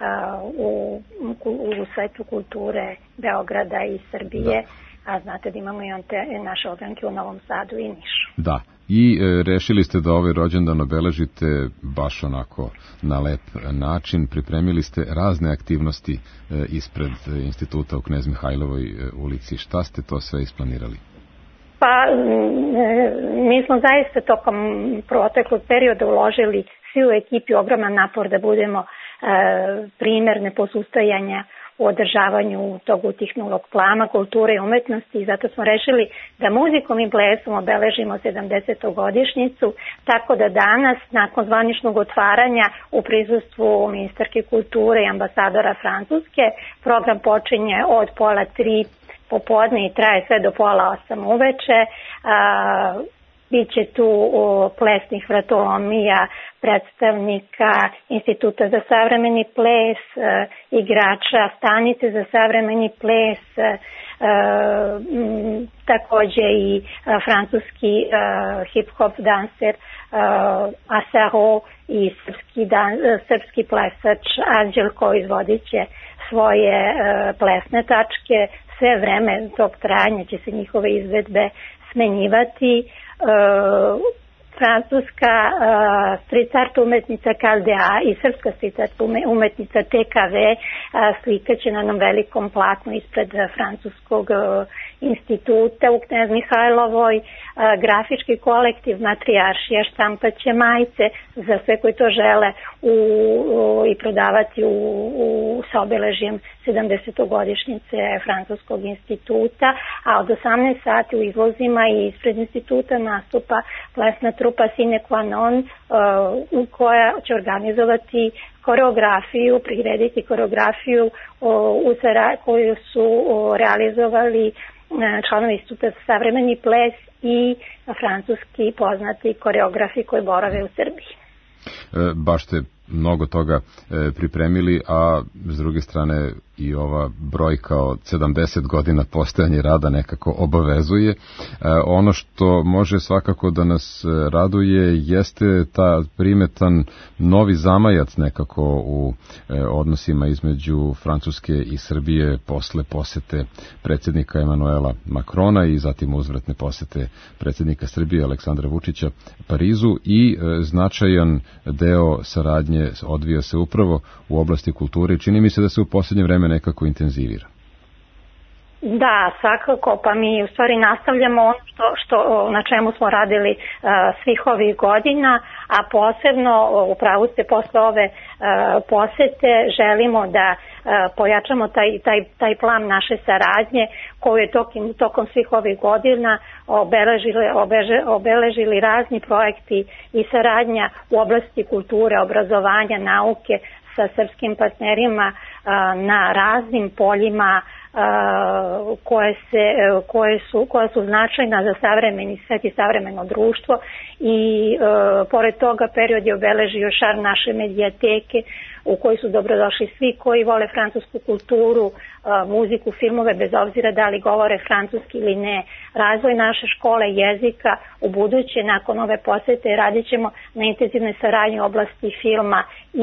u svetu kulture Beograda i Srbije, a znate da imamo i naše ogranke u Novom Sadu i Nišu. Da, i rešili ste da ovaj rođendan obeležite baš onako na lep način, pripremili ste razne aktivnosti ispred instituta u Knez Mihajlovoj ulici. Šta ste to sve isplanirali? Pa, mi smo zaista tokom proteklog perioda uložili svi u ekipi ogroman napor da budemo primer neposustajanja u održavanju tog utihnulog plana kulture i umetnosti i zato smo rešili da muzikom i plesom obeležimo 70. godišnjicu, tako da danas, nakon zvaničnog otvaranja u prisustvu ministarke kulture i ambasadora Francuske, program počinje od 2:30 popodne i traje sve do 7:30 uveče. Biće tu plesnih vratolomija, predstavnika Instituta za savremeni ples, igrača stanice za savremeni ples, takođe i francuski hip-hop danser Asaro i srpski plesač Anđelko izvodit će svoje plesne tačke. Sve vreme tog trajanja će se njihove izvedbe smenjivati. Francuska street art umetnica KLDA i srpska street art umetnica TKV slikaće na jednom velikom platnu ispred Francuskog instituta u Knez Mihajlovoj. Grafički kolektiv Matrijaršija štampaće majice za sve koji to žele i prodavati sa obeležjem 70. godišnjice Francuskog instituta, a od 18 sati u izlozima i ispred instituta nastupa plesna trupa Sine Qua Non koja će organizovati koreografiju, prirediti koreografiju koju su realizovali članovi instituta za savremeni ples i francuski poznati koreografi koji borave u Srbiji. Baš ste mnogo toga pripremili, a s druge strane i ova brojka od 70 godina postojanja rada nekako obavezuje. Ono što može svakako da nas raduje jeste ta primetan novi zamajac nekako u odnosima između Francuske i Srbije posle posete predsjednika Emanuela Makrona i zatim uzvratne posete predsjednika Srbije Aleksandra Vučića Parizu i značajan deo saradnje odvija se upravo u oblasti kulture i čini mi se da se u posljednje vreme nekako intenzivira. Da, svakako, pa mi u stvari nastavljamo ono na čemu smo radili svih ovih godina, a posebno, upravo ste, posle ove posete želimo da pojačamo taj plan naše saradnje koju je tokom svih ovih godina obeležili razni projekti i saradnja u oblasti kulture, obrazovanja, nauke sa srpskim partnerima na raznim poljima koja su značajna za savremeni svet i savremeno društvo i pored toga period je obeležio šar naše medijateke u kojoj su dobrodošli svi koji vole francusku kulturu, muziku, filmove, bez obzira da li govore francuski ili ne. Razvoj naše škole jezika u buduće, nakon ove posete, radit ćemo na intenzivnoj saradnji u oblasti filma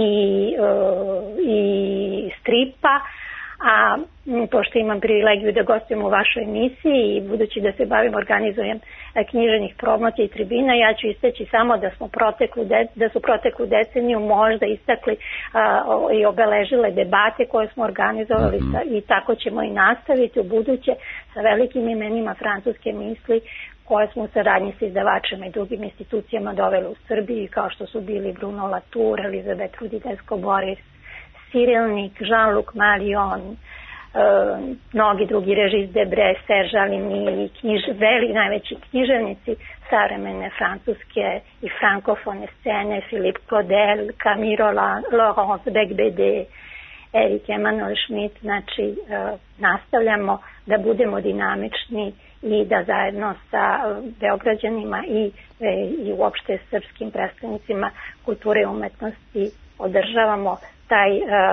i stripa, a pošto imam privilegiju da gostujem u vašoj emisiji i budući da se bavim organizujem književnih promocija i tribina, ja ću istaći samo da su proteklu deceniju možda istakli i obeležile debate koje smo organizovali i tako ćemo i nastaviti u buduće sa velikim imenima francuske misli koje smo u saradnji sa izdavačima i drugim institucijama doveli u Srbiji, kao što su bili Bruno Latour, Elizabeth Rudinsko-Boris, Cyrilnik, Jean-Luc Marion, mnogi drugi, Regis Debray, Serge Alimi, najveći književnici savremene francuske i frankofone scene, Philippe Claudel, Camille Laurence Becbédé, Erik Emanuel Schmidt. Znači, nastavljamo da budemo dinamični i da zajedno sa Beograđanima i uopšte srpskim predstavnicima kulture i umetnosti održavamo taj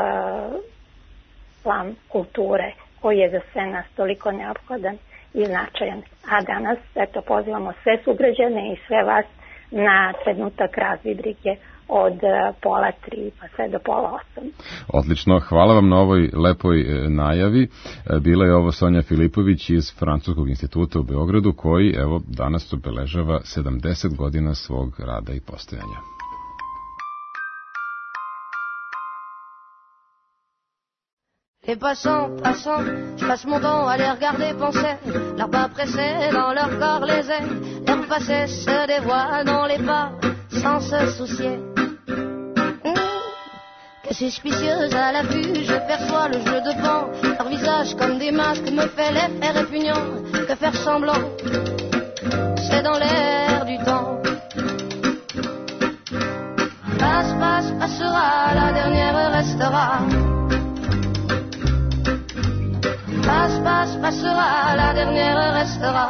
plan kulture koji je za sve nas toliko neophodan i značajan. A danas, eto, pozivamo sve sugrađane i sve vas na trenutak razvidrike od 2:30 pa sve do 7:30. Odlično, hvala vam na ovoj lepoj najavi. Bila je ovo Sonja Filipović iz Francuskog instituta u Beogradu, koji evo danas obeležava 70 godina svog rada i postojanja. Les passants, je passe mon temps à les regarder penser, leurs pas pressés dans leur corps les ailes, leur passé se dévoile dans les pas sans se soucier. Que suspicieuse à la vue, je perçois le jeu de pan, leur visage comme des masques me fait l'effet répugnant, que faire semblant, c'est dans l'air du temps. Passe, passera, la dernière restera. Passe, passera, la dernière restera.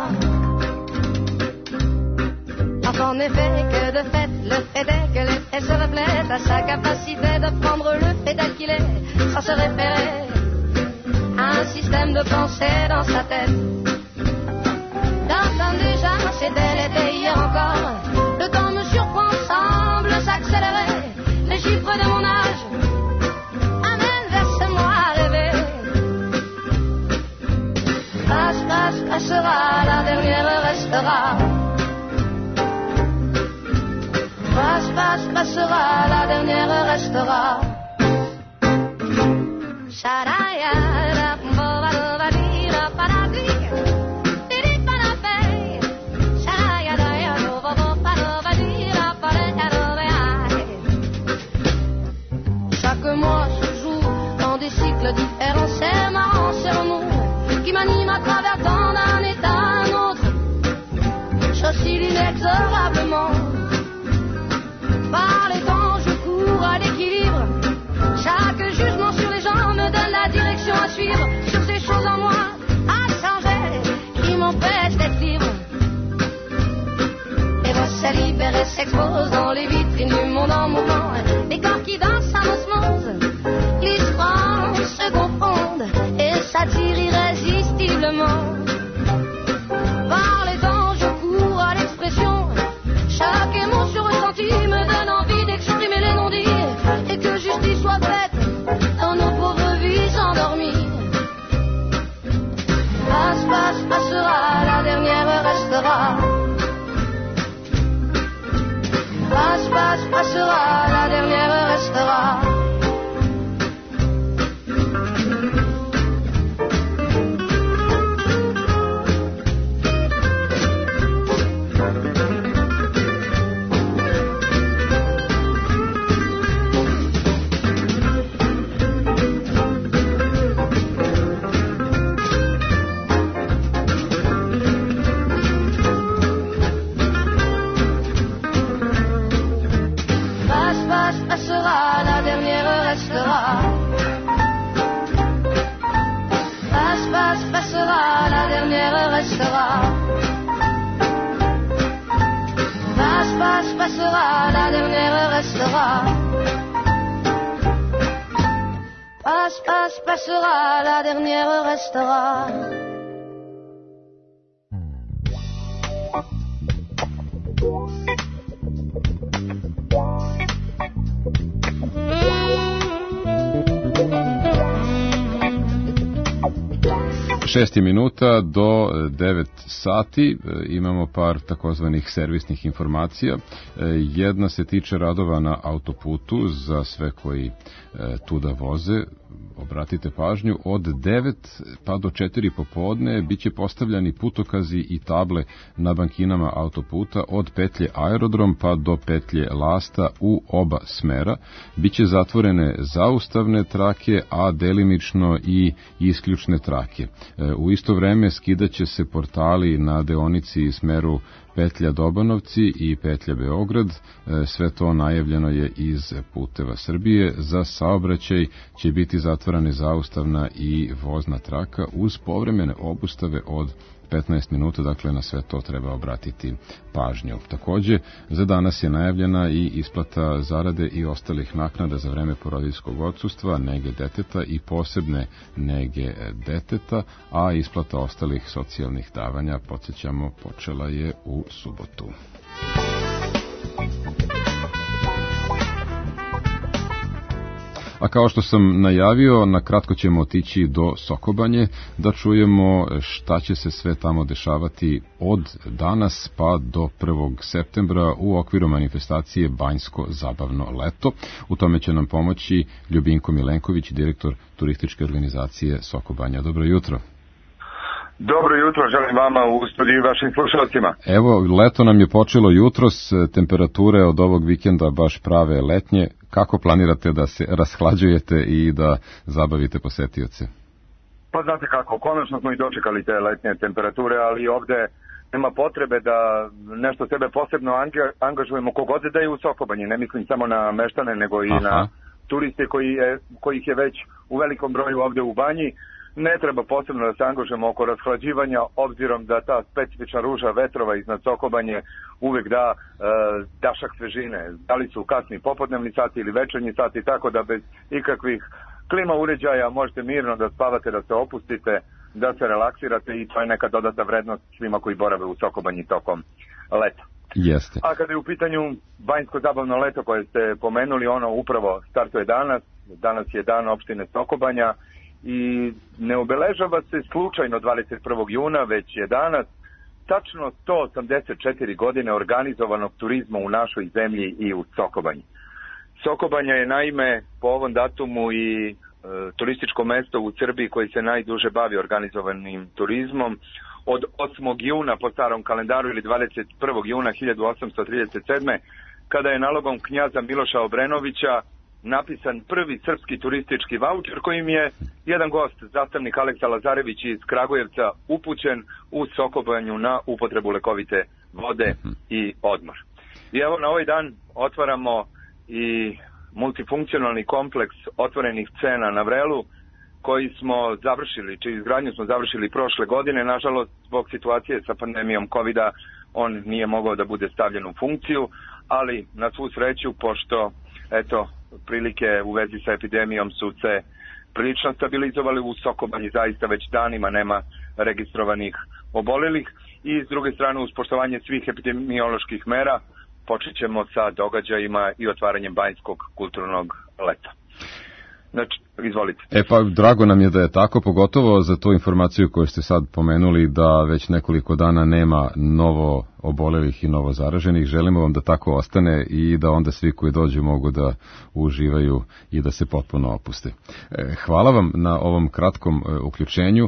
En effet, que de fait, le fait est que l'effet se reflète à sa capacité de prendre le fait tel qu'il est, sans se référer à un système de pensée dans sa tête. D'entendre déjà, c'était l'été hier encore, le temps me surprend, semble s'accélérer, les chiffres de mon âge amènent vers moi à rêver. Passe, passera, la dernière restera. Passe, passera, la dernière restera. Chaque mois se joue dans des cycles différents, c'est marrant, c'est l'amour qui m'anime à travers tant d'un état à un autre. J'oscille inexorablement. Par les temps, je cours à l'équilibre. Chaque jugement sur les gens me donne la direction à suivre. Sur ces choses en moi à changer qui m'empêchent d'être libre. Les voix se libèrent et s'exposent dans les vitrines du monde en mouvement. Les corps qui dansent en osmose, glissent, se confondent et s'attirent irrésistiblement. Par les temps, je cours à l'expression. Chaque émotion ressentie me donne envie d'exprimer les non-dits et que justice soit faite dans nos pauvres vies endormies. Passe, passera, la dernière restera. Passe, passera, la dernière restera. Passe, passe, passera, la dernière restera. Passe, passe, passera, la dernière restera. Passe, passe, passera, la dernière restera. 6 minuta do 9 sati imamo par takozvanih servisnih informacija. Jedna se tiče radova na autoputu za sve koji tuda voze. Obratite pažnju, od 9 pa do 4 popodne biće postavljani putokazi i table na bankinama autoputa od petlje Aerodrom pa do petlje Lasta u oba smera. Biće zatvorene zaustavne trake, a delimično i isključne trake. U isto vreme skidaće se portali na deonici smeru petlja Dobanovci i petlja Beograd. Sve to najavljeno je iz Puteva Srbije. Za saobraćaj će biti zatvorena zaustavna i vozna traka uz povremene obustave od 15 minuta, dakle na sve to treba obratiti pažnju. Takođe, za danas je najavljena i isplata zarade i ostalih naknada za vreme porodiljskog odsustva, nege deteta i posebne nege deteta, a isplata ostalih socijalnih davanja, podsjećamo, počela je u subotu. A kao što sam najavio, na kratko ćemo otići do Sokobanje da čujemo šta će se sve tamo dešavati od danas pa do 1. septembra u okviru manifestacije Banjsko zabavno leto. U tome će nam pomoći Ljubinko Milenković, direktor turističke organizacije Sokobanja. Dobro jutro. Dobro jutro, želim vama u studiju i vašim slušalcima. Evo, leto nam je počelo jutros, temperature od ovog vikenda baš prave letnje. Kako planirate da se rashlađujete i da zabavite posetioce? Pa znate kako, konačno smo i dočekali te letnje temperature, ali ovde nema potrebe da nešto sebe posebno angažujemo kogod da je u Sokobanji. Ne mislim samo na meštane, nego i na turiste kojih je već u velikom broju ovde u banji. Ne treba posebno da se angažujemo oko rashlađivanja, obzirom da ta specifična ruža vetrova iznad Sokobanje uvek da dašak svežine. Da li su kasni popodnevni sati ili večernji sati, tako da bez ikakvih klima uređaja možete mirno da spavate, da se opustite, da se relaksirate i to je neka dodatna vrednost svima koji borave u Sokobanji tokom leta. Jeste. A kada je u pitanju Banjsko zabavno leto koje ste pomenuli, ono upravo startuje danas. Danas je dan opštine Sokobanja i ne obeležava se slučajno 21. juna, već je danas tačno 184 godine organizovanog turizma u našoj zemlji i u Sokobanji. Sokobanja je naime po ovom datumu i turističko mesto u Srbiji koji se najduže bavi organizovanim turizmom. Od 8. juna po starom kalendaru ili 21. juna 1837. kada je nalogom knjaza Miloša Obrenovića napisan prvi srpski turistički vaučer kojim je jedan gost, zastavnik Aleksa Lazarević iz Kragujevca, upućen u Sokobanju na upotrebu lekovite vode i odmor. I evo na ovaj dan otvaramo i multifunkcionalni kompleks otvorenih scena na Vrelu koji smo završili, čiju izgradnju smo završili prošle godine. Nažalost, zbog situacije sa pandemijom COVID-a on nije mogao da bude stavljen u funkciju, ali na svu sreću, pošto eto, prilike u vezi sa epidemijom su se prilično stabilizovali u Sokobanji, zaista već danima nema registrovanih obolelih i s druge strane uz poštovanje svih epidemioloških mera počet ćemo sa događajima i otvaranjem Banjskog kulturnog leta. Znači, izvolite. Pa drago nam je da je tako, pogotovo za tu informaciju koju ste sad pomenuli da već nekoliko dana nema novo obolelih i novo zaraženih. Želimo vam da tako ostane i da onda svi koji dođu mogu da uživaju i da se potpuno opuste. Hvala vam na ovom kratkom uključenju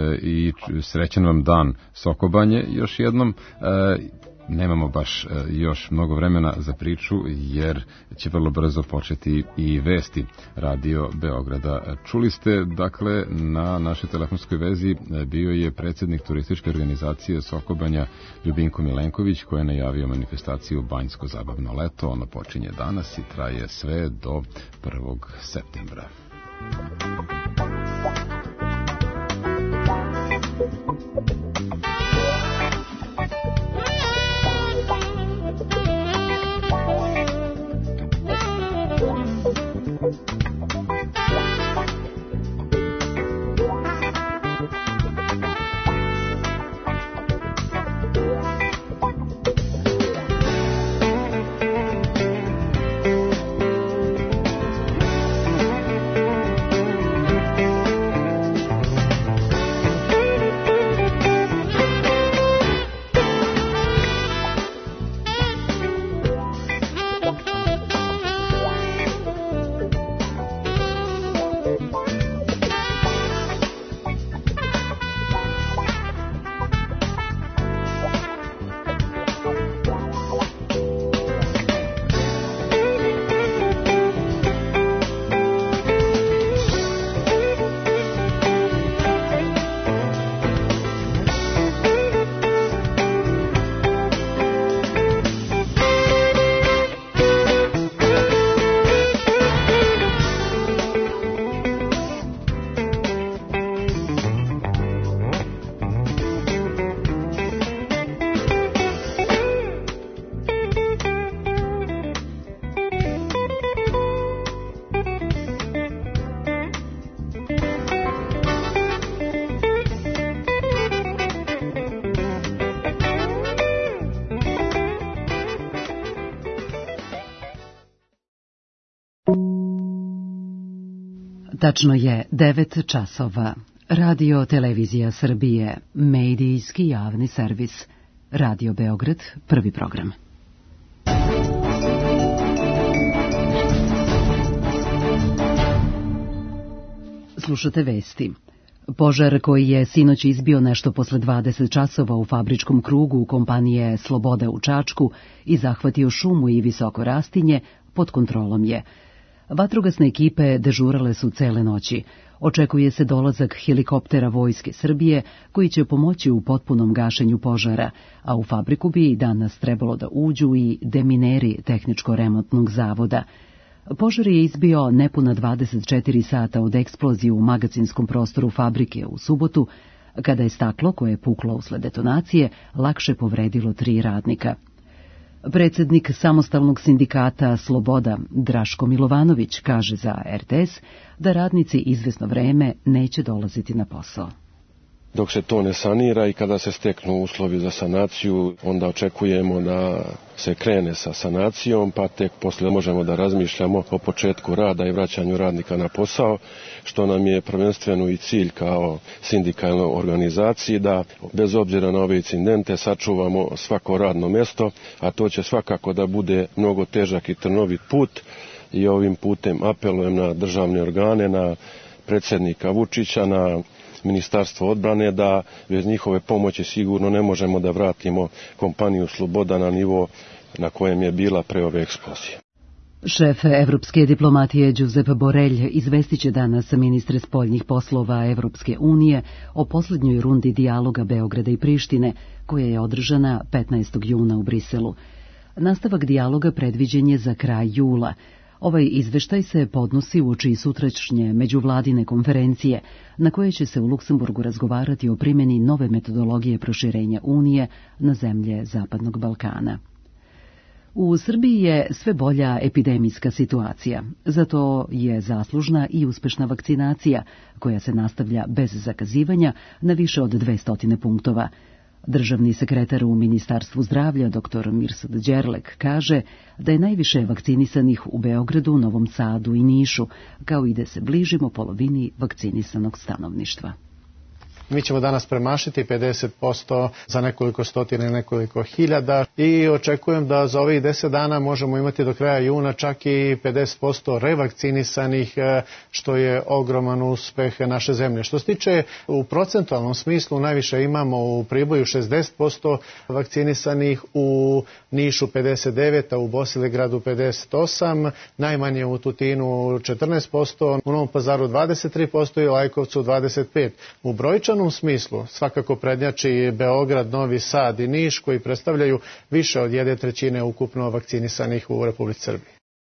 i srećan vam dan Sokobanje još jednom. Nemamo baš još mnogo vremena za priču jer će vrlo brzo početi i vesti Radio Beograda. Čuli ste, dakle, na našoj telefonskoj vezi bio je predsjednik turističke organizacije Sokobanja Ljubinko Milenković koji je najavio manifestaciju Banjsko zabavno leto. Ono počinje danas i traje sve do 1. septembra. Tačno je 9 časova. Radio Televizija Srbije, medijski javni servis. Radio Beograd, prvi program. Slušate vesti. Požar koji je sinoć izbio nešto posle 20 časova u fabričkom krugu kompanije Sloboda u Čačku i zahvatio šumu i visoko rastinje, pod kontrolom je. Vatrogasne ekipe dežurale su cele noći. Očekuje se dolazak helikoptera Vojske Srbije koji će pomoći u potpunom gašenju požara, a u fabriku bi danas trebalo da uđu i demineri tehničko-remontnog zavoda. Požar je izbio nepuna 24 sata od eksplozije u magacinskom prostoru fabrike u subotu, kada je staklo koje je puklo usled detonacije lakše povredilo 3 radnika. Predsjednik samostalnog sindikata Sloboda Draško Milovanović kaže za RTS da radnici izvesno vreme neće dolaziti na posao. Dok se to ne sanira i kada se steknu uslovi za sanaciju, onda očekujemo da se krene sa sanacijom, pa tek posle možemo da razmišljamo o početku rada i vraćanju radnika na posao, što nam je prvenstveno i cilj kao sindikalnoj organizaciji, da bez obzira na ove incidente sačuvamo svako radno mesto, a to će svakako da bude mnogo težak i trnovit put i ovim putem apelujem na državne organe, na predsjednika Vučića, na Ministarstvo odbrane, da bez njihove pomoći sigurno ne možemo da vratimo kompaniju Sloboda na nivo na kojem je bila pre ove eksplozije. Šef evropske diplomatije Josep Borrell izvestit će danas ministre spoljnih poslova Evropske unije o posljednjoj rundi dijaloga Beograda i Prištine, koja je održana 15. juna u Briselu. Nastavak dijaloga predviđen je za kraj jula. Ovaj izveštaj se podnosi uoči sutrašnje međuvladine konferencije, na koje će se u Luksemburgu razgovarati o primjeni nove metodologije proširenja Unije na zemlje Zapadnog Balkana. U Srbiji je sve bolja epidemijska situacija, zato je zaslužna i uspešna vakcinacija, koja se nastavlja bez zakazivanja na više od 200 punktova. Državni sekretar u Ministarstvu zdravlja, dr. Mirsad Đerlek, kaže da je najviše vakcinisanih u Beogradu, Novom Sadu i Nišu, kao i da se bližimo polovini vakcinisanog stanovništva. Mi ćemo danas premašiti 50% za nekoliko stotina i nekoliko hiljada i očekujem da za ovih 10 dana možemo imati do kraja juna čak i 50% revakcinisanih, što je ogroman uspeh naše zemlje. Što se tiče u procentualnom smislu, najviše imamo u Priboju 60% vakcinisanih, u Nišu 59%, a u Bosilegradu 58%, najmanje u Tutinu 14%, u Novom Pazaru 23% i u Lajkovcu 25%. U brojčanom smislu svakako prednjači Beograd, Novi Sad i Niš, koji predstavljaju više od 1/3 ukupno vakcinisanih u Republici Srbiji.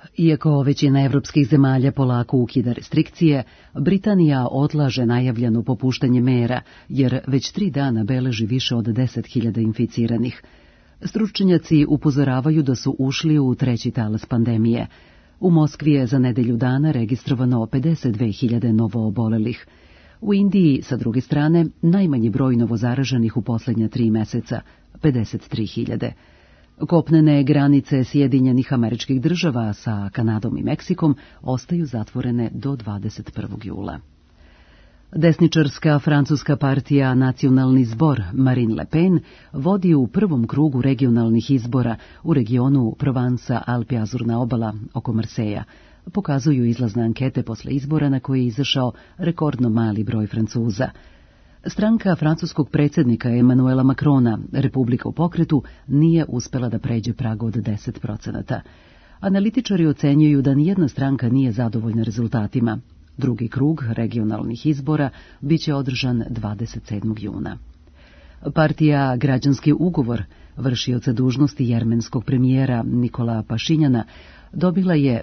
Iako većina evropskih zemalja polako ukida restrikcije, Britanija odlaže najavljeno popuštanje mera, jer već 3 dana beleži više od 10.000 inficiranih. Stručnjaci upozoravaju da su ušli u 3. talas pandemije. U Moskvi je za nedelju dana registrovano 52.000 novoobolelih. U Indiji, sa druge strane, najmanji broj novozaraženih u posljednja 3 meseca, 53.000. Kopnene granice Sjedinjenih Američkih Država sa Kanadom i Meksikom ostaju zatvorene do 21. jula. Desničarska francuska partija Nacionalni zbor Marine Le Pen vodi u prvom krugu regionalnih izbora u regionu Provansa Alpi Azurna obala oko Marseja, pokazuju izlazne ankete posle izbora na koje je izašao rekordno mali broj Francuza. Stranka francuskog predsjednika Emanuela Macrona, Republika u pokretu, nije uspela da pređe prag od 10%. Analitičari ocenjuju da nijedna stranka nije zadovoljna rezultatima. Drugi krug regionalnih izbora biće održan 27. juna. Partija Građanski ugovor, vršioca dužnosti jermenskog premijera Nikola Pašinjana, dobila je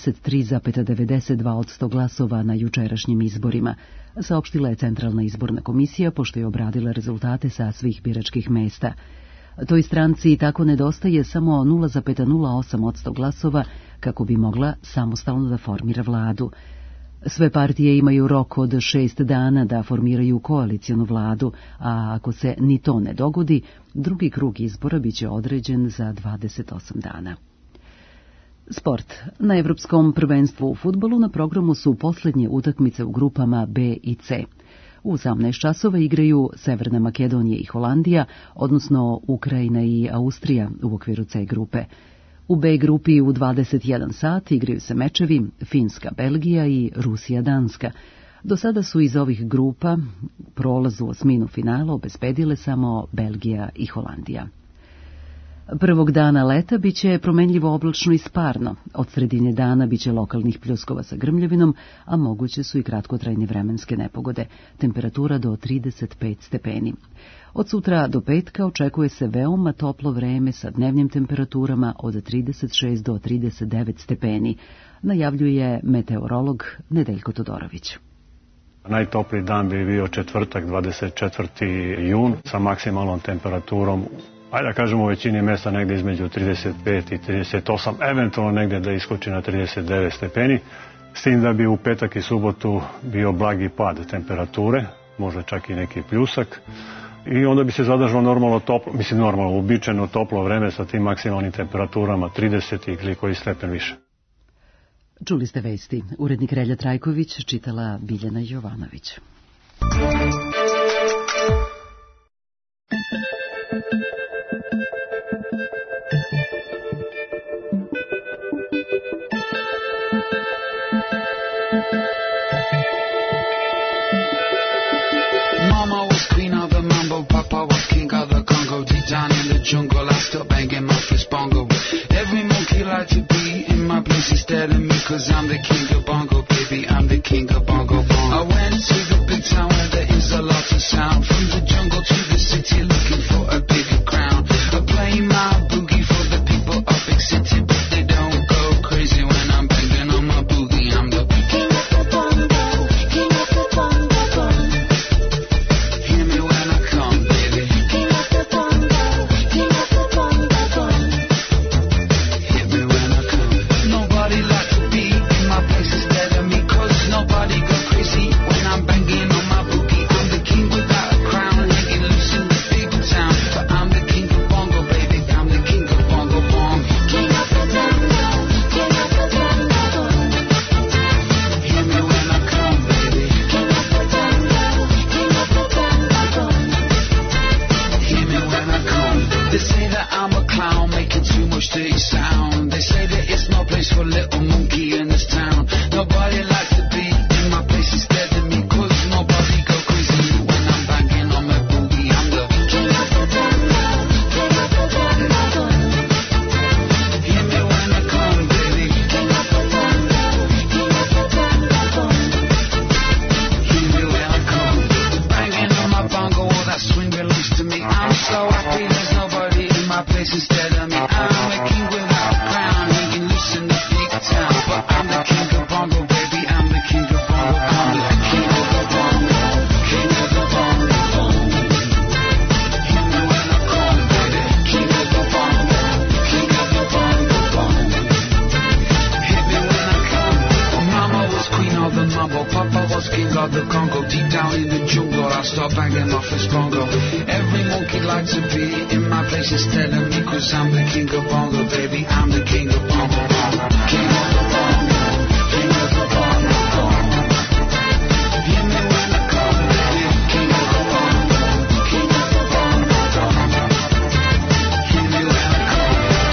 53,92% glasova na jučerašnjim izborima, saopštila je Centralna izborna komisija pošto je obradila rezultate sa svih biračkih mesta. Toj stranci tako nedostaje samo 0,08% glasova kako bi mogla samostalno da formira vladu. Sve partije imaju rok od 6 dana da formiraju koalicijonu vladu, a ako se ni to ne dogodi, drugi krug izbora biće određen za 28 dana. Sport. Na Evropskom prvenstvu u fudbalu na programu su posljednje utakmice u grupama B i C. U 18 časova igraju Severna Makedonija i Holandija, odnosno Ukrajina i Austrija u okviru C grupe. U B grupi u 21 sat igraju se mečevi Finska-Belgija i Rusija-Danska. Do sada su iz ovih grupa prolaz u osminu finala obezbedile samo Belgija i Holandija. Prvog dana leta biće promenljivo oblačno i sparno. Od sredine dana biće lokalnih pljuskova sa grmljavinom, a moguće su i kratkotrajne vremenske nepogode. Temperatura do 35 stepeni. Od sutra do petka očekuje se veoma toplo vreme sa dnevnim temperaturama od 36 do 39 stepeni, najavljuje meteorolog Nedeljko Todorović. Najtopliji dan bi bio četvrtak, 24. jun, sa maksimalnom temperaturom, ajde da kažemo u većini mjesta negdje između 35 i 38, eventualno negdje da iskoči na 39 stepeni, s tim da bi u petak i subotu bio blagi pad temperature, možda čak i neki pljusak, i onda bi se zadržalo normalno toplo, uobičajeno toplo vreme sa tim maksimalnim temperaturama 30 ili koji stepen više. Čuli ste vesti. Urednik Relja Trajković čitala Biljana Jovanović. Mama was queen of the mambo, Papa was king of the Congo. Deep down in the jungle, I still banging my first bongo. Every monkey like to be in my place instead of me, 'cause I'm the king of bongo, baby, I'm the king of bongo bongo. I went to the big town where there is a lot of sound. From the jungle to the city, looking for a bigger crown. I play my boogie for the people of big city, but they don't go crazy when I'm banging on my boogie. I'm the king of the bongo, king of the bongo bongo. Hear me when I come, baby. King of the bongo, king of the bongo bongo. Hear me when I come. Nobody like to be in my place instead of me, 'cause nobody go crazy when I'm banging on my boogie. I'm the king without a crown, hanging loose in the big town. But I'm the king of bongo, baby. I'm the king of bongo bongo. King of the bongo, king of the bongo bongo. Hear me when I come, baby. King of the bongo, king of the bongo bongo. Hear me when I come. They say that I'm a clown, making too much dirty sound. They say that it's no place for little monkey in this town. Nobody likes to be in my place instead of me, 'cause nobody go crazy when I'm banging on my boogie. I'm the king of the bongo, king of the bongo bongo. Hear me when I come, baby. King of the bongo, king of the bongo bongo. Hear me when I come. Banging on my bongo, all that swing belongs to me. I'm so happy there's nobody in my place instead of me. I'm a king without a crown, hanging loose in the big town. Memphis bongo. Every monkey likes to be in my place is telling me, cause I'm the king of bongo, baby, I'm the king of bongo. King of the bongo, king of the bongo, bongo. Hear me when I come, baby, king of the bongo, king of the bongo, bongo. Hear me when I come.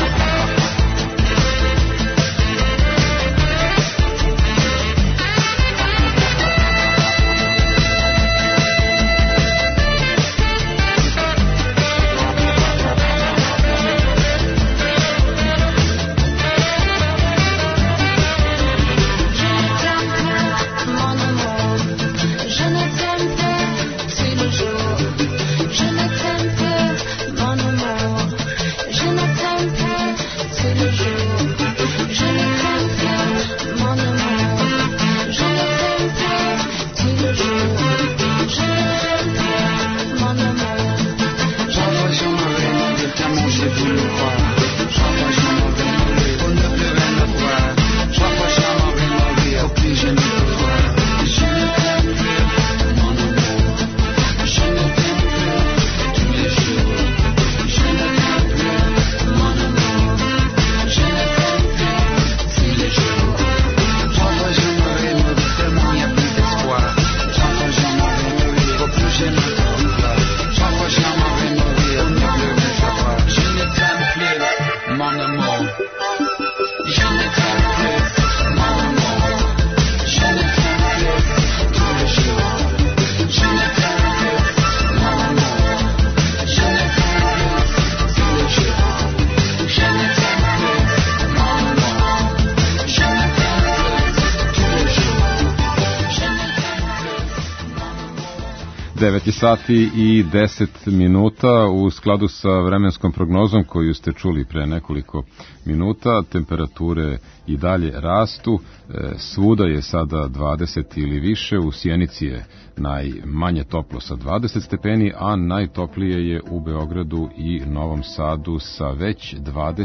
Sati i 10 minuta u skladu sa vremenskom prognozom koju ste čuli pre nekoliko minuta. Temperature i dalje rastu, svuda je sada 20 ili više, u Sjenici je najmanje toplo sa 20 stepeni, a najtoplije je u Beogradu i Novom Sadu sa već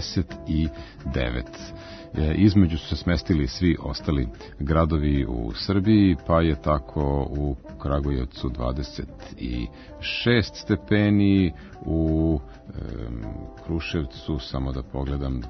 29. Između su se smestili svi ostali gradovi u Srbiji, pa je tako u Kragujevcu 26 stepeni, u Kruševcu, samo da pogledam,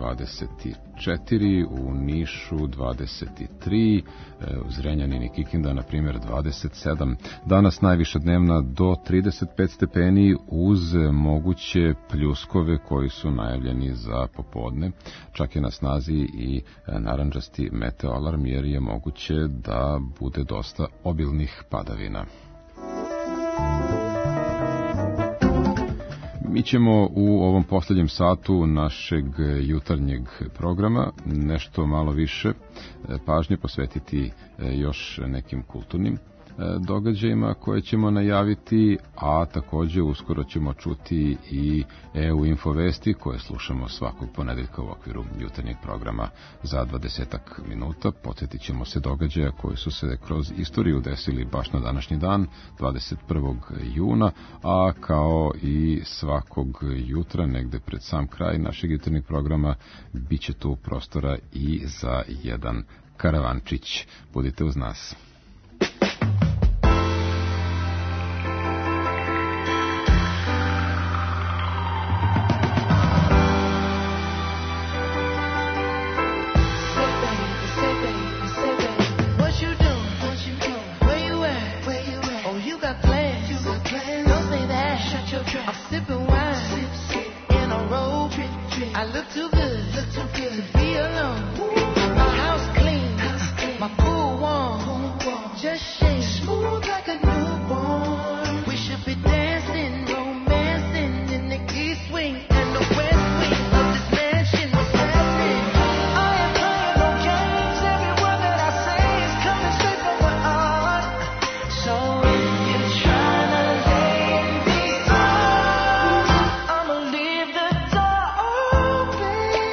24, u Nišu 23, u Zrenjanini i Kikinda, na primjer, 27. Danas najviša dnevna do 35 stepeni uz moguće pljuskove koji su najavljeni za popodne. Čak je na snazi i narandžasti meteoalarm jer je moguće da bude dosta obilnih padavina. Mi ćemo u ovom posljednjem satu našeg jutarnjeg programa nešto malo više pažnje posvetiti još nekim kulturnim događajima koje ćemo najaviti, a također uskoro ćemo čuti i EU Infovesti koje slušamo svakog ponedeljka u okviru jutarnjeg programa za 20 minuta. Podsjetit ćemo se događaja koji su se kroz istoriju desili baš na današnji dan, 21. juna, a kao i svakog jutra, negde pred sam kraj našeg jutarnjeg programa, bit će tu prostora i za jedan karavančić. Budite uz nas. Baby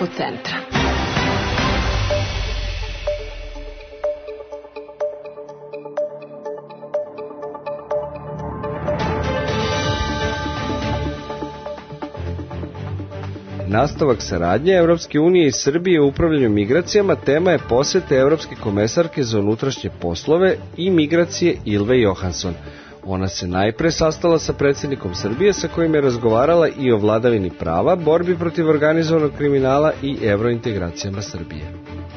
Infocentra. Nastavak saradnje Evropske unije i Srbije u upravljanju migracijama tema je posete Evropske komesarke za unutrašnje poslove i migracije Ylve Johansson. Ona se najpre sastala sa predsjednikom Srbije sa kojim je razgovarala i o vladavini prava, borbi protiv organizovanog kriminala i evrointegracijama Srbije.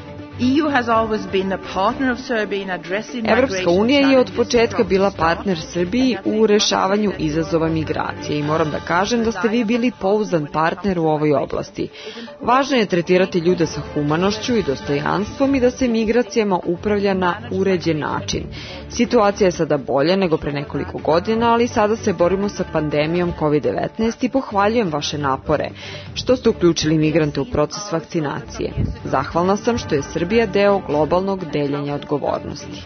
Evropska unija je od početka bila partner Srbiji u rešavanju izazova migracije i moram da kažem da ste vi bili pouzdan partner u ovoj oblasti. Važno je tretirati ljude sa humanošću i dostojanstvom i da se migracijama upravlja na uređen način. Situacija je sada bolja nego pre nekoliko godina, ali sada se borimo sa pandemijom COVID-19 i pohvaljujem vaše napore što ste uključili migrante u proces vakcinacije. Zahvalna sam što je Srbija deo globalnog deljenja odgovornosti,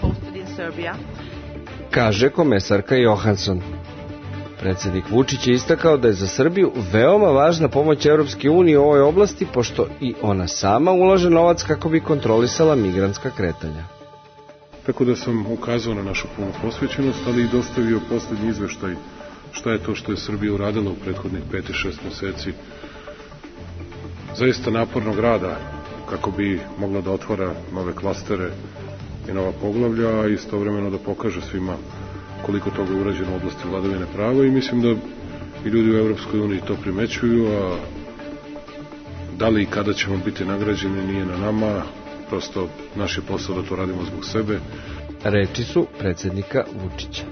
kaže komesarka Johansson. Predsjednik Vučić je istakao da je za Srbiju veoma važna pomoć Evropske unije u ovoj oblasti, pošto i ona sama ulaže novac kako bi kontrolisala migrantska kretanja. Tako da sam ukazao na našu punu posvećenost, ali i dostavio poslednji izveštaj šta je to što je Srbija uradila u prethodnih 5 i 6 meseci. Zaista napornog rada kako bi mogla da otvara nove klastere i nova poglavlja, a istovremeno da pokaže svima koliko toga je urađeno u oblasti vladavine prava i mislim da i ljudi u Evropskoj uniji to primećuju, a da li i kada ćemo biti nagrađeni nije na nama, prosto naš je posao da to radimo zbog sebe. Reči su predsjednika Vučića.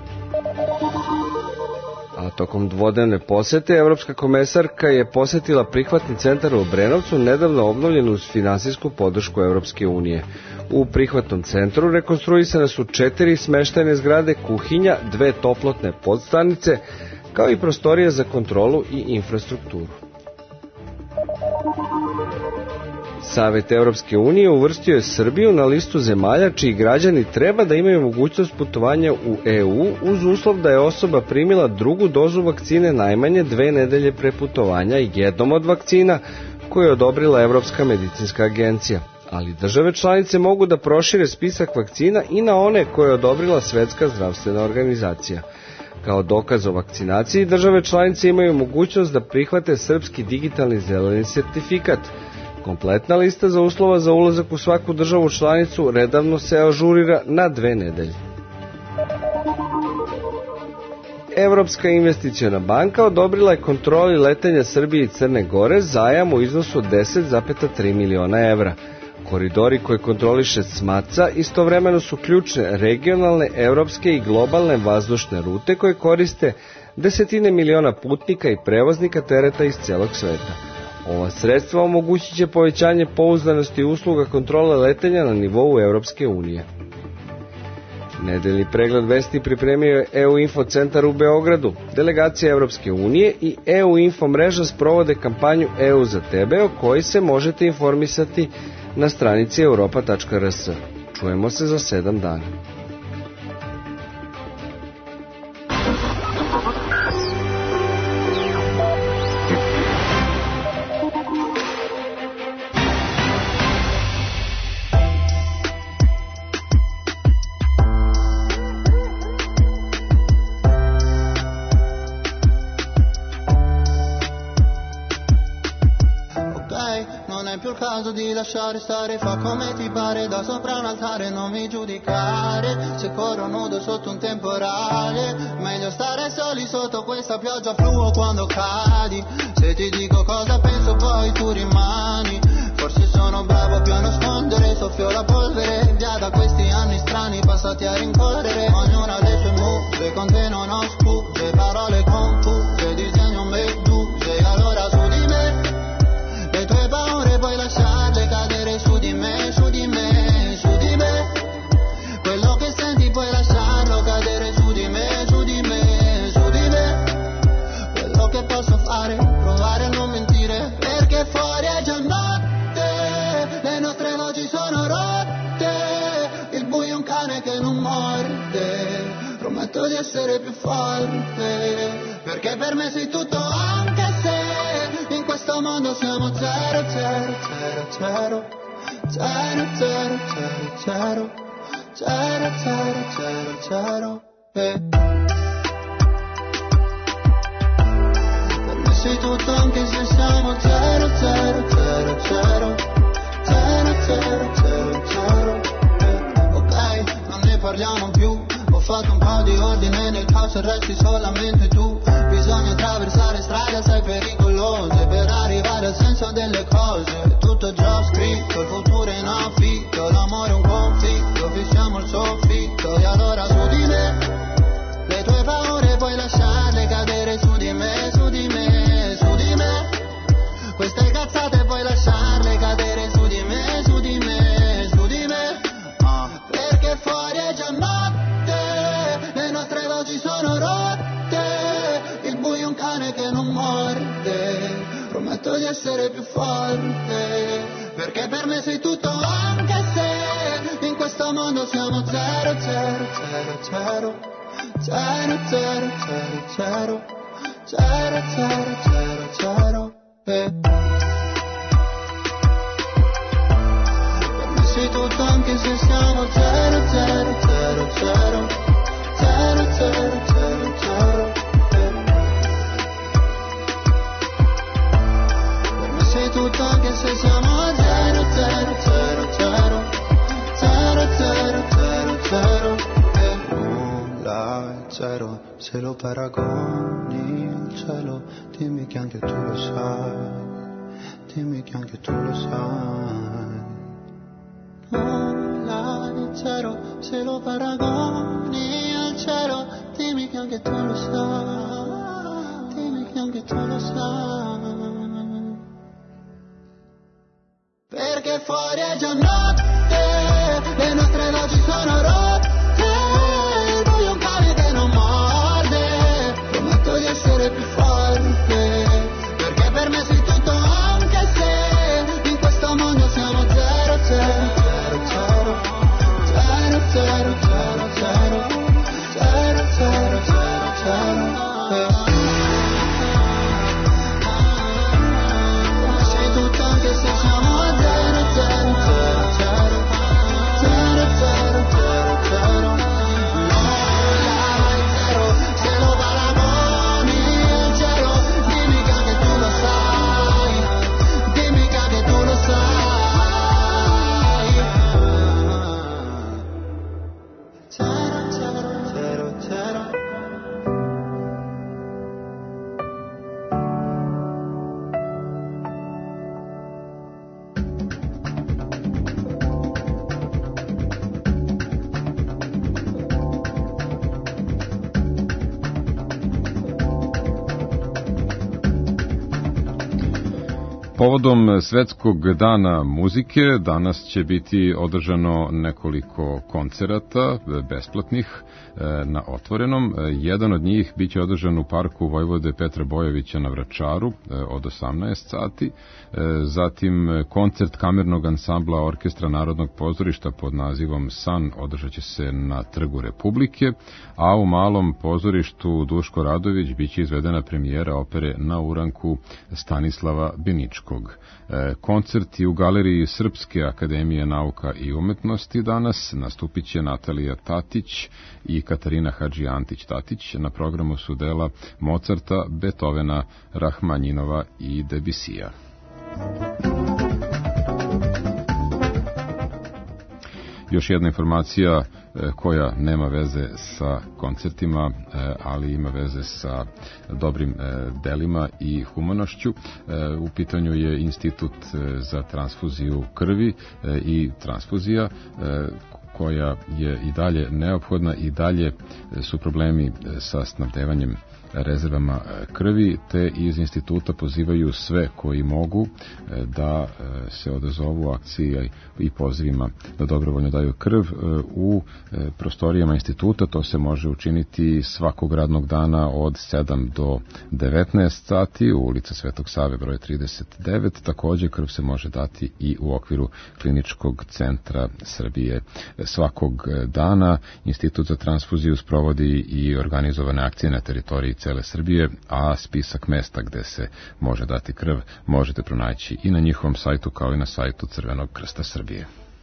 A tokom dvodnevne posete Evropska komesarka je posetila prihvatni centar u Obrenovcu, nedavno obnovljen uz finansijsku podršku Evropske unije. U prihvatnom centru rekonstruisane su 4 smeštajne zgrade, kuhinja, 2 toplotne podstanice, kao i prostorije za kontrolu i infrastrukturu. Savet Evropske unije uvrstio je Srbiju na listu zemalja čiji građani treba da imaju mogućnost putovanja u EU uz uslov da je osoba primila drugu dozu vakcine najmanje 2 nedelje pre putovanja i jednom od vakcina koje je odobrila Evropska medicinska agencija. Ali države članice mogu da prošire spisak vakcina i na one koje je odobrila Svetska zdravstvena organizacija. Kao dokaz o vakcinaciji, države članice imaju mogućnost da prihvate srpski digitalni zeleni sertifikat. Kompletna lista za uslova za ulazak u svaku državu članicu redavno se ažurira na 2 nedelje. Evropska investiciona banka odobrila je kontroli letenja Srbije i Crne Gore zajam u iznosu od 10,3 miliona evra. Koridori koje kontroliše SMATSA istovremeno su ključne regionalne, evropske i globalne vazdušne rute koje koriste desetine miliona putnika i prevoznika tereta iz celog sveta. Ova sredstva omogućit će povećanje pouzdanosti usluga kontrole letenja na nivou Evropske unije. Nedeljni pregled vesti pripremio je EU Info centar u Beogradu. Delegacija Evropske unije i EU Info mreža sprovode kampanju EU za tebe, o kojoj se možete informisati na stranici europa.rs. Čujemo se za 7 dana. Di lasciare stare, fa come ti pare, da sopra un altare non mi giudicare, se corro nudo sotto un temporale, meglio stare soli sotto questa pioggia fluo quando cadi, se ti dico cosa penso poi tu rimani, forse sono bravo più a nascondere, soffio la polvere, via da questi anni strani passati a rincorrere, ognuna ha le sue muse, con te non ho scuse, parole confuse, disegno meduse, allora su di me, le tue paure puoi lasciarle cadere su di me, su di me, su di me. Quello che senti puoi lasciarlo cadere su di me, su di me, su di me. Quello che posso fare, provare a non mentire, perché fuori è già notte, le nostre voci sono rotte, il buio è un cane che non morde, prometto di essere più forte, perché per me sei tutto anche se in questo questo mondo siamo 0, 0, 0, 0, 0, 0, 0, 0, 0, 0, 0, Per me sei tutto anche se siamo 0, 0, 0, 0, 0, 0, 0, 0, Ok, non ne parliamo più. Ho fatto un po' di ordine nel caos e resti solamente tu. Bisogna attraversare strade assai pericolose per arrivare al senso delle cose. Tutto già scritto, il futuro è in affitto, l'amore è un conflitto, fissiamo il soffitto. E allora su di me, le tue paure puoi lasciarle cadere su di me, su di me, su di me. Queste cazzate puoi lasciarle cadere su di me, su di me, su di me. Perché fuori è già notte, le nostre voci sono rotte, il buio è un cane che non morde, prometto di essere più forte, perché per me sei tutto anche se in questo mondo siamo 0, 0, 0, 0, 0, 0, 0, 0, 0, 0, 0, Per me sei tutto anche se siamo 0, 0, 0, 0, 0, 0, 0, 0, Per me sei tutto anche se siamo 0, 0, 0, 0, 0, 0, 0, 0, Nulla è zero se lo paragoni al cielo. Dimmi che anche tu lo sai, dimmi che anche tu lo sai. Nulla è zero se lo paragoni al cielo. Dimmi che anche tu lo sai, dimmi che anche tu lo sai. Perché fuori è già notte, le nostre voci sono rotte, il buio è un cane che non morde, prometto di essere più forte, perché per me sei tutto anche se in questo mondo siamo 0, 0, 0, 0, 0, 0, 0, 0, 0, 0, 0, 0, Come sei tutto anche se siamo 0, 0, 0, 0, 0, 0, 0, 0, Nulla è zero se lo paragoni al cielo. Dimmi che anche tu lo sai, dimmi che anche tu lo sai. 0, 0, 0, 0. Povodom Svetskog dana muzike danas će biti održano nekoliko koncerata besplatnih na otvorenom. Jedan od njih biće održan u parku Vojvode Petra Bojovića na Vračaru od 18 sati. Zatim koncert kamernog ansambla Orkestra Narodnog pozorišta pod nazivom San održat će se na Trgu Republike, a u Malom pozorištu Duško Radović biće izvedena premijera opere Na uranku Stanislava Biničkog. Koncert i u galeriji Srpske akademije nauka i umetnosti danas nastupit će Natalija Tatić i Katarina Hadžiantić-Tatić. Na programu su dela Mozarta, Beethovena, Rahmanjinova i Debusija. Još jedna informacija koja nema veze sa koncertima, ali ima veze sa dobrim delima i humanošću. U pitanju je Institut za transfuziju krvi i transfuzija, koja je i dalje neophodna, i dalje su problemi sa snabdevanjem rezervama krvi, te iz instituta pozivaju sve koji mogu da se odazovu akciji i pozivima da dobrovoljno daju krv u prostorijama instituta. To se može učiniti svakog radnog dana od 7 do 19 sati u ulica Svetog Save broj 39. Također krv se može dati i u okviru Kliničkog centra Srbije. Svakog dana Institut za transfuziju sprovodi i organizovane akcije na teritoriji cele Srbije, a spisak mesta gde se može dati krv možete pronaći i na njihovom sajtu kao i na sajtu Crvenog krsta Srbije.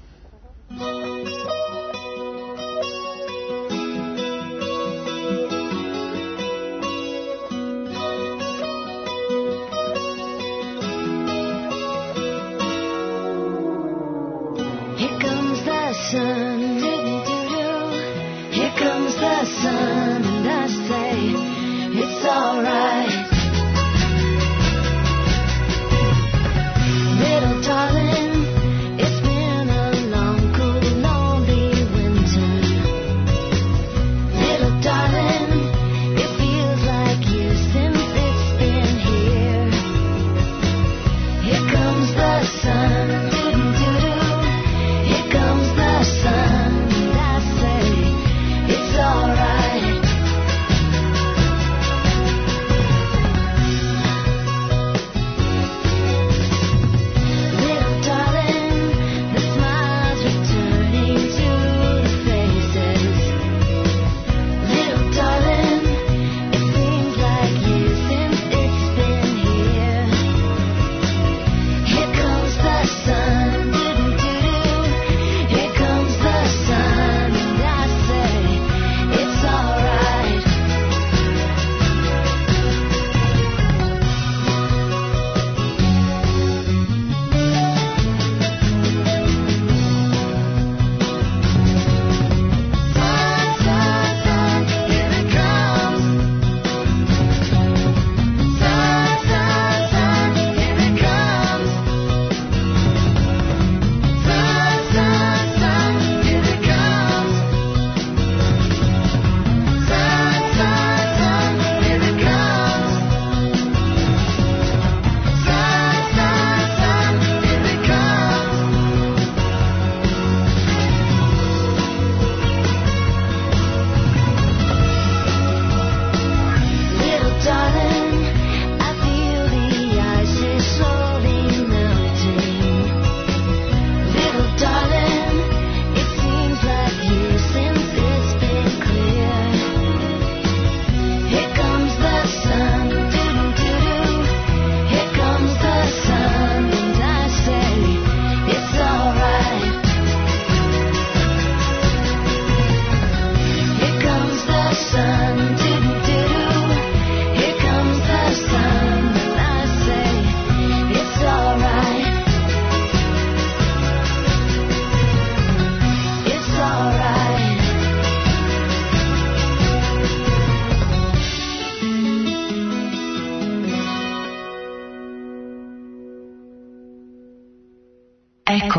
Eko.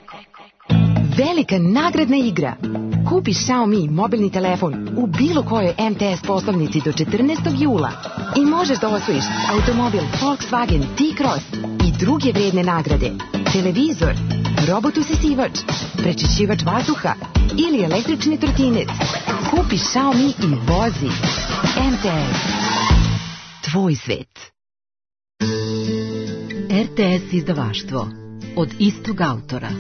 Velika nagradna igra. Kupi Xiaomi mobilni telefon u bilo kojoj MTS poslovnici do 14. jula i možeš da osvojiš automobil Volkswagen T-Cross i druge vredne nagrade, televizor, robot usisivač, prečišćivač vazduha ili električni trotinet. Kupi Xiaomi i vozi. MTS. Tvoj svet. RTS izdavaštvo. Od istog autora.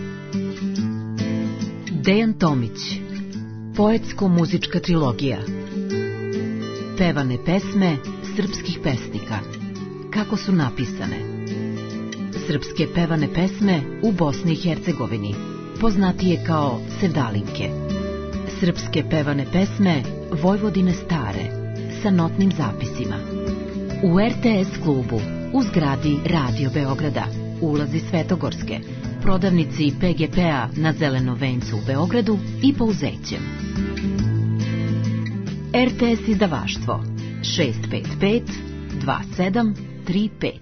Dejan Tomić. Poetsko-muzička trilogija. Pevane pesme srpskih pesnika. Kako su napisane. Srpske pevane pesme u Bosni i Hercegovini, poznatije kao sevdalinke. Srpske pevane pesme Vojvodine stare, sa notnim zapisima. U RTS klubu, u zgradi Radio Beograda, ulazi Svetogorske, prodavnici PGP-a na Zelenom vencu u Beogradu i Pouzećem. RTS izdavaštvo 655 2735.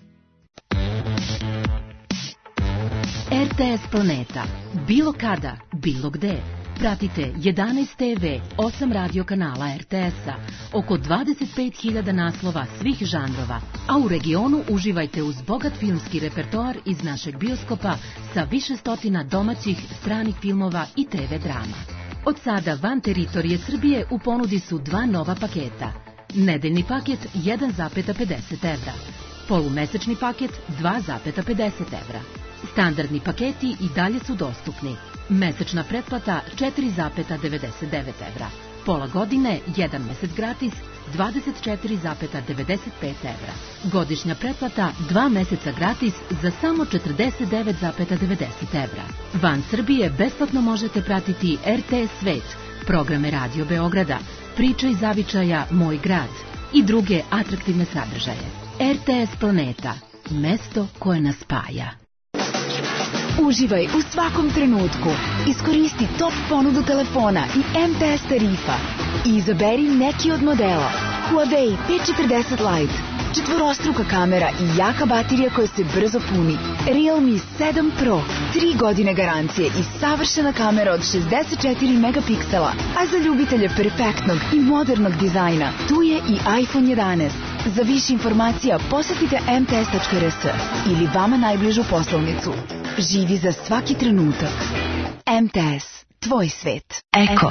RTS Planeta. Bilo kada, bilo gde. Pratite 11 TV, 8 radio kanala RTS-a, oko 25.000 naslova svih žanrova, a u regionu uživajte uz bogat filmski repertoar iz našeg bioskopa sa više stotina domaćih, stranih filmova i TV drama. Od sada van teritorije Srbije u ponudi su dva nova paketa. Nedeljni paket 1,50 evra, polumesečni paket 2,50 evra. Standardni paketi i dalje su dostupni. Mesečna pretplata 4,99 evra. Pola godine, 1 mesec gratis 24,95 evra. Godišnja pretplata 2 meseca gratis za samo 49,90 evra. Van Srbije besplatno možete pratiti RTS Svet, programe Radio Beograda, Priča iz zavičaja Moj grad i druge atraktivne sadržaje. RTS Planeta, mesto koje nas spaja. Uživaj u svakom trenutku. Iskoristi top ponudu telefona i MTS tarifa. I izaberi neki od modela. Huawei P40 Lite, četvorostruka kamera i jaka baterija koja se brzo puni. Realme 7 Pro, 3 godine garancije i savršena kamera od 64 megapiksela. A za ljubitelje perfektnog i modernog dizajna, tu je i iPhone 11. Za više informacija posetite mts.rs ili vama najbližu poslovnicu. Živi za svaki trenutak. MTS, tvoj svet. Eko.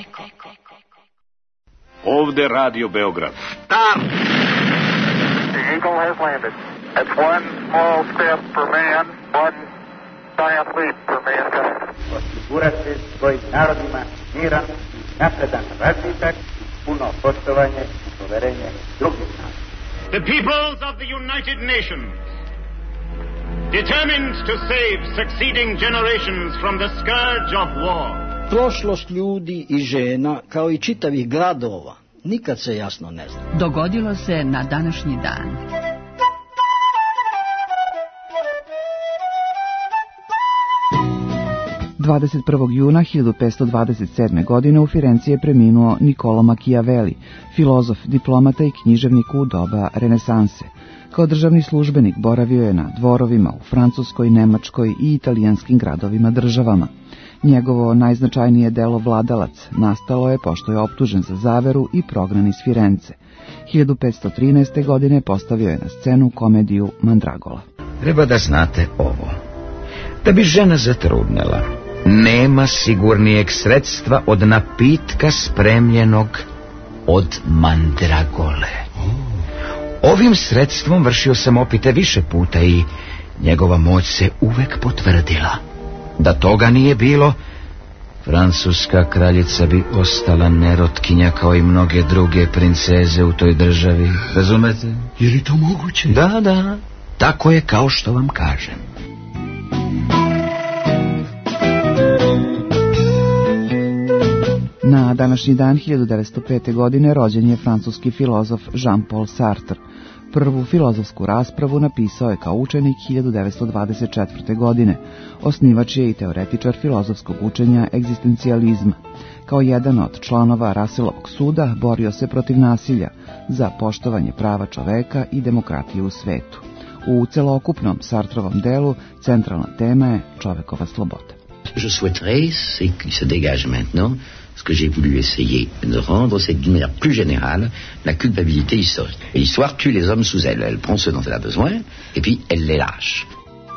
Ovde Radio Beograd. Stop! The Eagle has landed. That's one small step for man, one giant leap for mankind. Osigurati svojim narodima miran, napredan razvitak, puno poštovanje i poverenje drugih naroda. The peoples of the United Nations, determined to save succeeding generations from the scourge of war. Prošlost ljudi i žena, kao i čitavih gradova, nikad se jasno ne zna. Dogodilo se na današnji dan. ...21. juna 1527. godine u Firenci je preminuo Niccolo Machiavelli, filozof, diplomata i književnik u doba renesanse. Kao državni službenik boravio je na dvorovima u Francuskoj, Nemačkoj i italijanskim gradovima državama. Njegovo najznačajnije delo Vladalac nastalo je pošto je optužen za zaveru i prognan iz Firence. 1513. godine postavio je na scenu komediju Mandragola. Treba da znate ovo. Da bi žena zatrudnela, nema sigurnijeg sredstva od napitka spremljenog od mandragole. Ovim sredstvom vršio sam opite više puta i njegova moć se uvek potvrdila. Da toga nije bilo, francuska kraljica bi ostala nerotkinja kao i mnoge druge princeze u toj državi. Razumete? Je li to moguće? Da, tako je kao što vam kažem. Na današnji dan 1905. godine rođen je francuski filozof Jean-Paul Sartre. Prvu filozofsku raspravu napisao je kao učenik 1924. godine. Osnivač je i teoretičar filozofskog učenja egzistencijalizma. Kao jedan od članova Russellovog suda borio se protiv nasilja, za poštovanje prava čoveka i demokratiju u svetu. U celokupnom Sartrovom delu centralna tema je čovekova sloboda. Je souhaiterais, c'est qu'il se dégage maintenant, ce que j'ai voulu essayer de rendre, c'est d'une manière plus générale la culpabilité historique. Et l'histoire tue les hommes sous elle. Elle prend ce dont elle a besoin, et puis elle les lâche.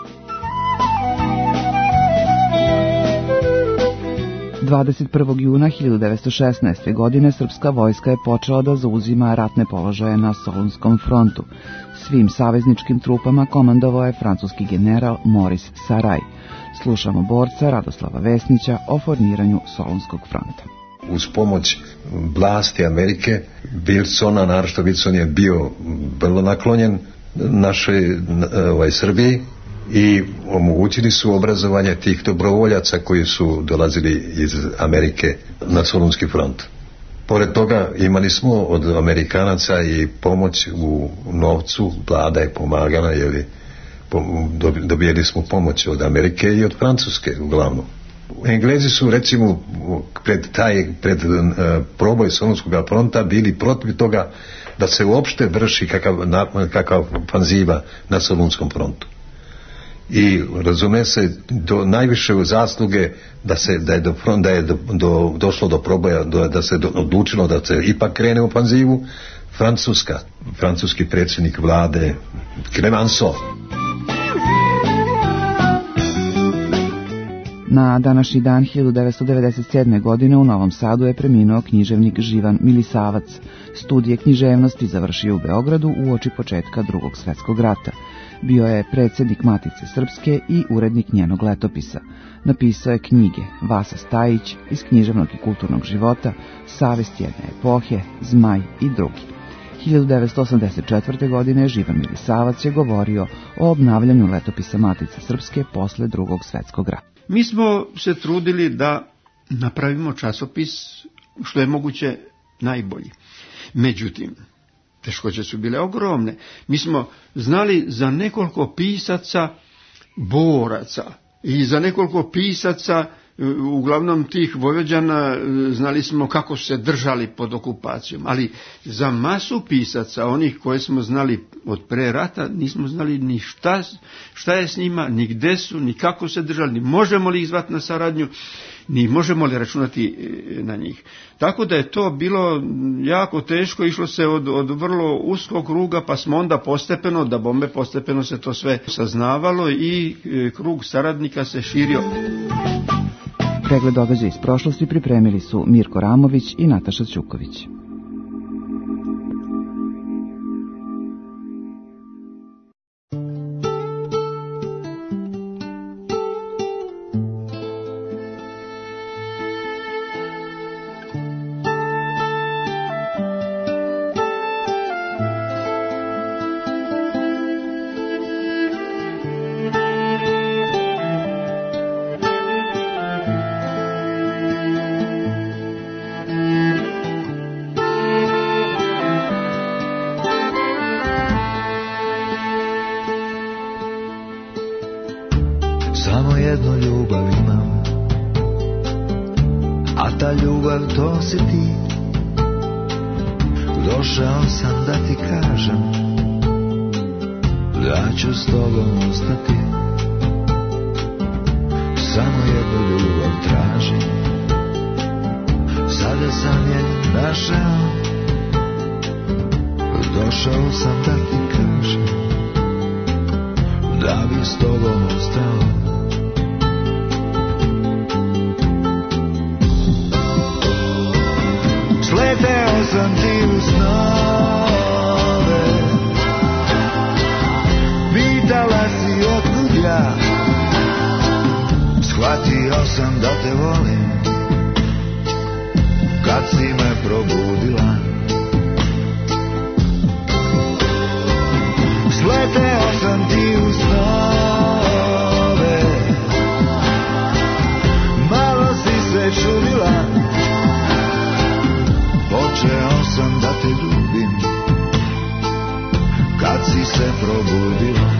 – 21. juna 1916. godine srpska vojska je počela da zauzima ratne položaje na Solunskom frontu. Svim savezničkim trupama komandovao je francuski general Maurice Saraj. Slušamo borca Radoslava Vesnića o formiranju Solunskog fronta. Uz pomoć vlasti Amerike, Wilsona, naročito Wilson je bio vrlo naklonjen našoj Srbiji i omogućili su obrazovanje tih dobrovoljaca koji su dolazili iz Amerike na Solunski front. Pored toga imali smo od Amerikanaca i pomoć u novcu, vlada je pomagala, dobijeli smo pomoć od Amerike i od Francuske uglavnom. Englezi su recimo pred proboj Solunskog fronta bili protiv toga da se uopšte vrši kakav ofanziva na Solunskom frontu. I razume se do najviše zasluge da je došlo do proboja, da se odlučilo da se ipak krene u ofanzivu francuski predsjednik vlade Clemenceau. Na današnji dan 1997. godine u Novom Sadu je preminuo književnik Živan Milisavac. Studije književnosti završio u Beogradu uoči početka Drugog svjetskog rata. Bio je predsjednik Matice Srpske i urednik njenog letopisa. Napisao je knjige Vasa Stajić, Iz književnog i kulturnog života, Savest jedne epohe, Zmaj i drugi. 1984. godine Živan Milisavac je govorio o obnavljanju letopisa Matice Srpske posle Drugog svjetskog rata. Mi smo se trudili da napravimo časopis što je moguće najbolji. Međutim, teškoće su bile ogromne. Mi smo znali za nekoliko pisaca boraca i za nekoliko pisaca, uglavnom tih Vojvođana, znali smo kako su se držali pod okupacijom, ali za masu pisaca, onih koje smo znali od pre rata, nismo znali ni šta je s njima, ni gde su, ni kako se držali, ni možemo li ih zvati na saradnju, ni možemo li računati na njih. Tako da je to bilo jako teško, išlo se od vrlo uskog kruga, pa smo onda postepeno se to sve saznavalo i krug saradnika se širio. Pregled događaja iz prošlosti pripremili su Mirko Ramović i Nataša Ćuković. Samo jednu ljubav imam, a ta ljubav to si ti. Došao sam da ti kažem da ću s tobom ostati. Samo jednu ljubav tražim, sada sam je našao. Došao sam da ti kažem da bi s tobom ostao. Sleteo sam ti u snove, pitala si otkud ja. Shvatio sam da te volim kad si me probudila. Sleteo sam ti u snove, malo si se čudila. Počeo sam da te ljubim kad si se probudila.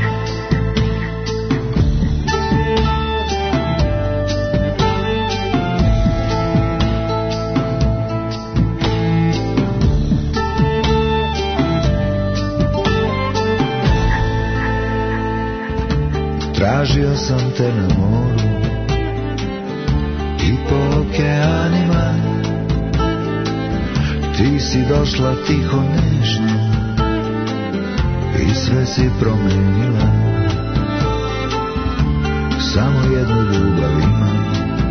Tražio sam te na moru i po okeanima. Ti si došla tiho nežno i sve si promenila. Samo jednu ljubav imam,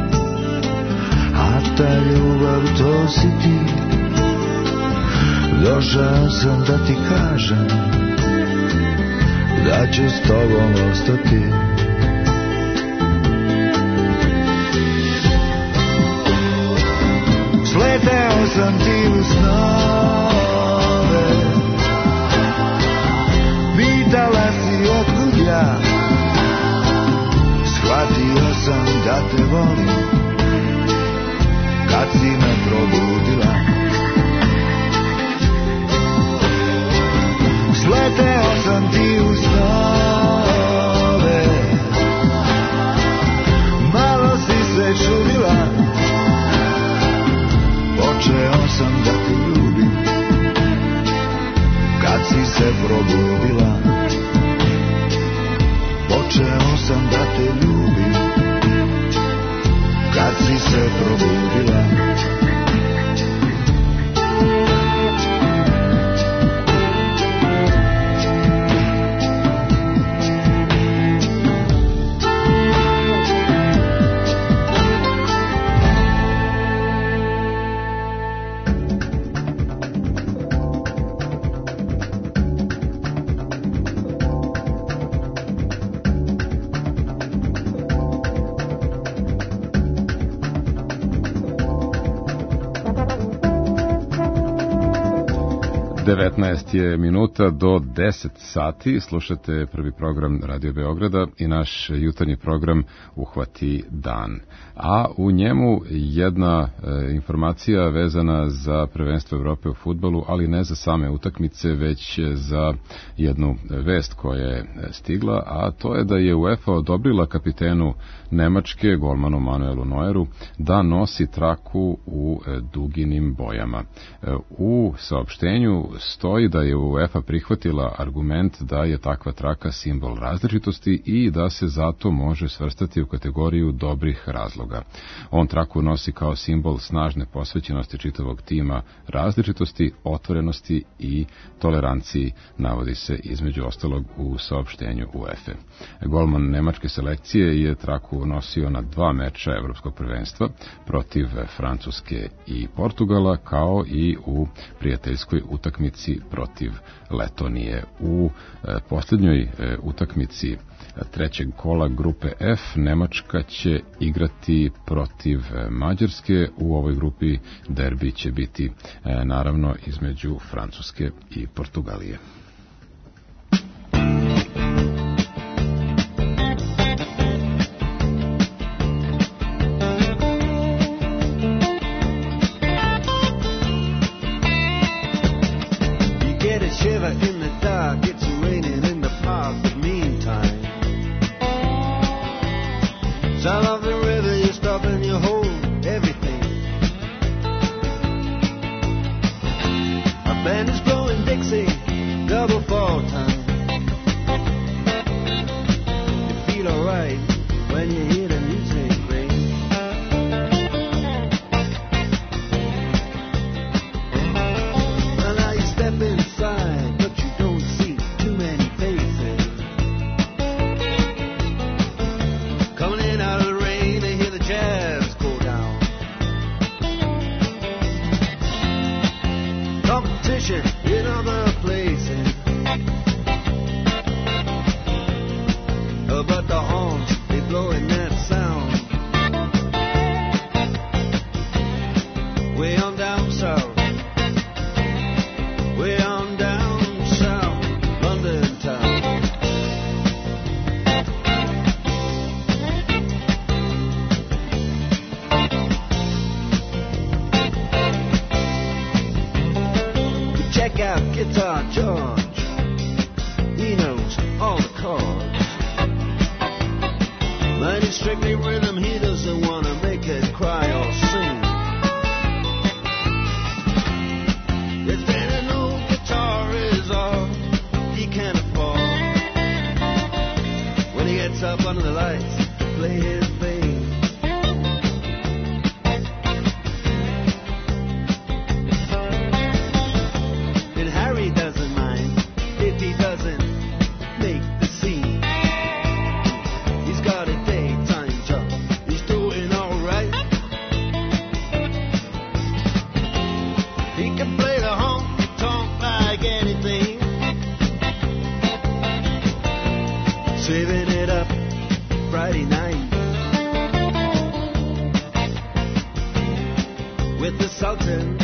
a ta ljubav to si ti. Došao sam da ti kažem da ću s tobom ostati. Sleteo sam ti u snove, pitala si otkud ja. Shvatio sam da te volim kad si me probudila. Sleteo sam ti u snove, malo si se čudila. Počeo sam da te ljubim kad si se probudila. Počeo sam da te ljubim 19 je minuta do 10 sati, slušate prvi program Radio Beograda i naš jutarnji program Uhvati dan. A u njemu jedna informacija vezana za prvenstvo Evrope u fudbalu, ali ne za same utakmice, već za jednu vest koja je stigla, a to je da je UEFA odobrila kapitenu Nemačke, golmanu Manuelu Neueru, da nosi traku u duginim bojama. U saopštenju stoji da je UEFA prihvatila argument da je takva traka simbol različitosti i da se zato može svrstati u kategoriju dobrih razloga. On traku nosi kao simbol snažne posvećenosti čitavog tima različitosti, otvorenosti i toleranciji, navodi se između ostalog u saopštenju UEFA. Golman nemačke selekcije je traku nosio na 2 meča evropskog prvenstva protiv Francuske i Portugala, kao i u prijateljskoj utakmici protiv Letonije. U posljednjoj utakmici trećeg kola grupe F Nemačka će igrati protiv Mađarske. U ovoj grupi derbi će biti naravno između Francuske i Portugalije. Shiver in the dark, it's raining in the park, but meantime, sound of the river, you stop and you hold everything. A band is blowing Dixie, double fall time. You feel alright when you hear the music ring. Well, now you step inside, but you don't see too many faces. Coming in out of the rain, they hear the jazz go down. Competition in other places, but the horns, they blowing that sound. Way on down south, way on down south, London town. Check out Guitar George, he knows all the chords. Mine is strictly rhythm, he doesn't want to make it cry or sing. If then an old guitar is all he can afford, when he gets up under the lights to play his thing. And Harry doesn't mind if he doesn't make the scene. He's got a daytime job, he's doing alright. He can play the honky-tonk like anything, saving it up Friday night with the Sultans,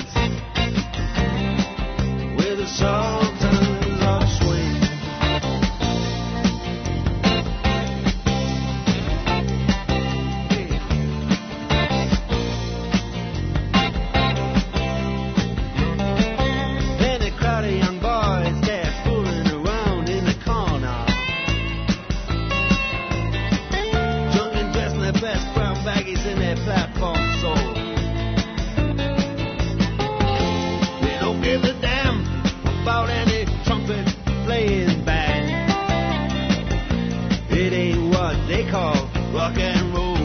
with the Sultans of Swing. And a crowd of young boys, they're fooling around in the corner, young and dressed in their best brown baggies in their platform soles. They don't give a damn about any trumpet playing band. It ain't what they call rock and roll.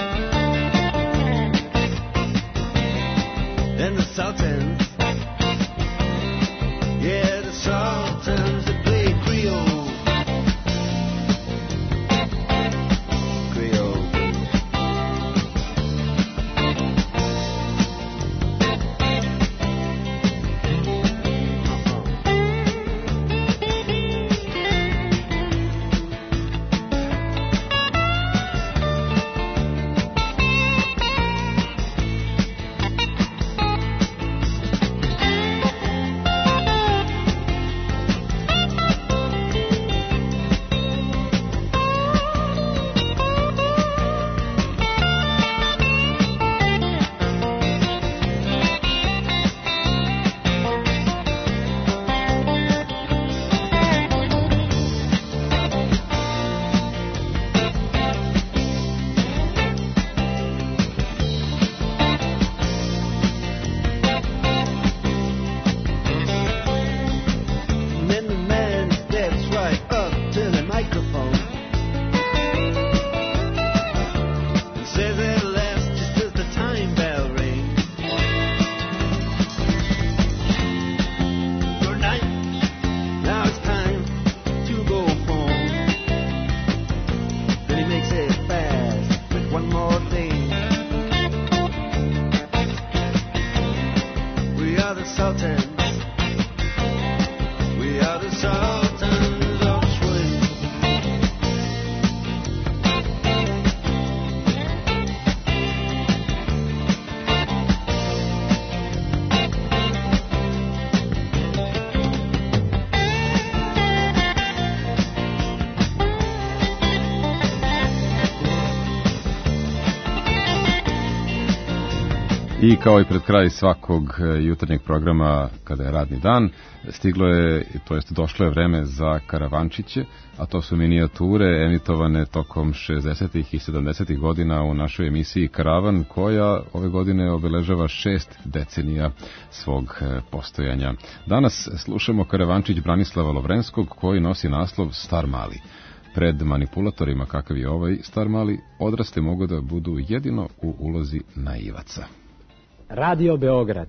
And the Sultans, yeah, the Sultans that play Creole. Creole. the Sultans. We are the Sultans of swing. I kao i pred kraj svakog jutarnjeg programa kada je radni dan, stiglo je, to jest došlo je vreme za karavančiće, a to su minijature emitovane tokom 60. i 70. godina u našoj emisiji Karavan, koja ove godine obeležava 6 decenija svog postojanja. Danas slušamo karavančić Branislava Lovrenskog koji nosi naslov Star Mali. Pred manipulatorima kakav je ovaj Star Mali, odraste mogu da budu jedino u ulozi naivaca. Radio Beograd.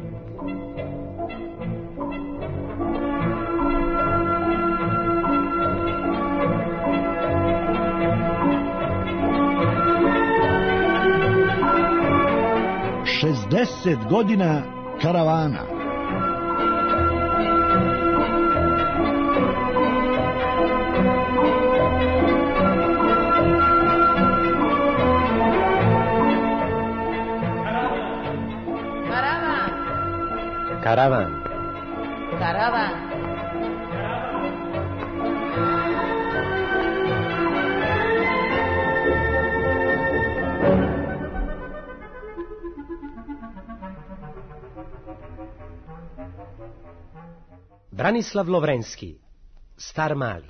Šezdeset godina karavana. Karavan. Karavan. Branislav Lovrenski, Star Mali.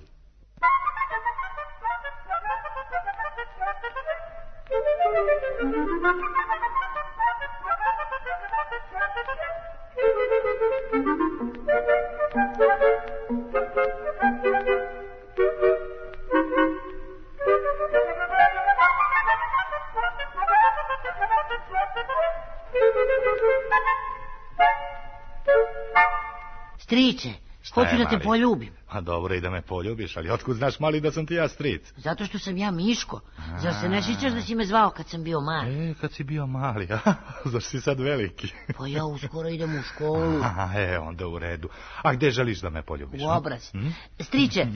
Striče, hoću da te poljubim. A dobro i da me poljubiš, ali otkud znaš, Mali, da sam ti ja stric? Zato što sam ja Miško. Zar se ne sjećaš da si me zvao kad sam bio mali? Kad si bio mali, a? Zar si sad veliki? Pa ja uskoro idem u školu. Onda u redu. A gde želiš da me poljubiš? U obraz. Striče,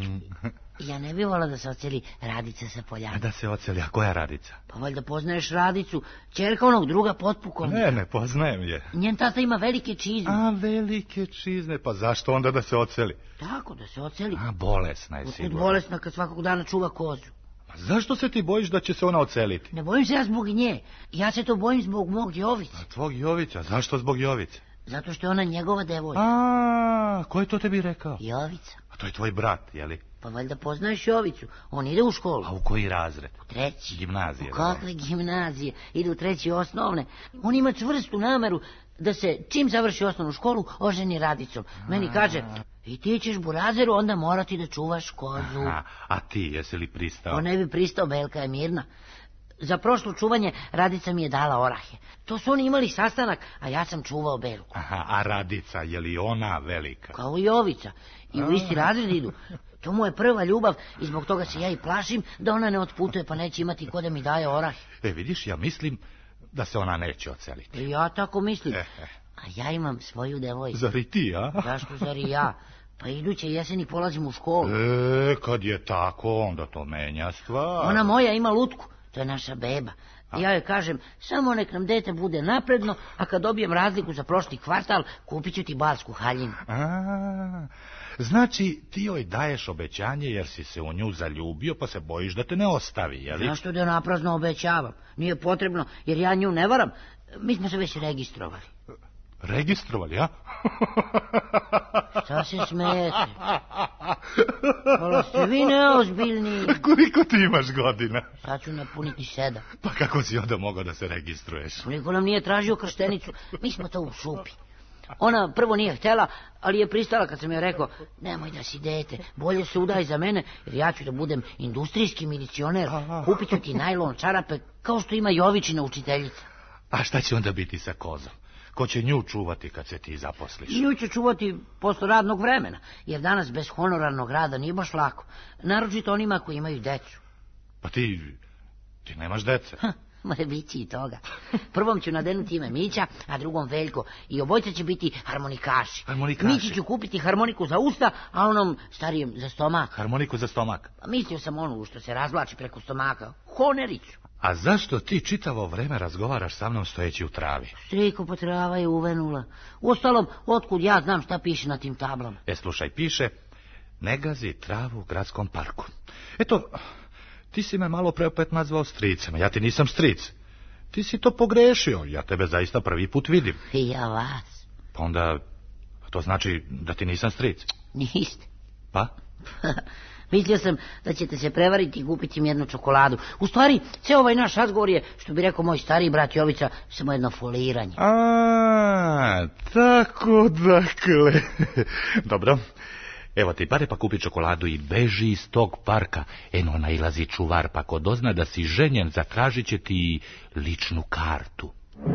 ja ne bih volila da se oceli Radica sa Poljana. Da se oceli, a koja Radica? Pa valjda poznaješ Radicu, ćerka onog druga potpukovnika. Ne poznajem je. Njen tata ima velike čizme. A, velike čizme, pa zašto onda da se oceli? Tako, da se oceli. A, bolesna je sigurno. Bolesna kad svakog dana čuva kozu. A zašto se ti bojiš da će se ona oceliti? Ne bojim se ja zbog nje. Ja se to bojim zbog mog Jovića. A tvog Jovića? Zašto zbog Jovice? Zato što je ona njegova devojka. A, ko je to tebi rekao? Jovica. A to je tvoj brat, jeli? Pa valjda poznaješ Jovicu. On ide u školu. A u koji razred? U treći. Gimnazije. U kakve gimnazije? Ide u treći osnovne. On ima čvrstu nameru da se, čim završi osnovnu školu, oženi Radicom. Meni kaže, i ti ćeš burazeru onda morati da čuvaš kozu. A ti, jesi li pristao? On ne bi pristao, Belka je mirna. Za prošlo čuvanje Radica mi je dala orahe. To su oni imali sastanak, a ja sam čuvao Belku. A Radica, je li ona velika? Kao i Jovica. I u isti razred idu. To mu je prva ljubav i zbog toga se ja i plašim da ona ne otputuje pa neće imati ko da mi daje orahe. Vidiš, ja mislim da se ona neće oceliti. Ja tako mislim. A ja imam svoju devojku. Zar i ti, a? Zašto zar i ja? Pa iduće jeseni polazim u školu. Kad je tako, onda to menja stvar. Ona moja ima lutku, to je naša beba. Ja joj kažem, samo nek nam dete bude napredno, a kad dobijem razliku za prošli kvartal, kupit ću ti balsku haljinu. Znači, ti joj daješ obećanje jer si se u nju zaljubio, pa se bojiš da te ne ostavi, jeli? Zašto da naprazno obećavam? Nije potrebno, jer ja nju ne varam. Mi smo se već registrovali. Registrovali, a? Šta se smijete? Hvala ste vi neozbiljni. Koliko ti imaš godina? Sad ću napuniti 7. Pa kako si onda mogao da se registruješ? Niko nam nije tražio krštenicu, mi smo to u šupi. Ona prvo nije htjela, ali je pristala kad sam joj rekao, nemoj da si dete, bolje se udaj za mene, jer ja ću da budem industrijski milicioner, kupit ću ti najlon čarape, kao što ima Jovičina učiteljica. A šta će onda biti sa kozom? Ko će nju čuvati kad se ti zaposliš? Nju ću čuvati posle radnog vremena, jer danas bez honorarnog rada nije baš lako, naročito onima koji imaju decu. Pa ti nemaš dece? More biti i toga. Prvom ću nadenuti ime Mića, a drugom Veljko. I obojca će biti harmonikaši. Mići ću kupiti harmoniku za usta, a onom starijem za stomak. Harmoniku za stomak? Pa mislio sam onu što se razvlači preko stomaka. Honeriću. A zašto ti čitavo vreme razgovaraš sa mnom stojeći u travi? Striko, pa trava je uvenula. Uostalom, otkud ja znam šta piše na tim tablama? Slušaj, piše: ne gazi travu u gradskom parku. Eto, ti si me malo pre opet nazvao stricem, a ja ti nisam stric. Ti si to pogrešio, ja tebe zaista prvi put vidim. I ja vas. Pa onda, to znači da ti nisam stric. Niste. Pa? Mislio sam da ćete se prevariti i kupiti mi jednu čokoladu. U stvari, ceo ovaj naš razgovor je, što bi rekao moj stariji brat Jovica, samo jedno foliranje. A, tako dakle. Dobro. Evo ti pare pa kupi čokoladu i beži iz tog parka. Eno nailazi čuvar, pa ko dozna da si ženjen, zatražit će ti ličnu kartu.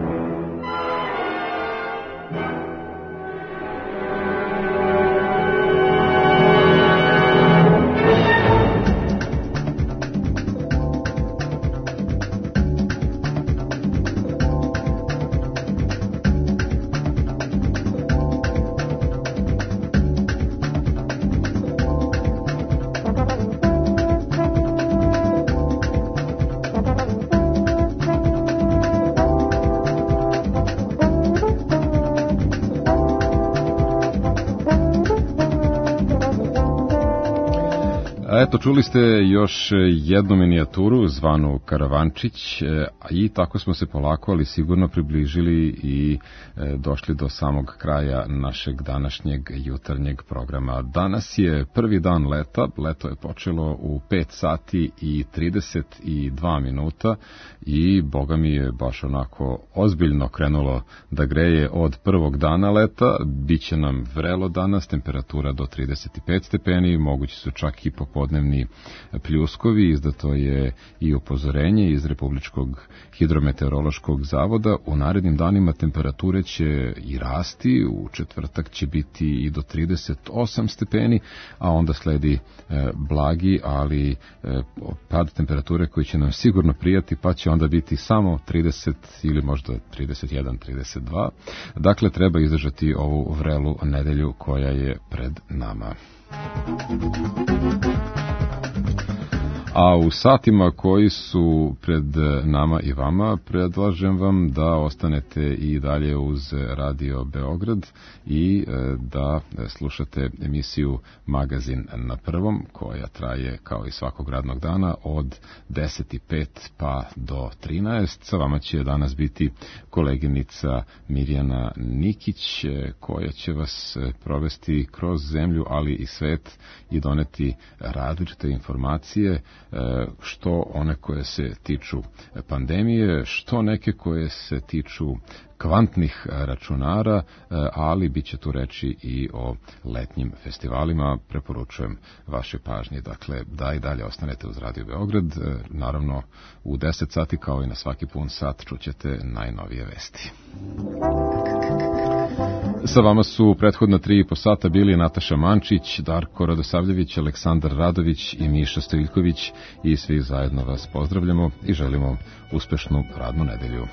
Eto, čuli ste još jednu minijaturu zvanu Karavančić i tako smo se polako, ali sigurno približili i došli do samog kraja našeg današnjeg jutarnjeg programa. Danas je prvi dan leta, leto je počelo u 5 sati i 32 minuta i boga mi je baš onako ozbiljno krenulo da greje od prvog dana leta. Biće nam vrelo danas, temperatura do 35 stepeni, mogući su čak i popodnevni pljuskovi, izdato je i upozorenje iz Republičkog hidrometeorološkog zavoda. U narednim danima temperature će i rasti, u četvrtak će biti i do 38 stepeni, a onda sledi blagi, ali pad temperature koji će nam sigurno prijati, pa će onda biti samo 30 ili možda 31, 32. Dakle, treba izdržati ovu vrelu nedelju koja je pred nama. A u satima koji su pred nama i vama predlažem vam da ostanete i dalje uz Radio Beograd i da slušate emisiju Magazin na prvom, koja traje kao i svakog radnog dana od 10:05 pa do 13. Sa vama će danas biti koleginica Mirjana Nikić, koja će vas provesti kroz zemlju, ali i svet i doneti različite informacije, što one koje se tiču pandemije, što neke koje se tiču kvantnih računara, ali bit će tu reći i o letnjim festivalima. Preporučujem vaše pažnje, dakle, da i dalje ostanete uz Radio Beograd. Naravno, u 10 sati, kao i na svaki pun sat, čućete najnovije vesti. Sa vama su prethodna 3,5 sata bili Nataša Mančić, Darko Radosavljević, Aleksandar Radović i Miša Stojiljković, i svi zajedno vas pozdravljamo i želimo uspešnu radnu nedelju.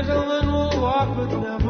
gentlemen will walk but never